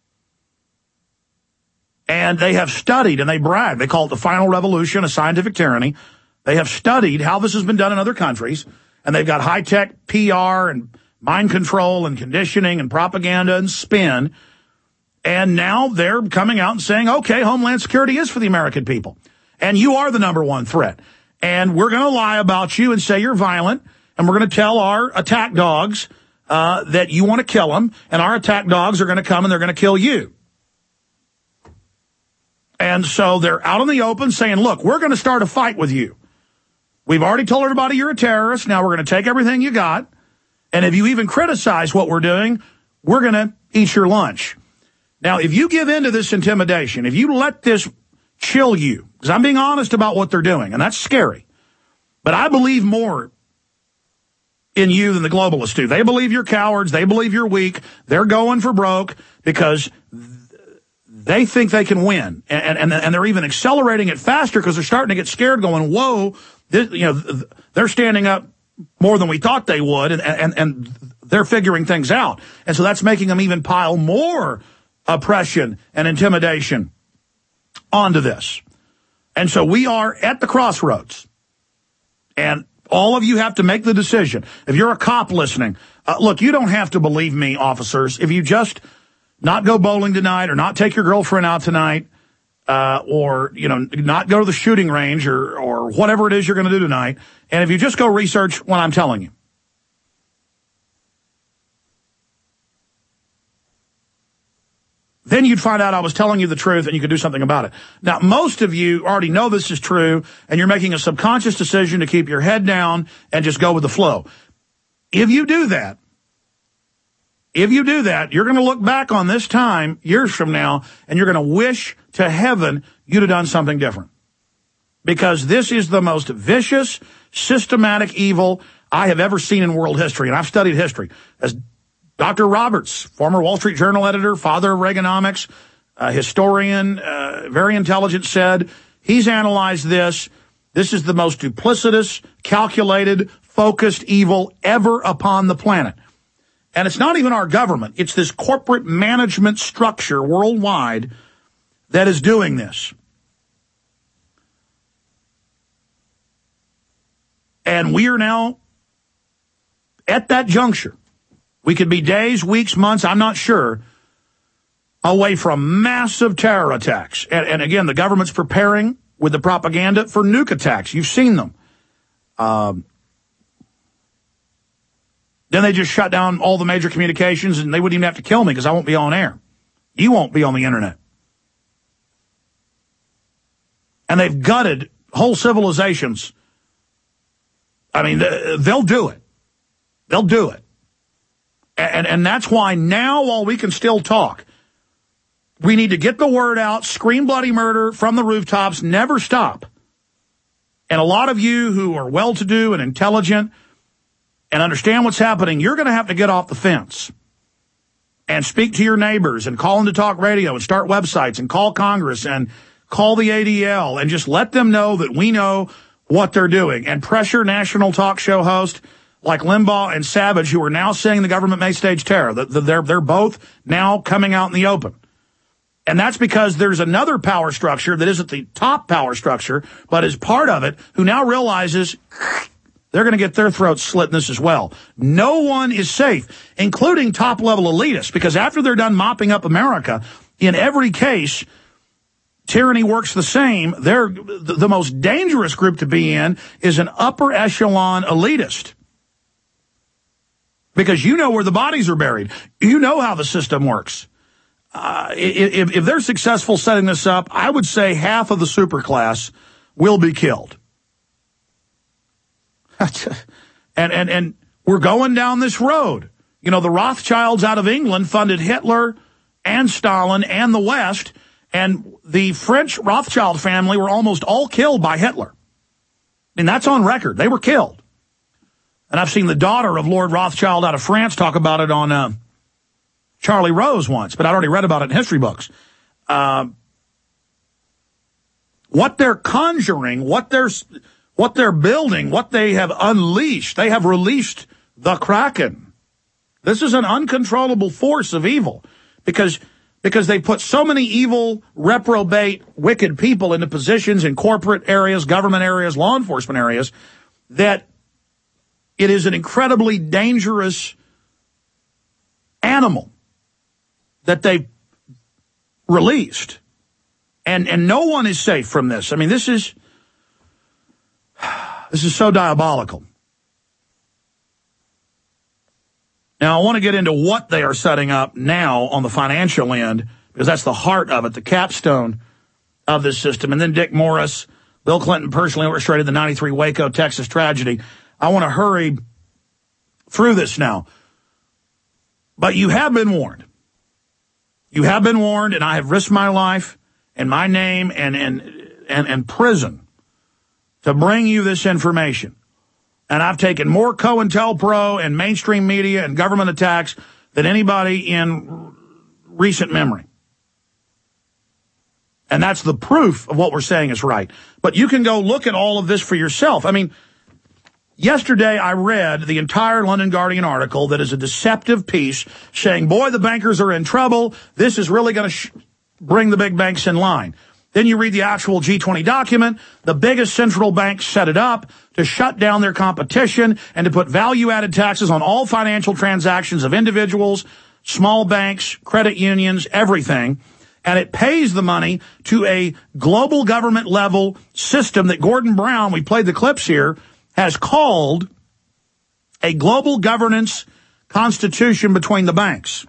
Speaker 2: And they have studied, and they brag. They call it the final revolution, a scientific tyranny. They have studied how this has been done in other countries, and they've got high-tech PR and mind control and conditioning and propaganda and spin. And now they're coming out and saying, okay, Homeland Security is for the American people, and you are the number one threat. And we're going to lie about you and say you're violent, and we're going to tell our attack dogs that you want to kill them, and our attack dogs are going to come and they're going to kill you. And so they're out in the open saying, look, we're going to start a fight with you. We've already told everybody you're a terrorist. Now we're going to take everything you got. And if you even criticize what we're doing, we're going to eat your lunch. Now, if you give in to this intimidation, if you let this chill you, because I'm being honest about what they're doing, and that's scary, but I believe more in you than the globalists do. They believe you're cowards. They believe you're weak. They're going for broke because they think they can win, and they're even accelerating it faster because they're starting to get scared, going, whoa, they're standing up more than we thought they would, and they're figuring things out. And so that's making them even pile more oppression and intimidation onto this. And so we are at the crossroads, and all of you have to make the decision. If you're a cop listening, look, you don't have to believe me, officers. If you just not go bowling tonight, or not take your girlfriend out tonight, or, not go to the shooting range, or whatever it is you're going to do tonight. And if you just go research what I'm telling you. Then you'd find out I was telling you the truth and you could do something about it. Now, most of you already know this is true, and you're making a subconscious decision to keep your head down and just go with the flow. If you do that, you're going to look back on this time years from now, and you're going to wish to heaven you'd have done something different. Because this is the most vicious, systematic evil I have ever seen in world history. And I've studied history. As Dr. Roberts, former Wall Street Journal editor, father of Reaganomics, historian, very intelligent, said he's analyzed this. This is the most duplicitous, calculated, focused evil ever upon the planet. And it's not even our government. It's this corporate management structure worldwide that is doing this. And we are now at that juncture. We could be days, weeks, months, I'm not sure, away from massive terror attacks. And again, the government's preparing with the propaganda for nuke attacks. You've seen them. Then they just shut down all the major communications, and they wouldn't even have to kill me because I won't be on air. You won't be on the internet. And they've gutted whole civilizations. I mean, they'll do it. They'll do it. And that's why now, while we can still talk, we need to get the word out, scream bloody murder from the rooftops, never stop. And a lot of you who are well-to-do and intelligent and understand what's happening, you're going to have to get off the fence and speak to your neighbors and call into talk radio and start websites and call Congress and call the ADL and just let them know that we know what they're doing, and pressure national talk show hosts like Limbaugh and Savage, who are now saying the government may stage terror. They're both now coming out in the open. And that's because there's another power structure that isn't the top power structure, but is part of it, who now realizes they're going to get their throats slit in this as well. No one is safe, including top-level elitists, because after they're done mopping up America, in every case, tyranny works the same. The most dangerous group to be in is an upper echelon elitist. Because you know where the bodies are buried. You know how the system works. If they're successful setting this up, I would say half of the superclass will be killed. And we're going down this road. You know, the Rothschilds out of England funded Hitler and Stalin and the West, and the French Rothschild family were almost all killed by Hitler. And that's on record. They were killed. And I've seen the daughter of Lord Rothschild out of France talk about it on Charlie Rose once, but I'd already read about it in history books. What they're conjuring, what they're building, what they have unleashed, they have released the Kraken. This is an uncontrollable force of evil because they put so many evil, reprobate, wicked people into positions in corporate areas, government areas, law enforcement areas, that it is an incredibly dangerous animal that they've released. And no one is safe from this. I mean, this is so diabolical. Now, I want to get into what they are setting up now on the financial end, because that's the heart of it, the capstone of this system. And then Dick Morris, Bill Clinton personally orchestrated the 93 Waco, Texas tragedy. I want to hurry through this now. But you have been warned. You have been warned, and I have risked my life and my name and prison to bring you this information. And I've taken more COINTELPRO and mainstream media and government attacks than anybody in recent memory. And that's the proof of what we're saying is right. But you can go look at all of this for yourself. I mean, yesterday I read the entire London Guardian article that is a deceptive piece saying, boy, the bankers are in trouble. This is really going to bring the big banks in line. Then you read the actual G20 document. The biggest central banks set it up to shut down their competition and to put value-added taxes on all financial transactions of individuals, small banks, credit unions, everything. And it pays the money to a global government level system that Gordon Brown, we played the clips here, has called a global governance constitution between the banks.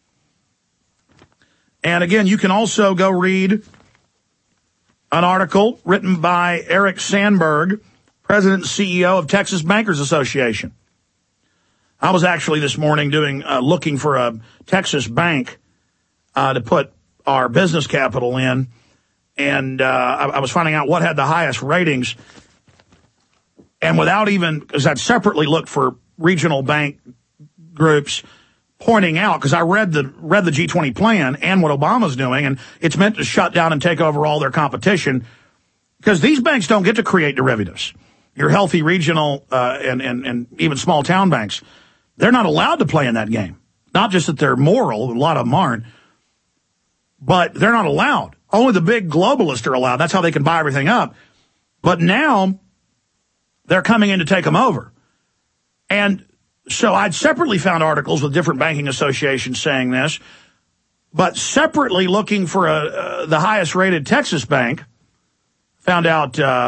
Speaker 2: And again, you can also go read an article written by Eric Sandberg, President and CEO of Texas Bankers Association. I was actually this morning looking for a Texas bank to put our business capital in, and I was finding out what had the highest ratings. And without even, because I'd separately looked for regional bank groups pointing out, because I read the G20 plan and what Obama's doing, and it's meant to shut down and take over all their competition, because these banks don't get to create derivatives. Your healthy regional and even small town banks, they're not allowed to play in that game. Not just that they're moral, a lot of them aren't, but they're not allowed. Only the big globalists are allowed. That's how they can buy everything up. But now they're coming in to take them over. And so I'd separately found articles with different banking associations saying this, but separately looking for the highest rated Texas bank, found out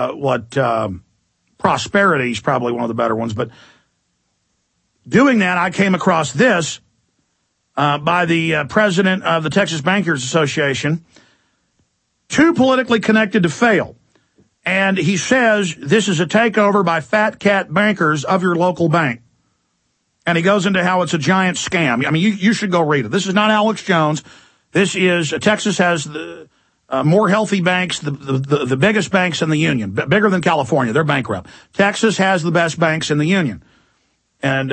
Speaker 2: Prosperity is probably one of the better ones. But doing that, I came across this by the president of the Texas Bankers Association, too politically connected to fail. And he says this is a takeover by fat cat bankers of your local bank. And he goes into how it's a giant scam. I mean, you should go read it. This is not Alex Jones. This is, Texas has the more healthy banks, the biggest banks in the union, bigger than California. They're bankrupt. Texas has the best banks in the union. And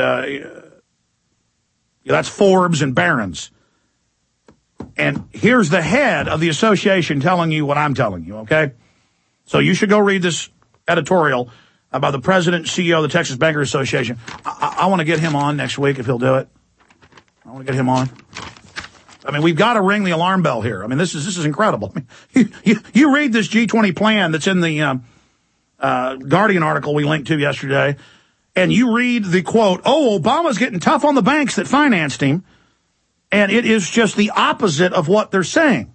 Speaker 2: that's Forbes and Barron's. And here's the head of the association telling you what I'm telling you, okay? So you should go read this editorial about the president and CEO of the Texas Bankers Association. I want to get him on next week if he'll do it. I want to get him on. I mean, we've got to ring the alarm bell here. I mean, this is incredible. I mean, you read this G20 plan that's in the Guardian article we linked to yesterday, and you read the quote, oh, Obama's getting tough on the banks that financed him, and it is just the opposite of what they're saying.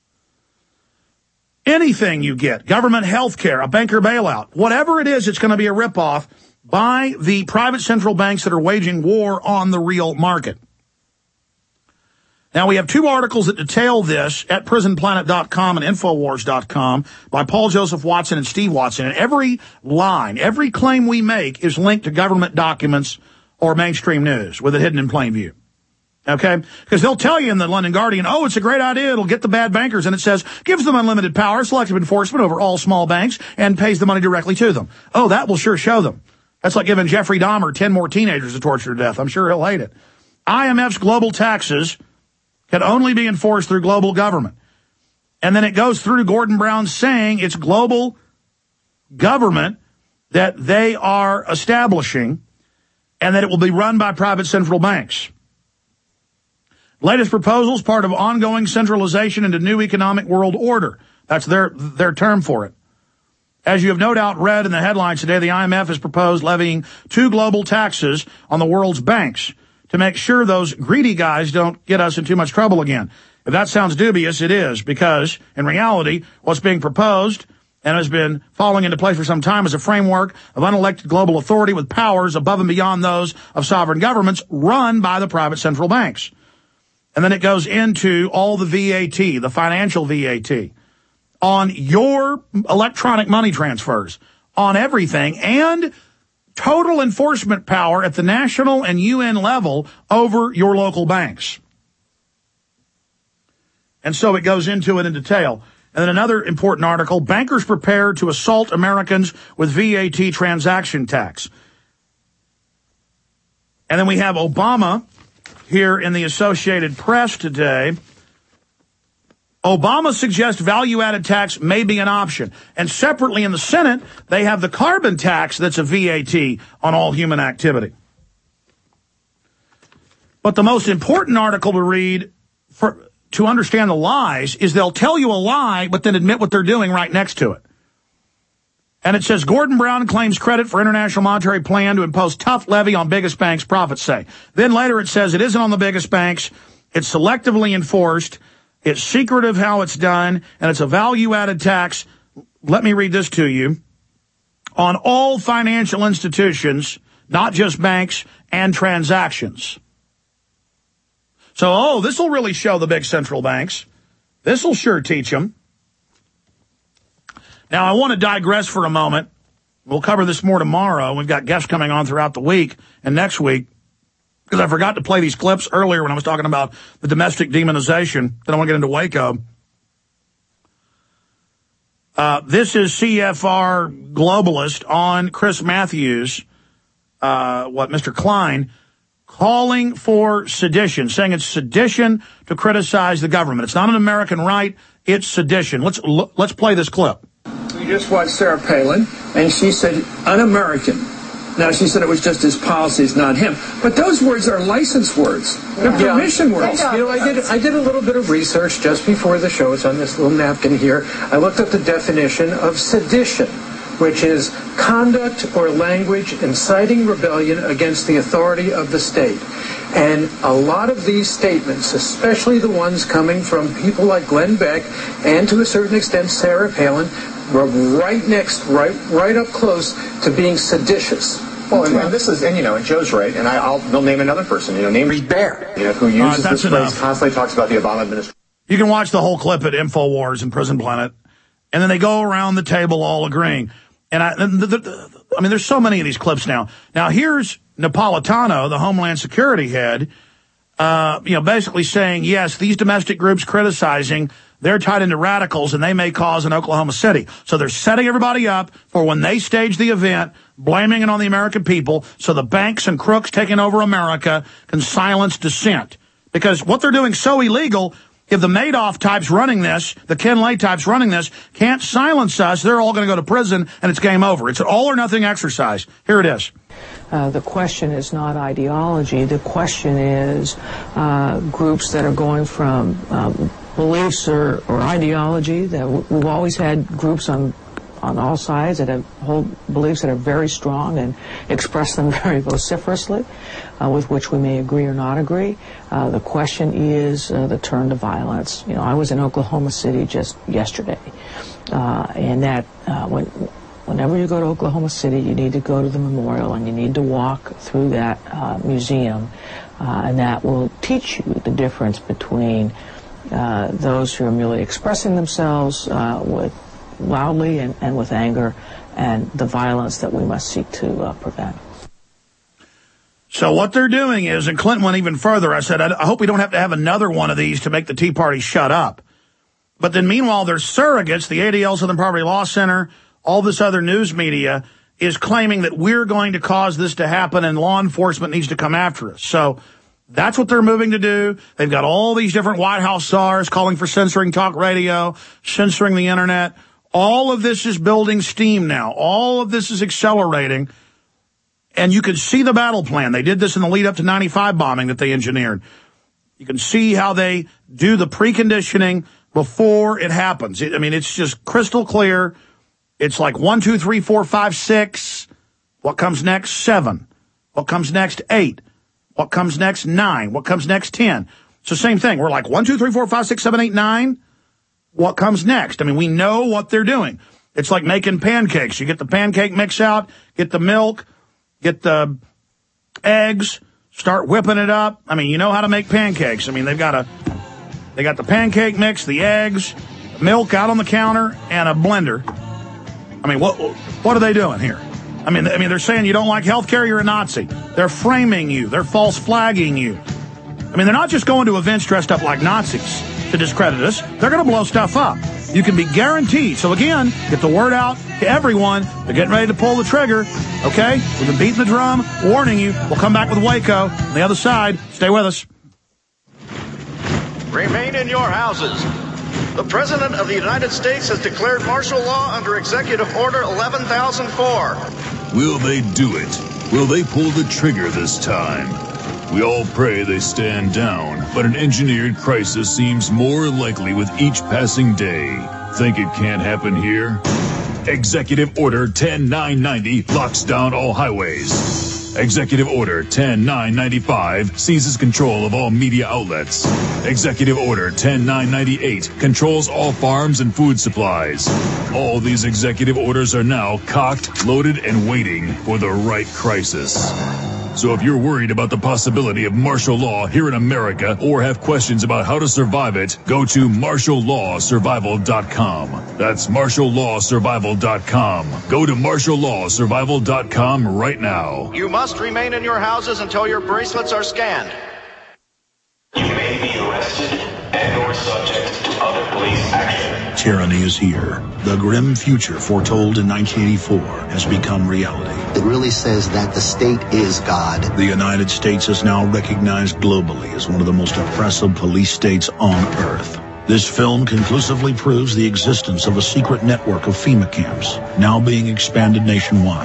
Speaker 2: Anything you get, government health care, a banker bailout, whatever it is, it's going to be a ripoff by the private central banks that are waging war on the real market. Now, we have two articles that detail this at prisonplanet.com and Infowars.com by Paul Joseph Watson and Steve Watson. And every line, every claim we make is linked to government documents or mainstream news with it hidden in plain view. Okay? Because they'll tell you in the London Guardian, oh, it's a great idea, it'll get the bad bankers, and it says, gives them unlimited power, selective enforcement over all small banks, and pays the money directly to them. Oh, that will sure show them. That's like giving Jeffrey Dahmer 10 more teenagers to torture to death. I'm sure he'll hate it. IMF's global taxes can only be enforced through global government. And then it goes through Gordon Brown saying it's global government that they are establishing and that it will be run by private central banks. Latest proposals, part of ongoing centralization into new economic world order. That's their term for it. As you have no doubt read in the headlines today, the IMF has proposed levying 2 global taxes on the world's banks to make sure those greedy guys don't get us in too much trouble again. If that sounds dubious, it is, because in reality, what's being proposed and has been falling into place for some time is a framework of unelected global authority with powers above and beyond those of sovereign governments run by the private central banks. And then it goes into all the VAT, the financial VAT, on your electronic money transfers, on everything, and total enforcement power at the national and UN level over your local banks. And so it goes into it in detail. And then another important article, bankers prepare to assault Americans with VAT transaction tax. And then we have Obama here in the Associated Press today. Obama suggests value-added tax may be an option. And separately in the Senate, they have the carbon tax that's a VAT on all human activity. But the most important article to read to understand the lies is they'll tell you a lie, but then admit what they're doing right next to it. And it says, Gordon Brown claims credit for International Monetary Plan to impose tough levy on biggest banks, profits say. Then later it says it isn't on the biggest banks. It's selectively enforced. It's secretive how it's done. And it's a value-added tax. Let me read this to you. On all financial institutions, not just banks, and transactions. So, this will really show the big central banks. This will sure teach them. Now, I want to digress for a moment. We'll cover this more tomorrow. We've got guests coming on throughout the week and next week, because I forgot to play these clips earlier when I was talking about the domestic demonization. Then I want to get into Waco. This is CFR Globalist on Chris Matthews, Mr. Klein, calling for sedition, saying it's sedition to criticize the government. It's not an American right, it's sedition. Let's play this clip.
Speaker 18: We just watched Sarah Palin, and she said un-American. Now, she said it was just his policies, not him. But those words are license words. They're permission words.
Speaker 26: You know, I did a little bit of research just before the show. It's on this little napkin here. I looked up the definition of sedition, which is conduct or language inciting rebellion against the authority of the state. And a lot of these statements, especially the ones coming from people like Glenn Beck and to a certain extent Sarah Palin, were right up close to being seditious.
Speaker 19: Well, and this is, and Joe's right, and they'll name another person, name Reed Bear, who uses this phrase, constantly talks about the Obama administration.
Speaker 2: You can watch the whole clip at InfoWars and Prison Planet, and then they go around the table all agreeing. And I mean, there's so many of these clips now. Now, here's Napolitano, the Homeland Security head, basically saying, yes, these domestic groups criticizing, they're tied into radicals, and they may cause in Oklahoma City. So they're setting everybody up for when they stage the event, blaming it on the American people, so the banks and crooks taking over America can silence dissent. Because what they're doing is so illegal, if the Madoff types running this, the Ken Lay types running this, can't silence us, they're all going to go to prison, and it's game over. It's an all-or-nothing exercise. Here it is.
Speaker 20: The question is not ideology. The question is groups that are going from beliefs or ideology. That we've always had groups on all sides that have hold beliefs that are very strong and express them very vociferously, with which we may agree or not agree. The question is the turn to violence. I was in Oklahoma City just yesterday, and that whenever you go to Oklahoma City, you need to go to the memorial and you need to walk through that museum, and that will teach you the difference between those who are merely expressing themselves with loudly and with anger, and the violence that we must seek to prevent.
Speaker 2: So what they're doing is, and Clinton went even further, I said, I hope we don't have to have another one of these to make the Tea Party shut up. But then meanwhile, their surrogates, the ADL Southern Poverty Law Center, all this other news media, is claiming that we're going to cause this to happen and law enforcement needs to come after us. So that's what they're moving to do. They've got all these different White House czars calling for censoring talk radio, censoring the internet. All of this is building steam now. All of this is accelerating. And you can see the battle plan. They did this in the lead up to 95 bombing that they engineered. You can see how they do the preconditioning before it happens. It's just crystal clear. It's like 1, 2, 3, 4, 5, 6. What comes next? 7. What comes next? 8. What comes next? 9. What comes next? 10. It's the same thing. We're like 1, 2, 3, 4, 5, 6, 7, 8, 9. What comes next? We know what they're doing. It's like making pancakes. You get the pancake mix out, get the milk, get the eggs, start whipping it up. You know how to make pancakes. They got the pancake mix, the eggs, milk out on the counter, and a blender. What are they doing here? They're saying you don't like health care, you're a Nazi. They're framing you. They're false flagging you. They're not just going to events dressed up like Nazis to discredit us. They're going to blow stuff up. You can be guaranteed. So again, get the word out to everyone. They're getting ready to pull the trigger. Okay? We've been beating the drum, warning you. We'll come back with Waco. On the other side, stay with us.
Speaker 22: Remain in your houses. The President of the United States has declared martial law under Executive Order 11,004.
Speaker 11: Will they do it? Will they pull the trigger this time? We all pray they stand down, but an engineered crisis seems more likely with each passing day. Think it can't happen here? Executive Order 10990 locks down all highways. Executive Order 10995 seizes control of all media outlets. Executive Order 10998 controls all farms and food supplies. All these executive orders are now cocked, loaded, and waiting for the right crisis. So if you're worried about the possibility of martial law here in America or have questions about how to survive it, go to martiallawsurvival.com. That's martiallawsurvival.com. Go to martiallawsurvival.com right now.
Speaker 22: You must remain in your houses until your bracelets are scanned.
Speaker 8: You may be arrested and or subject to other police action.
Speaker 3: Tyranny is here. The grim future foretold in 1984 has become reality.
Speaker 9: It really says that the state is God.
Speaker 3: The United States is now recognized globally as one of the most oppressive police states on earth. This film conclusively proves the existence of a secret network of FEMA camps, now being expanded nationwide.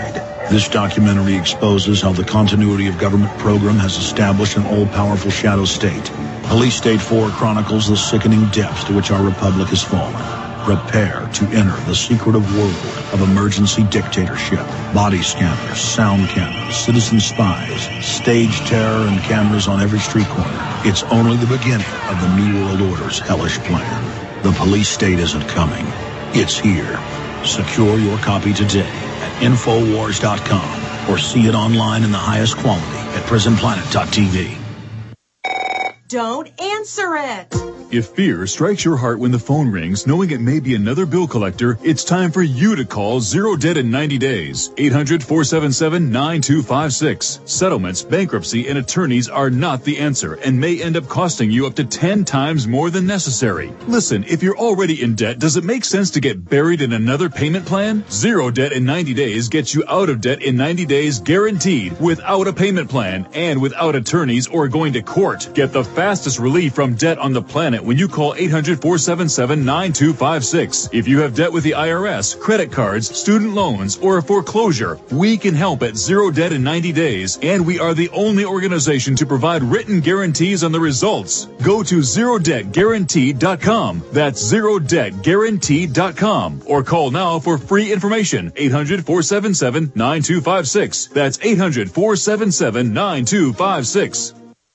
Speaker 3: This documentary exposes how the continuity of government program has established an all-powerful shadow state. Police State 4 chronicles the sickening depths to which our republic has fallen. Prepare to enter the secretive world of emergency dictatorship. Body scanners, sound cameras, citizen spies, stage terror, and cameras on every street corner. It's only the beginning of the New World Order's hellish plan. The police state isn't coming. It's here. Secure your copy today at Infowars.com or see it online in the highest quality at PrisonPlanet.tv.
Speaker 5: Don't answer it.
Speaker 11: If fear strikes your heart when the phone rings, knowing it may be another bill collector, it's time for you to call Zero Debt in 90 days. 800-477-9256. Settlements, bankruptcy, and attorneys are not the answer and may end up costing you up to 10 times more than necessary. Listen, if you're already in debt, does it make sense to get buried in another payment plan? Zero Debt in 90 days gets you out of debt in 90 days guaranteed, without a payment plan and without attorneys or going to court. Get the fastest relief from debt on the planet when you call 800-477-9256. If you have debt with the IRS, credit cards, student loans, or a foreclosure, we can help at Zero Debt in 90 days, and we are the only organization to provide written guarantees on the results. Go to ZeroDebtGuaranteed.com. That's ZeroDebtGuaranteed.com. Or call now for free information. 800-477-9256. That's 800-477-9256.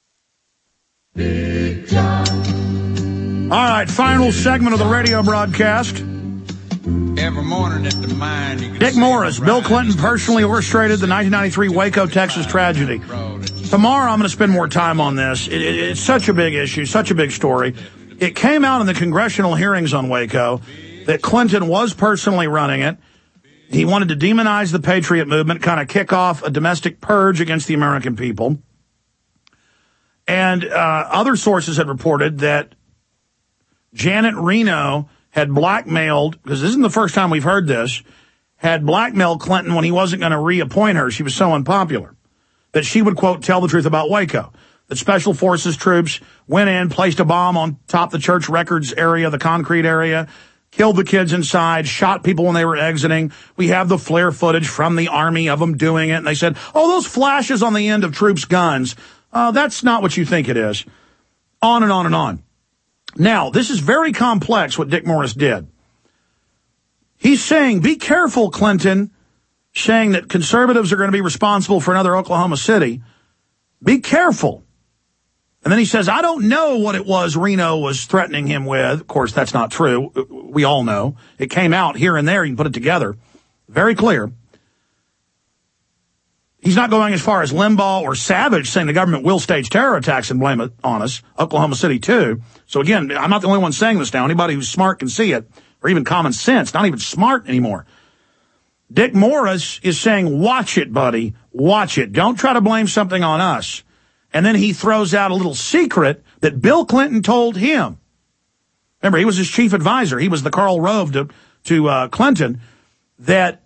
Speaker 2: Big John. All right, final segment of the radio broadcast.
Speaker 6: Every morning at the mine,
Speaker 2: Dick Morris, Bill Clinton personally orchestrated the 1993 Waco, Texas tragedy. Tomorrow I'm going to spend more time on this. It's such a big issue, such a big story. It came out in the congressional hearings on Waco that Clinton was personally running it. He wanted to demonize the Patriot movement, kind of kick off a domestic purge against the American people. And other sources had reported that Janet Reno had blackmailed, because this isn't the first time we've heard this, had blackmailed Clinton when he wasn't going to reappoint her. She was so unpopular that she would, quote, tell the truth about Waco. That Special Forces troops went in, placed a bomb on top of the church records area, the concrete area, killed the kids inside, shot people when they were exiting. We have the flare footage from the Army of them doing it. And they said, oh, those flashes on the end of troops' guns, that's not what you think it is. On and on and on. Now, this is very complex, what Dick Morris did. He's saying, be careful, Clinton, saying that conservatives are going to be responsible for another Oklahoma City. Be careful. And then he says, I don't know what it was Reno was threatening him with. Of course, that's not true. We all know. It came out here and there. You can put it together. Very clear. He's not going as far as Limbaugh or Savage saying the government will stage terror attacks and blame it on us. Oklahoma City, too. So, again, I'm not the only one saying this now. Anybody who's smart can see it, or even common sense, not even smart anymore. Dick Morris is saying, watch it, buddy. Watch it. Don't try to blame something on us. And then he throws out a little secret that Bill Clinton told him. Remember, he was his chief advisor. He was the Karl Rove to Clinton, that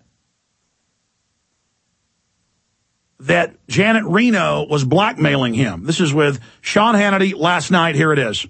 Speaker 2: Janet Reno was blackmailing him. This is with Sean Hannity last night. Here it is.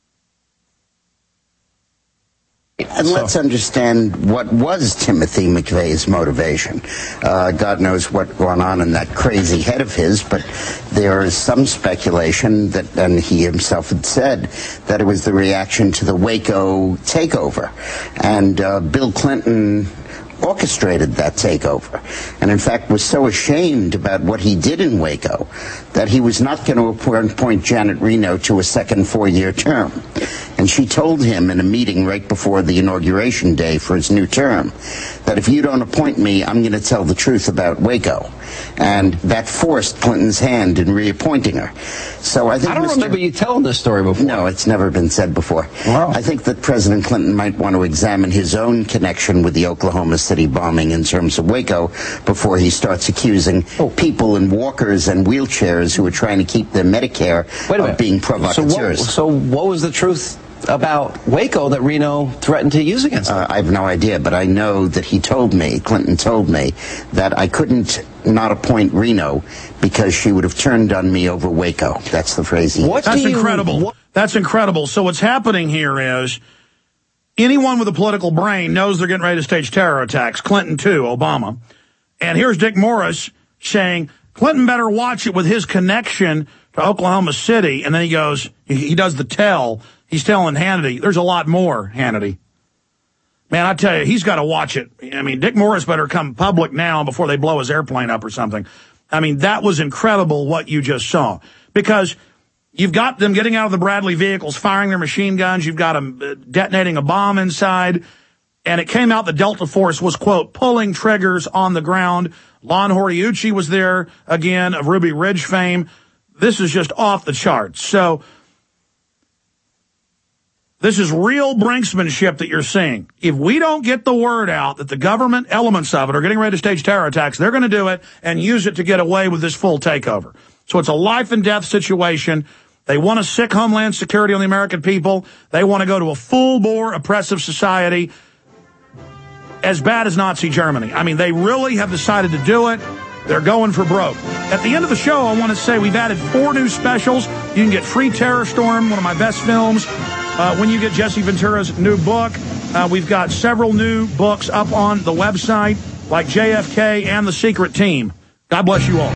Speaker 16: And let's understand what was Timothy McVeigh's motivation. God knows what went on in that crazy head of his, but there is some speculation that, and he himself had said, that it was the reaction to the Waco takeover. And Bill Clinton orchestrated that takeover, and in fact was so ashamed about what he did in Waco that he was not going to appoint Janet Reno to a second 4-year term. And she told him in a meeting right before the inauguration day for his new term that if you don't appoint me, I'm going to tell the truth about Waco. And that forced Clinton's hand in reappointing her. So I think
Speaker 23: I don't remember you telling this story before.
Speaker 16: No, it's never been said before.
Speaker 23: Wow.
Speaker 16: I think that President Clinton might want to examine his own connection with the Oklahoma City bombing in terms of Waco before he starts accusing people in walkers and wheelchairs who are trying to keep their Medicare of being provocateurs.
Speaker 23: So what was the truth about Waco that Reno threatened to use against him?
Speaker 16: I have no idea, but I know that Clinton told me, that I couldn't not appoint Reno because she would have turned on me over Waco. That's the phrase he used.
Speaker 2: That's incredible. That's incredible. So what's happening here is anyone with a political brain knows they're getting ready to stage terror attacks. Clinton, too, Obama. And here's Dick Morris saying, Clinton better watch it with his connection to Oklahoma City. And then he goes, he does the tell. He's telling Hannity, there's a lot more, Hannity. Man, I tell you, he's got to watch it. I mean, Dick Morris better come public now before they blow his airplane up or something. I mean, that was incredible what you just saw. Because you've got them getting out of the Bradley vehicles, firing their machine guns. You've got them detonating a bomb inside. And it came out the Delta Force was, quote, pulling triggers on the ground. Lon Horiuchi was there, again, of Ruby Ridge fame. This is just off the charts. So this is real brinksmanship that you're seeing. If we don't get the word out that the government elements of it are getting ready to stage terror attacks, they're going to do it and use it to get away with this full takeover. So it's a life and death situation. They want a sick homeland security on the American people. They want to go to a full-bore oppressive society as bad as Nazi Germany. I mean, they really have decided to do it. They're going for broke. At the end of the show, I want to say we've added 4 new specials. You can get free Terror Storm, one of my best films, when you get Jesse Ventura's new book. We've got several new books up on the website, like JFK and The Secret Team. God bless you all.